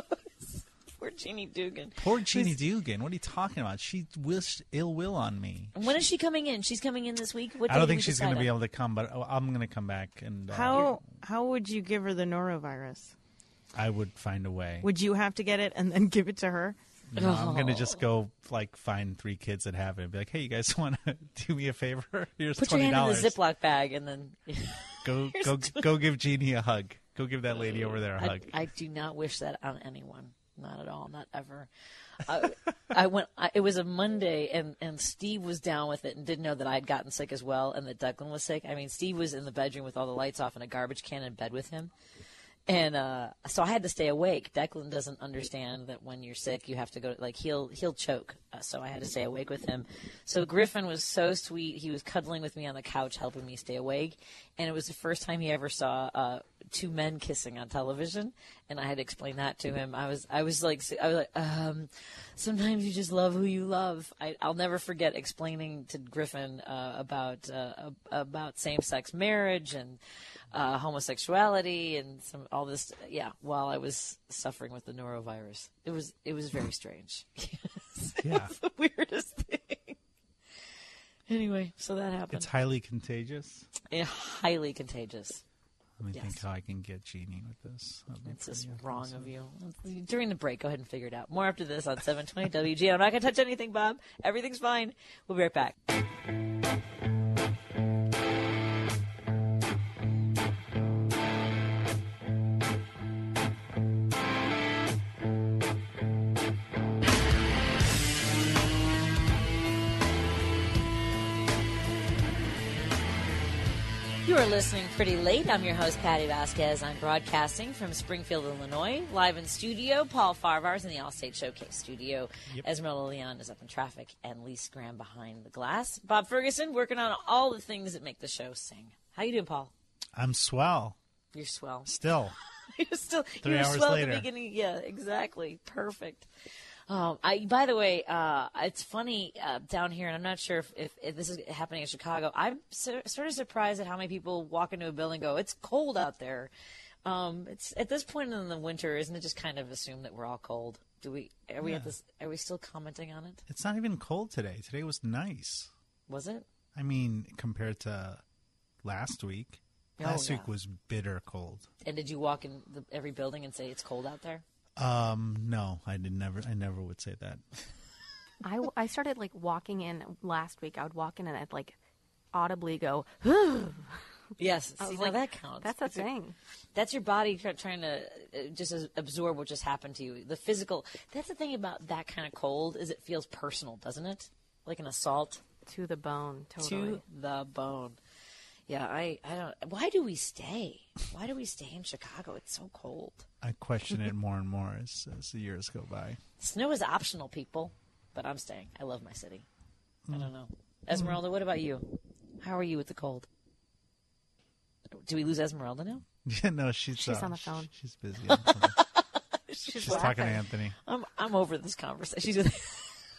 Poor Jeannie Dugan. Poor Jeannie Dugan. What are you talking about? She wished ill will on me. When is she coming in? She's coming in this week. What I day don't did think we she's decide going to be on? able to come, but oh, I'm going to come back and uh, How how would you give her the norovirus? I would find a way. Would you have to get it and then give it to her? No, I'm going to just go like find three kids that have it and be like, hey, you guys want to do me a favor? Here's Put your twenty hand dollars. in the Ziploc bag and then Go Here's go twenty go give Jeannie a hug. Go give that lady over there a I, hug. I do not wish that on anyone. Not at all. Not ever. I, I went. I, it was a Monday, and, and Steve was down with it and didn't know that I had gotten sick as well, and that Declan was sick. I mean, Steve was in the bedroom with all the lights off and a garbage can in bed with him, and uh, so I had to stay awake. Declan doesn't understand that when you're sick, you have to go. Like he'll he'll choke. Uh, so I had to stay awake with him. So Griffin was so sweet. He was cuddling with me on the couch, helping me stay awake, and it was the first time he ever saw uh, two men kissing on television. And I had to explain that to him. I was, I was like, I was like, um, sometimes you just love who you love. I, I'll never forget explaining to Griffin uh, about uh, about same-sex marriage and uh, homosexuality and some all this. Yeah, while I was suffering with the norovirus, it was it was very strange. Yeah, it's the weirdest thing. Anyway, so that happened. It's highly contagious. Yeah, highly contagious. Let me Yes. think how I can get Jeannie with this. That'd be It's just pretty wrong impressive. of you. During the break, go ahead and figure it out. More after this on seven twenty W G. I'm not going to touch anything, Bob. Everything's fine. We'll be right back. You are listening pretty late. I'm your host, Patty Vasquez. I'm broadcasting from Springfield, Illinois, live in studio. Paul Farvar's in the Allstate Showcase studio. Yep. Esmeralda Leon is up in traffic, and Lee Scram behind the glass. Bob Ferguson working on all the things that make the show sing. How you doing, Paul? I'm swell. You're swell. Still. You're still Three you were hours swell later. at the beginning. Yeah, exactly. Perfect. Um, I, by the way, uh, it's funny uh, down here, and I'm not sure if, if, if this is happening in Chicago. I'm so, sort of surprised at how many people walk into a building and go, "It's cold out there." Um, it's at this point in the winter, isn't it just kind of assumed that we're all cold? Do we? Are we Yeah. at this? Are we still commenting on it? It's not even cold today. Today was nice. Was it? I mean, compared to last week. Oh, Last yeah. week was bitter cold. And did you walk in the, every building and say it's cold out there? Um, no, I did never. I never would say that. I, I started like walking in last week. I would walk in and I'd like audibly go, Yes, I see, was now like, that counts. that's a That's thing. That's your body try- trying to uh, just as- absorb what just happened to you. The physical. That's the thing about that kind of cold is it feels personal, doesn't it? Like an assault To the bone, totally. to the bone. Yeah, I, I don't. Why do we stay? Why do we stay in Chicago? It's so cold. I question it more and more as, as the years go by. Snow is optional, people, but I'm staying. I love my city. I don't know. Esmeralda, what about you? How are you with the cold? Do we lose Esmeralda now? Yeah, no, she's She's uh, on the phone. She's busy. on the phone. She's, She's talking to laughing. Anthony. I'm I'm over this conversation. She's with.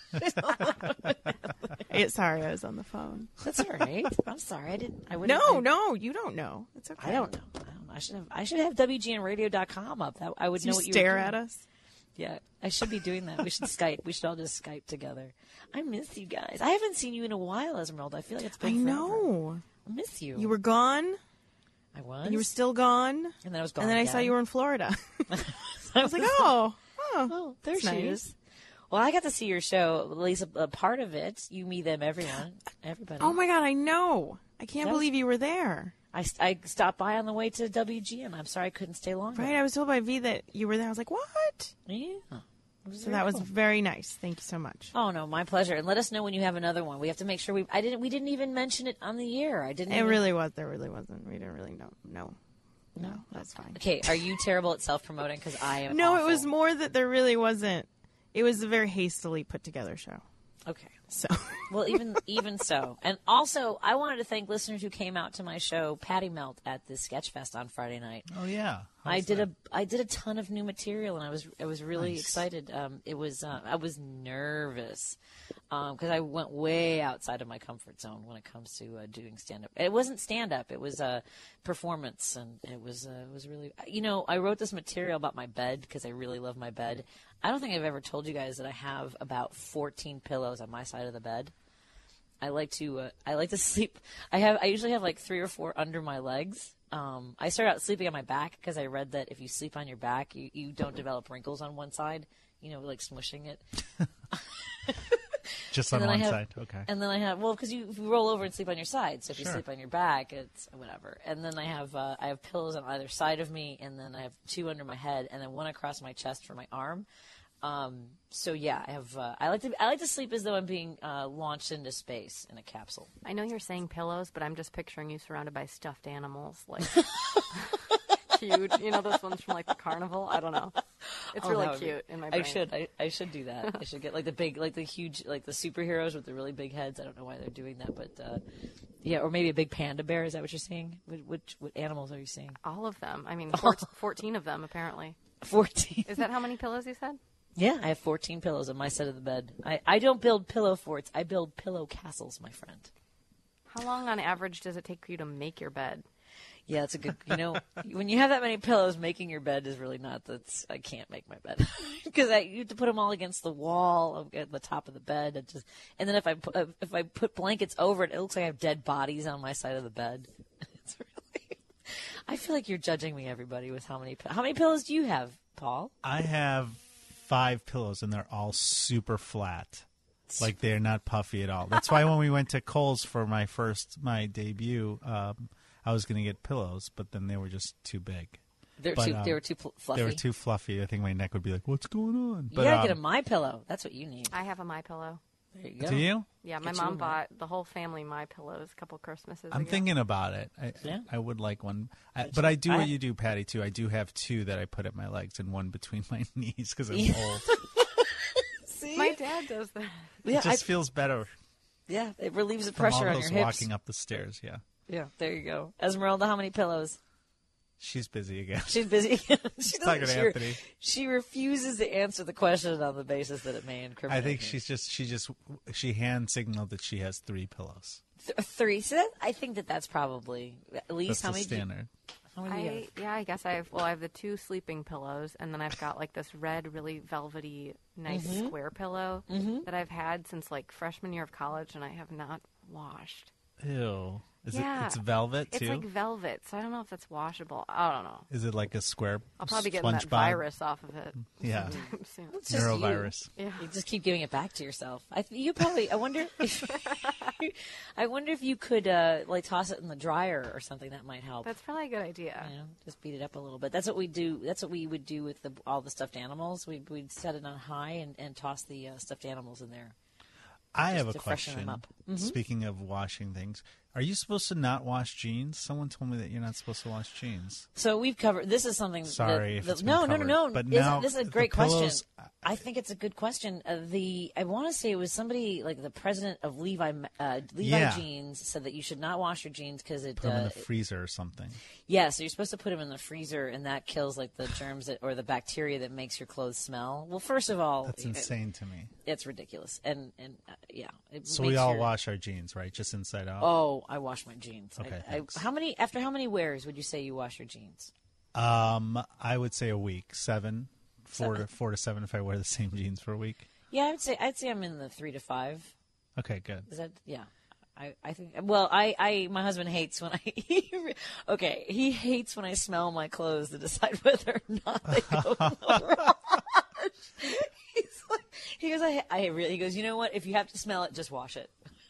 Eh, sorry, I was on the phone. That's all right. I'm sorry. I didn't. I wouldn't. No, I, no, you don't know. It's okay. I don't know. I don't know. I should have. I should have W G N radio dot com up. That I would Do know you what you stare were at doing. us? Yeah, I should be doing that. We should Skype. We should all just Skype together. I miss you guys. I haven't seen you in a while, Esmeralda. I feel like it's I been. forever. know. I miss you. You were gone, I was. and you were still gone, And then I was gone. and then I saw again. you were in Florida. I was like, oh, oh, Oh, there that's she nice. is. Well, I got to see your show, at least a, a part of it. You, me, them, everyone, everybody. Oh my God, I know. I can't That was- believe you were there. I, I stopped by on the way to W G N. I'm sorry I couldn't stay longer. Right? I was told by V that you were there. I was like, what? Yeah. It was So very that was cool. very nice. Thank you so much. Oh no, my pleasure. And let us know when you have another one. We have to make sure we. I didn't. We didn't even mention it on the air. I didn't. It even, really was. There really wasn't. We didn't really know. No. No, that's fine. Okay, are you terrible at self promoting? Because I am. No, awful. it was more that there really wasn't. It was a very hastily put together show. Okay. So. Well, even even so, and also I wanted to thank listeners who came out to my show, Patty Melt, at the Sketchfest on Friday night. Oh yeah, I How's did that? a I did a ton of new material, and I was I was really Nice. excited. Um, it was uh, I was nervous because I went way outside of my comfort zone when it comes to uh, doing stand up. It wasn't stand up; it was a uh, performance, and it was uh, it was really you know I wrote this material about my bed because I really love my bed. I don't think I've ever told you guys that I have about fourteen pillows on my side of the bed. I like to uh, I like to sleep. I have I usually have like three or four under my legs. Um, I started out sleeping on my back because I read that if you sleep on your back, you, you don't develop wrinkles on one side. You know, like smushing it. Just And on then I one have- side. Okay. And then I have well because you, if you roll over and sleep on your side. So if you Sure. sleep on your back, it's whatever. And then I have uh, I have pillows on either side of me, and then I have two under my head, and then one across my chest for my arm. Um, so yeah, I have. Uh, I like to. I like to sleep as though I'm being uh, launched into space in a capsule. I know you're saying pillows, but I'm just picturing you surrounded by stuffed animals, like cute. You know, those ones from like the carnival. I don't know. It's Oh, really that would be- cute in my brain. I should. I, I should do that. I should get like the big, like the huge, like the superheroes with the really big heads. I don't know why they're doing that, but uh, yeah, or maybe a big panda bear. Is that what you're seeing? Which, which what animals are you seeing? All of them. I mean, four, fourteen of them apparently. Fourteen. Is that how many pillows you said? Yeah, I have fourteen pillows on my side of the bed. I, I don't build pillow forts. I build pillow castles, my friend. How long on average does it take for you to make your bed? Yeah, it's a good. You know, when you have that many pillows, making your bed is really not. That's I can't make my bed because I you have to put them all against the wall at the top of the bed. It just and then if I put if I put blankets over it, it looks like I have dead bodies on my side of the bed. It's really. I feel like you're judging me, everybody, with how many how many pillows do you have, Paul? I have five pillows, and they're all super flat. Like they're not puffy at all. That's why when we went to Kohl's for my first my debut. Um, I was going to get pillows, but then they were just too big. They're but, too. Um, they were too pl- fluffy. They were too fluffy. I think my neck would be like, "What's going on?" But, you gotta um, get a My Pillow. That's what you need. I have a My Pillow. There you go. Do you? Yeah, my Get you mom one. bought the whole family My Pillows a couple Christmases I'm ago. thinking about it. I, Yeah. I would like one, I, but I do I- what you do, Patty. Too. I do have two that I put at my legs and one between my knees because I'm Yeah. old. See? My dad does that. Yeah, it just I- feels better. Yeah, it relieves the from all pressure on those your hips. walking up the stairs. Yeah, Yeah, there you go. Esmeralda, how many pillows? she's busy again. She's busy. she talking doesn't- to she, Anthony. She refuses to answer the question on the basis that it may incriminate I think me. she's just she just she hand signaled that she has three pillows. Th- three. So that, I think that that's probably at least That's how the many. do you- standard. how many do you I, have? yeah, I guess I have. Well, I have the two sleeping pillows, and then I've got like this red, really velvety, nice Mhm. square pillow Mhm. that I've had since like freshman year of college, and I have not washed. Ew. Is yeah, it? It's velvet It's too. like velvet, so I don't know if that's washable. I don't know. Is it like a square? I'll probably get that SpongeBob? virus off of it. Yeah. sometime soon. It's just Neurovirus. You. Yeah. You just keep giving it back to yourself. I th- you probably. I wonder. If, I wonder if you could uh, like toss it in the dryer or something. That might help. That's probably a good idea. You know, just beat it up a little bit. That's what we do. That's what we would do with the, all the stuffed animals. We we'd set it on high and, and toss the uh, stuffed animals in there. I just have a to freshen them question. up. Mhm. Speaking of washing things, are you supposed to not wash jeans? Someone told me that you're not supposed to wash jeans. So we've covered. This is something. Sorry that, if that- it's been no, no, no, covered. no, But Isn't- now this is a the great question. pillows- I think it's a good question. Uh, the I want to say it was somebody like the president of Levi uh, Levi Yeah. Jeans said that you should not wash your jeans because it. Put them in uh, the freezer or something. Yeah, so you're supposed to put them in the freezer, and that kills like the germs that, or the bacteria that makes your clothes smell. Well, first of all, That's it- insane to me. It's ridiculous, and and uh, yeah. It So makes we all your- wash our jeans, right? Just inside out. Oh, I wash my jeans. I- Okay, I, thanks. how many? After how many wears would you say you wash your jeans? Um, I would say a week, seven, four Seven. to four to seven if I wear the same jeans for a week. Yeah, I would say I'd say I'm in the three to five. Okay, good. Is that yeah? I, I think well I, I my husband hates when I okay he hates when I smell my clothes to decide whether or not they go in the wash. He's like, he goes I I really he goes you know what, if you have to smell it, just wash it.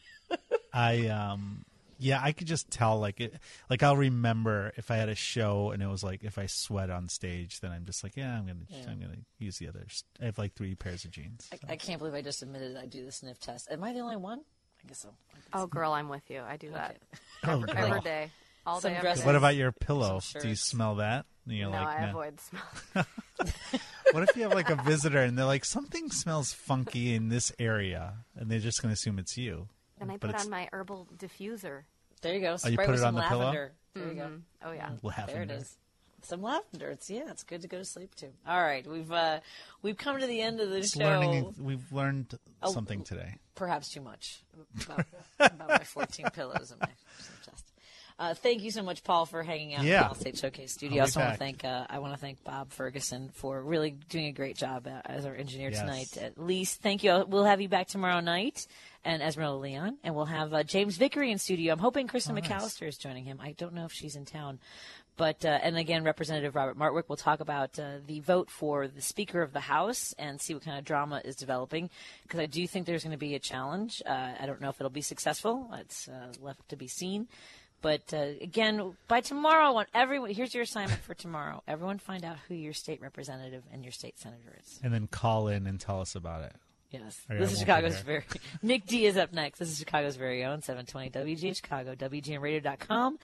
I um yeah, I could just tell like it like I'll remember if I had a show and it was like if I sweat on stage, then I'm just like, yeah, I'm gonna Yeah. I'm gonna use the others. I have like three pairs of jeans. so. I, I can't believe I just admitted I do the sniff test. Am I the only one? I guess so. Oh, girl, I'm with you. I do that Oh, every, girl. every day, all Some day. every dresses. day. What about your pillow? Some Do you shirts. smell that? And you're No, like, I no. avoid smell. What if you have like a visitor and they're like, something smells funky in this area, and they're just gonna assume it's you? And I But put it's on my herbal diffuser. There you go. Oh, Spray you put with it some on the pillow? lavender. There you go. Mhm. Oh yeah. There Lavender. it is. Some lavender. It's yeah, it's good to go to sleep to. All right, we've uh, we've come to the end of the It's show. learning. We've learned Oh, something today. Perhaps too much about, about my fourteen pillows and my chest. Uh, thank you so much, Paul, for hanging out Yeah. in the State Showcase studio. I I'll be also want to back. thank uh, I want to thank Bob Ferguson for really doing a great job uh, as our engineer Yes. tonight. At least, thank you. We'll have you back tomorrow night, and Esmeralda Leon, and we'll have uh, James Vickery in studio. I'm hoping Kristen Oh, nice. McAllister is joining him. I don't know if she's in town. But uh, and again, Representative Robert Martwick will talk about uh, the vote for the Speaker of the House and see what kind of drama is developing, because I do think there's going to be a challenge. Uh, I don't know if it'll be successful. It's uh, left to be seen. But uh, again, by tomorrow, I want everyone. Here's your assignment for tomorrow. Everyone, find out who your state representative and your state senator is. And then call in and tell us about it. Yes. Or I This is won't be Chicago's there. very Nick D is up next. This is Chicago's very own seven twenty W G N Chicago, W G N radio dot com.